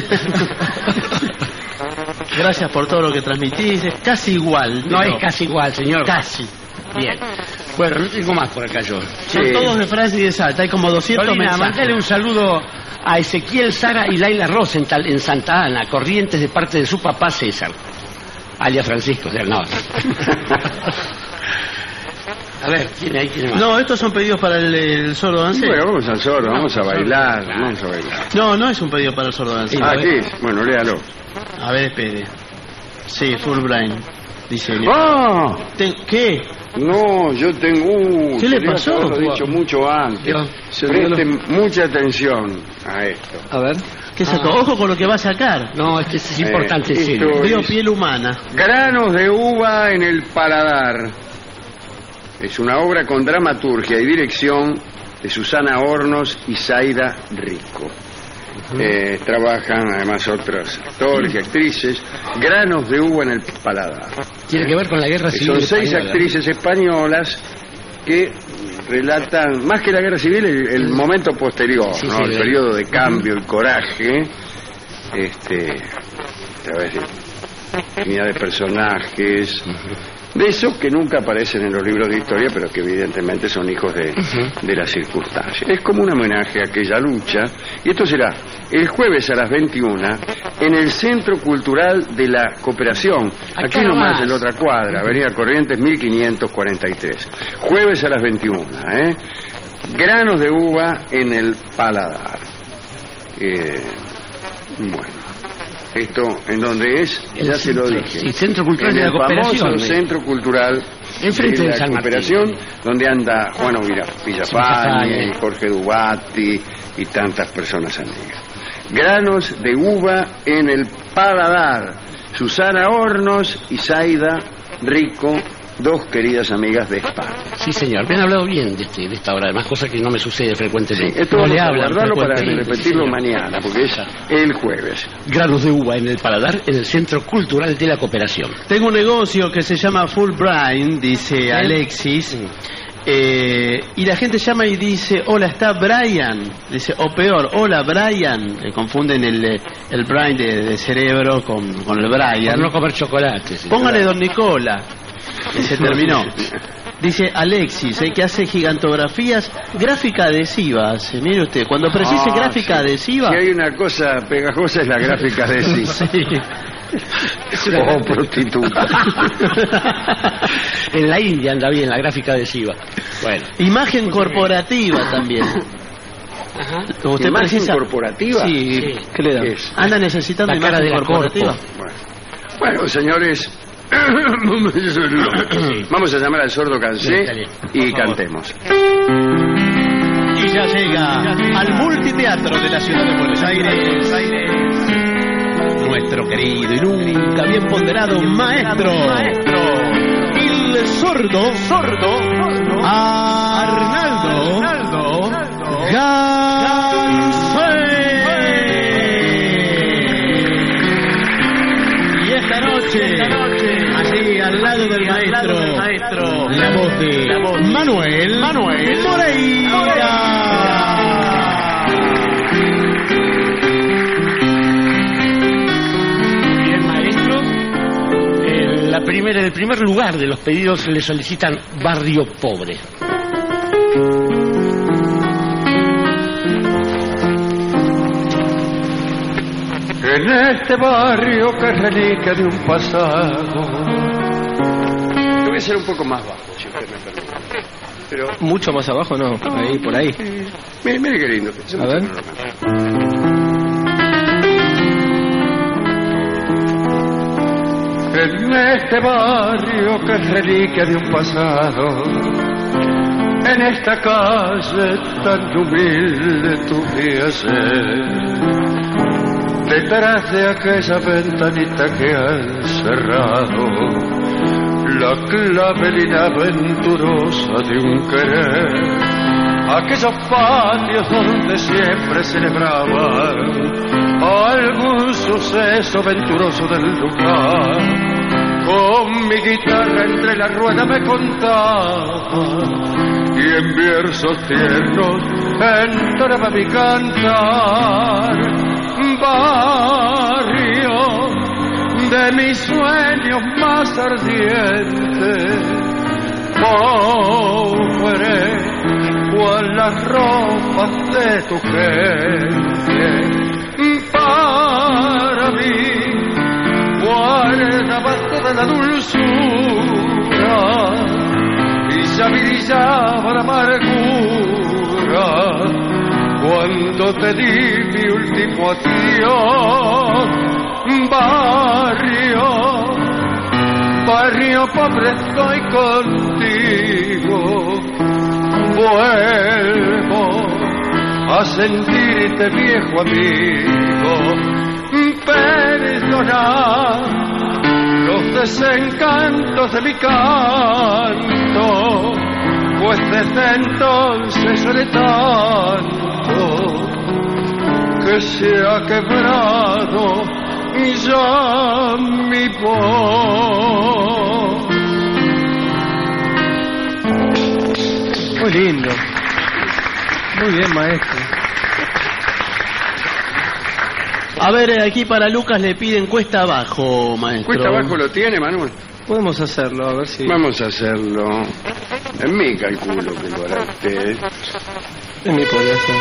Gracias por todo lo que transmitís, es casi igual. No es casi igual, señor. Casi. Bien. Bueno, no tengo más por acá yo. Son todos de Franci y de Salta, hay como doscientos Dolina, mensajes. mandale un saludo a Ezequiel, Sara y Laila Rosenthal en Santa Ana, Corrientes, de parte de su papá César, alias Francisco, o sea, no. A ver, ¿quién hay? ¿Quién más? No, estos son pedidos para el, el sordo dancero. Bueno, vamos al sordo, vamos a bailar, vamos a bailar. No, no es un pedido para el sordo dancero. Ah, ¿qué es? Bueno, léalo. A ver, espere. Sí, full brain. Dice. ¡Ah! Ten- ¿Qué? No, yo tengo... Uh, ¿Qué le tenía pasó? que haberlo dicho mucho antes. Yo- Presten mucha atención a esto. A ver. ¿Qué sacó? Ah. Ojo con lo que va a sacar. No, este es Eh, importante, esto sí. Veo es piel humana. Granos de uva en el paladar. Es una obra con dramaturgia y dirección de Susana Hornos y Zaida Rico. Eh, trabajan además otros actores y actrices. Granos de uva en el paladar. Tiene que ver con la guerra Que civil. son seis española. actrices españolas que relatan, más que la guerra civil, el, el momento posterior, Sí, ¿no? sí, el bien. periodo de cambio, el coraje, este, a través de infinidad de personajes, de esos que nunca aparecen en los libros de historia, pero que evidentemente son hijos de, de las circunstancias. Es como un homenaje a aquella lucha, y esto será el jueves a las veintiuna en el Centro Cultural de la Cooperación, aquí Acá nomás nomás. en la otra cuadra, Avenida Corrientes mil quinientos cuarenta y tres. Jueves a las veintiuna, ¿eh? Granos de uva en el paladar. Eh, bueno. Esto, ¿en dónde es? El Ya se lo centro, dije. sí, Centro Cultural en de la el Cooperación, famoso ¿eh? Centro Cultural Enfrente de del la San Martín. Cooperación, donde anda Juan Villa- Villafañe, Villafañe. Jorge Dubati y tantas personas amigas. Granos de uva en el paladar. Susana Hornos y Zaida Rico, dos queridas amigas de España. Sí, señor. Me han hablado bien de, este, de esta obra, además, cosa que no me sucede frecuentemente. Esto no vamos le a hablan guardarlo para frecuentemente, repetirlo sí, señor. mañana, porque es el jueves. Granos de uva en el paladar en el Centro Cultural de la Cooperación. Tengo un negocio que se llama Full Brain, dice Alexis. Eh, y la gente llama y dice, hola, está Brian. Dice, o peor, hola Brian. Le confunden el, eh, el brain de, de cerebro con, con el Brian. Por no comer chocolate. sí. Póngale don Nicola. Que se terminó. Dice Alexis, eh, que hace gigantografías, gráfica adhesiva. hace. Mire usted, cuando precise Ah, gráfica sí. adhesiva. Si hay una cosa pegajosa es la gráfica adhesiva. Sí. O prostituta. En la India anda bien la gráfica adhesiva. Bueno. Imagen corporativa también. Como usted ¿Imagen precisa. corporativa? Sí, Sí. ¿qué le da? ¿Qué es? Anda necesitando La cara imagen de la corporativa. corpo. Bueno. Bueno, señores, vamos a llamar al sordo Cansé y cantemos. Y ya llega al multiteatro de la ciudad de Buenos Aires, nuestro querido y nunca bien ponderado maestro, el sordo, sordo, Arnaldo Gansé. Y esta noche, Sí, al lado del maestro. Del maestro. La voz de la voz. Manuel. Manuel. Moreira. La primera, en el primer lugar de los pedidos le solicitan Barrio Pobre. En este barrio que es reliquia de un pasado. Yo voy a ser un poco más bajo, si usted me permite. Pero... Mucho más abajo, no, ahí, por ahí. Mire, mire qué lindo. A ver. En este barrio que es reliquia de un pasado, en esta calle tan humilde tu ser, detrás de aquella ventanita que han cerrado, la clave inaventurosa de un querer, aquellos patios donde siempre celebraban algún suceso venturoso del lugar. Con mi guitarra entre la rueda me contaba y en versos tiernos entraba mi cantar. Barrio de mis sueños más ardientes, pobre cual las ropas de tu gente. Para mí guardaba toda la dulzura y ya brillaba la amargura cuando te di mi último adiós. Barrio, barrio pobre, estoy contigo, vuelvo a sentirte viejo amigo. Perdona los desencantos de mi canto, pues desde entonces lloré tanto que se ha quebrado ya mi voz. Muy lindo. Muy bien, maestro. A ver, aquí para Lucas le piden cuesta abajo, maestro. ¿Cuesta abajo lo tiene, Manuel? Podemos hacerlo, a ver si... Vamos a hacerlo. En mi cálculo que lo hará usted. En mi población.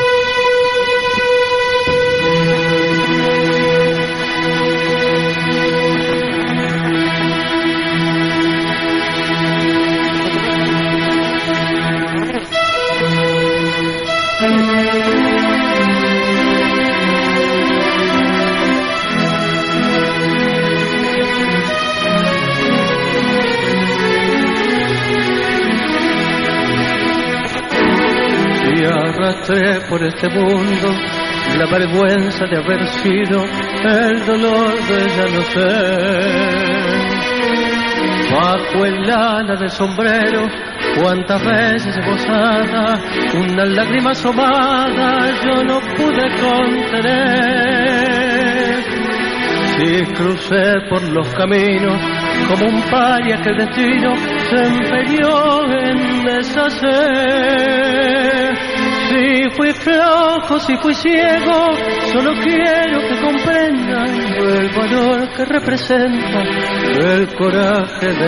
Arrastré por este mundo la vergüenza de haber sido el dolor de ya no ser. Bajo el ala del sombrero, cuántas veces esbozada, una lágrima asomada yo no pude contener. Si crucé por los caminos como un paria que el destino se empeñó en deshacer. Si fui flojo, si fui ciego, solo quiero que comprendan el valor que representa el coraje de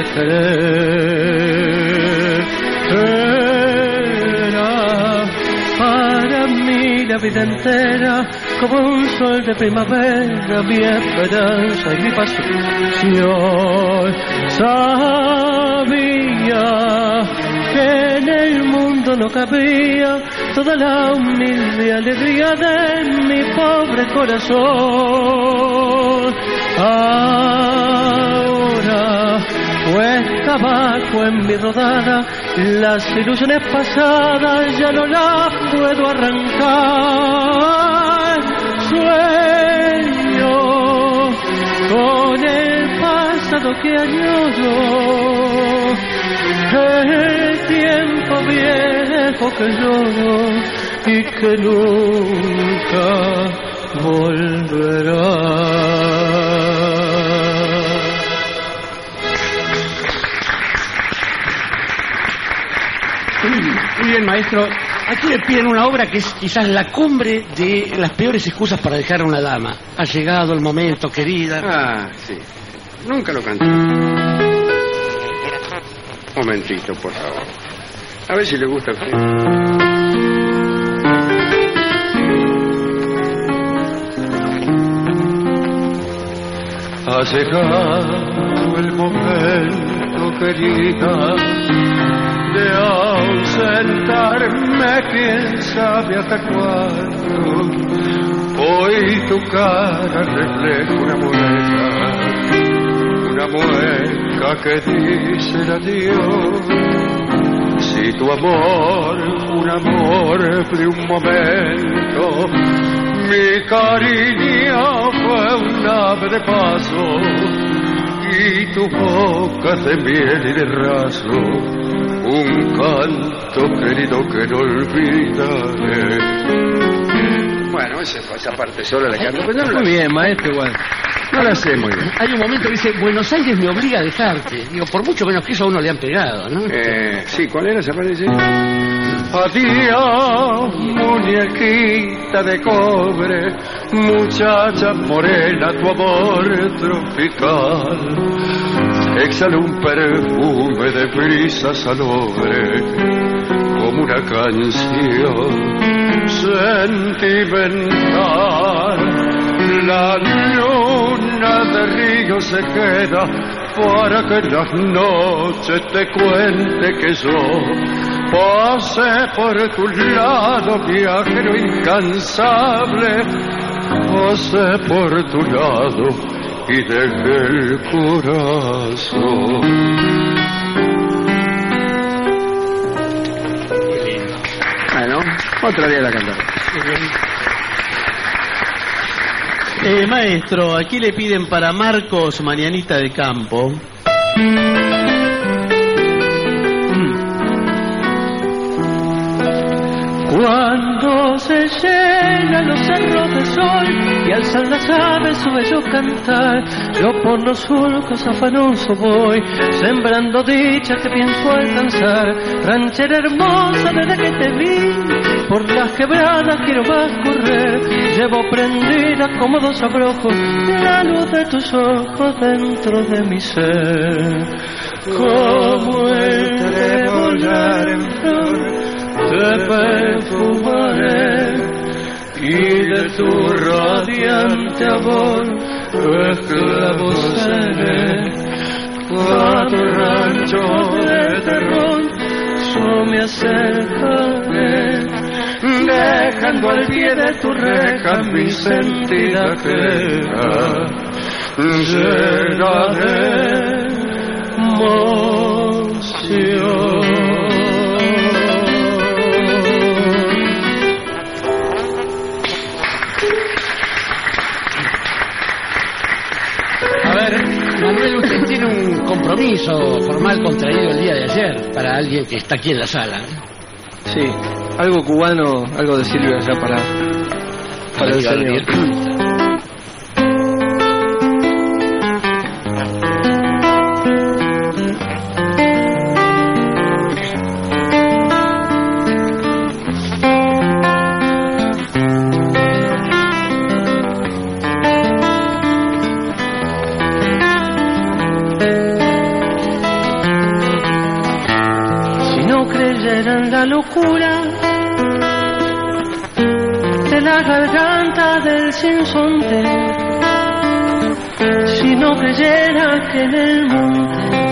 querer. Era para mí la vida entera como un sol de primavera, mi esperanza y mi pasión. Sabía que en el mundo no cabía toda la humilde alegría de mi pobre corazón. Ahora cuesta abajo en mi rodada, las ilusiones pasadas ya no las puedo arrancar. Sueño con el pasado que añoro, el tiempo viejo que lloro y que nunca volverá. maestro, aquí le piden una obra que es quizás la cumbre de las peores excusas para dejar a una dama. Ha llegado el momento, querida. Ah, sí. Nunca lo canté. Momentito, por favor. A ver si le gusta a usted. Ha llegado el momento, querida, de ausentarme, quién sabe hasta cuándo. Hoy tu cara refleja una mueca, una mueca que dice el adiós. Si tu amor, un amor de un momento, mi cariño fue un ave de paso, y tu boca de miel y de raso, un canto querido que no olvidaré. Bueno, esa, esa parte sola la canto. Pues no Muy bien, maestro, igual. No la sé muy bien. Hay un momento que dice, Buenos Aires me obliga a dejarte. Digo, por mucho menos que eso a uno le han pegado, ¿no? Eh, sí, ¿cuál era esa parte? Adiós, muñequita de cobre, muchacha morena, tu amor tropical exhala un perfume de brisa salobre, como una canción sentimental. La luna de río se queda para que en las noches te cuente que yo pasé por tu lado, viajero incansable, pasé por tu lado y dejé el corazón. Bueno, otra día la cantaré. Eh, maestro, aquí le piden para Marcos Mañanita de Campo. Cuando se llenan los cerros de sol y alzan las aves su bello cantar, yo por los surcos afanoso voy, sembrando dicha que pienso alcanzar. Ranchera hermosa, desde que te vi, por las quebradas quiero más correr. Llevo prendida como dos abrojos la luz de tus ojos dentro de mi ser. Como el trébol en flor te perfumaré, y de tu radiante amor esclavo seré. A tu rancho de terror yo me acercaré, dejando al pie de tu reja mi sentida queja llena de emoción. Manuel, usted tiene un compromiso formal contraído el día de ayer para alguien que está aquí en la sala. Sí, algo cubano, algo de Silvia allá para, para el señor. La locura de la garganta del sinsonte, si no creyera que en el monte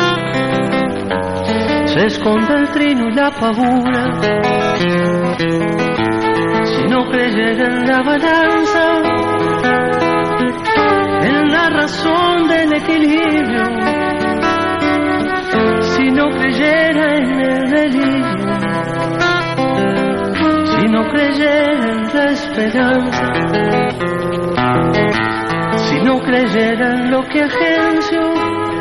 se esconde el trino y la pavura, si no creyera en la balanza, en la razón del equilibrio, si no creyera en el delirio, si no creyera en la esperanza, si no creyera en lo que agencio,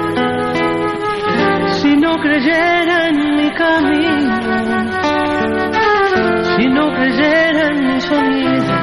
si no creyera en mi camino, si no creyera en mi sonido,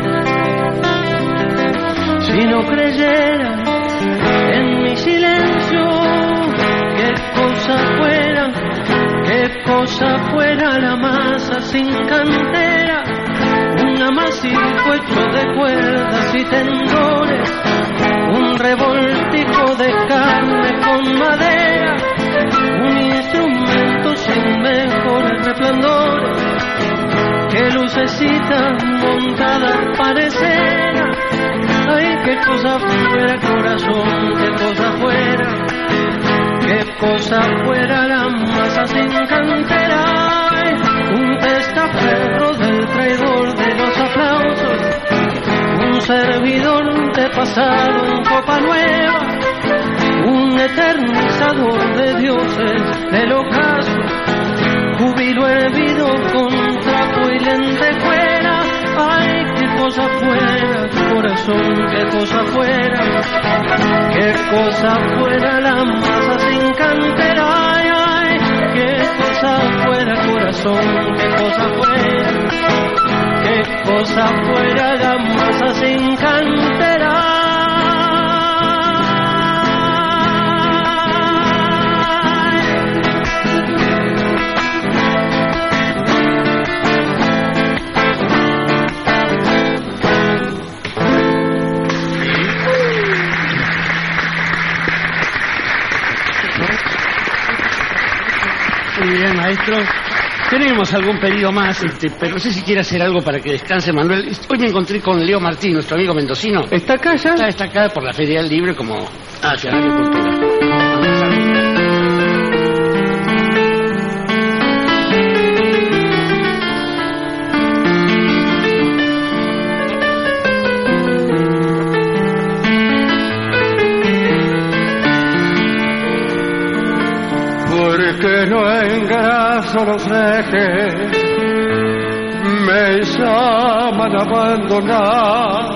si no creyera en mi silencio, qué cosa fuera, qué cosa fuera la masa sin cantera, un amasijo hecho de cuerdas y tendones, un revoltijo de carne con madera, un instrumento sin mejores resplandores, que lucecita montada pareciera. Ay, qué cosa fuera, corazón, qué cosa fuera, qué cosa fuera la masa sin cantera. Ay, un testaferro del traidor de los aplausos, un servidor de pasado en copa nueva, un eternizador de dioses del ocaso, júbilo hervido con trapo y lentejuela. Ay, qué cosa fuera, corazón, qué cosa fuera, qué cosa fuera la masa sin cantera. Ay, ay, qué cosa fuera, corazón, qué cosa fuera, qué cosa fuera la masa sin cantera. Muy bien, maestro. Tenemos algún pedido más, este, pero no sé si quiere hacer algo para que descanse Manuel. Hoy me encontré con Leo Martín, nuestro amigo mendocino. ¿Está acá ya? Está, está acá por la Feria del Libre como funcionario de cultura. Porque no engraso los ejes, me llaman a abandonar.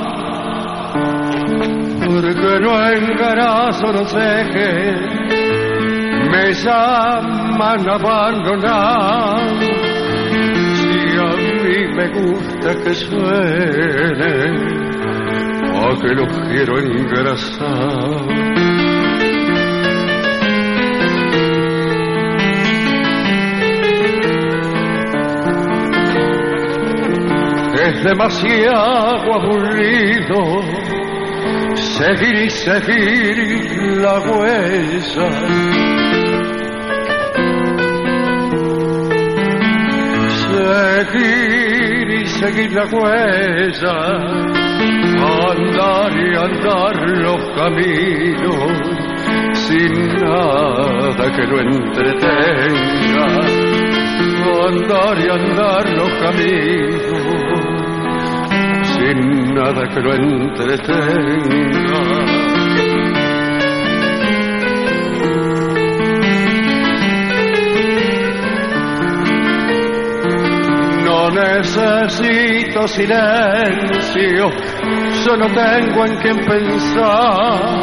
Porque no engraso los ejes, me llaman a abandonar. Si a mí me gusta que suene, a que los quiero engrasar. Es demasiado aburrido seguir y seguir la huella. Seguir y seguir la huella, andar y andar los caminos sin nada que lo entretenga. Andar y andar los caminos sin nada que lo entretenga. No necesito silencio, yo no tengo en quién pensar.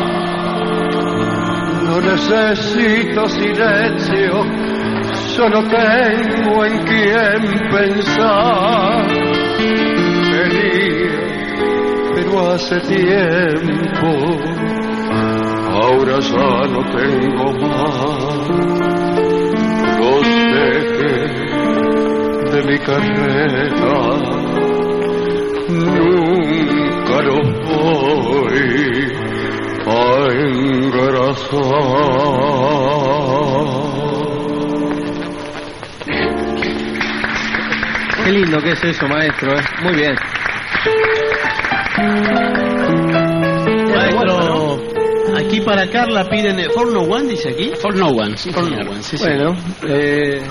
No necesito silencio, yo no tengo en quién pensar. Venía, pero hace tiempo, ahora ya no tengo más. Los ejes de mi carrera nunca los voy a engrasar. Qué lindo que es eso, maestro, ¿eh? Muy bien. Maestro, aquí para Carla piden For No One, dice aquí. For No One, sí, For señor. No One, sí, Bueno, eh...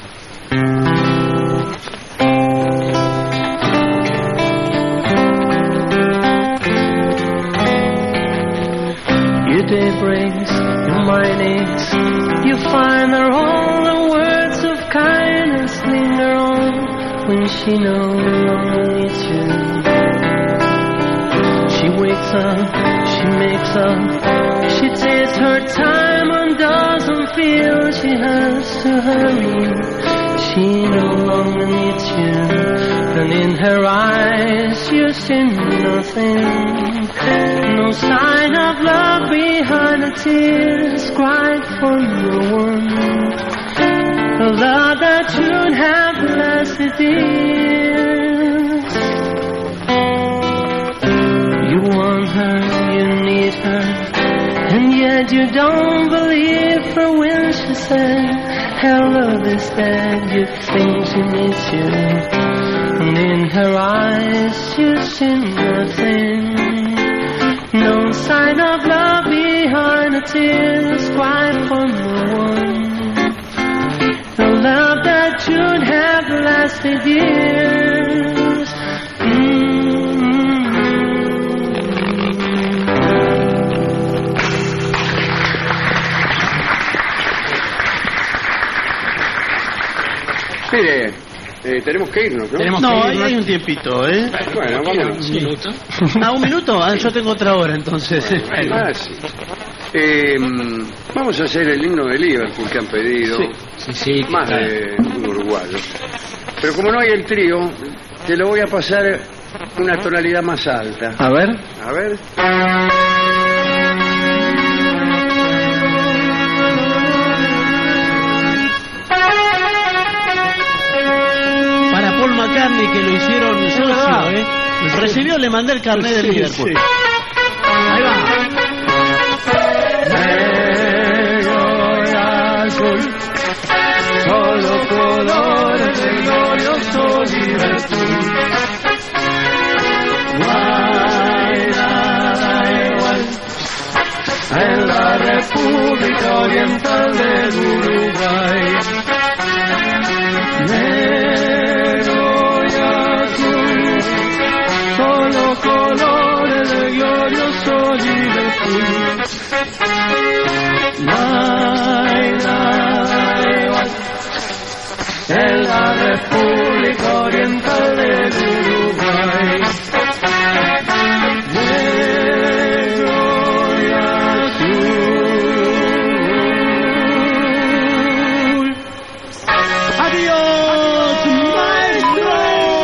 Your day breaks, your mind aches, you find that all the words of kindness linger on when she no longer needs you. She wakes up, she makes up, she takes her time and doesn't feel she has to hurry. She no longer needs you, and in her eyes you see nothing. No sign of love behind the tears cried for no one. a love that should have lasted years. You want her, you need her, and yet you don't believe her when she said her love is dead. You think she needs you, and in her eyes you see nothing. No sign of love behind the tears, cry for no one. The love that should have lasted years. Mm-hmm. Mire, eh, tenemos que irnos, ¿no? Tenemos no, que irnos. Hay un tiempito, ¿eh? Bueno, vámonos. ¿Un minuto? Ah, ¿un minuto? Ah, yo tengo otra hora, entonces. Ah, sí. Eh, vamos a hacer el himno de Liverpool que han pedido. Sí, sí, sí, más claro. de un uruguayo. Pero como no hay el trío, te lo voy a pasar una tonalidad más alta. A ver. A ver. Para Paul McCartney, que lo hicieron socio, ¿eh? Recibió, le mandé el carnet de Liverpool. Sí. Ahí va. Negro y azul, solo colores de glorioso Liverpool. No hay nada igual en la República Oriental del Uruguay. Negro y azul, solo colores de glorioso Liverpool. No hay nada igual en la República Oriental del Uruguay. Negro y azul. ¡Adiós, maestro!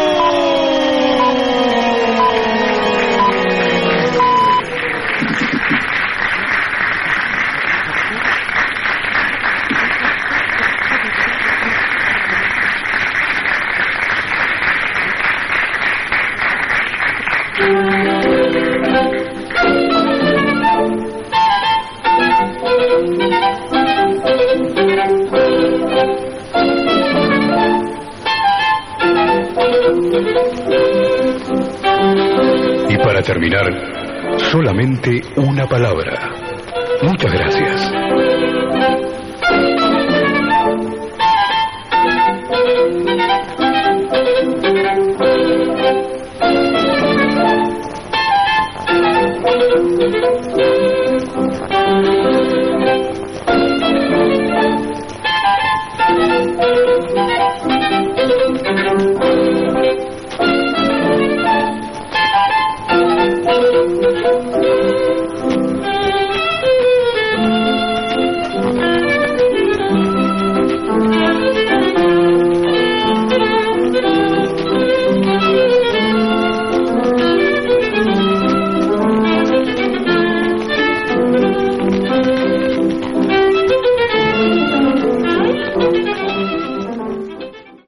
Y para terminar, solamente una palabra. Muchas gracias.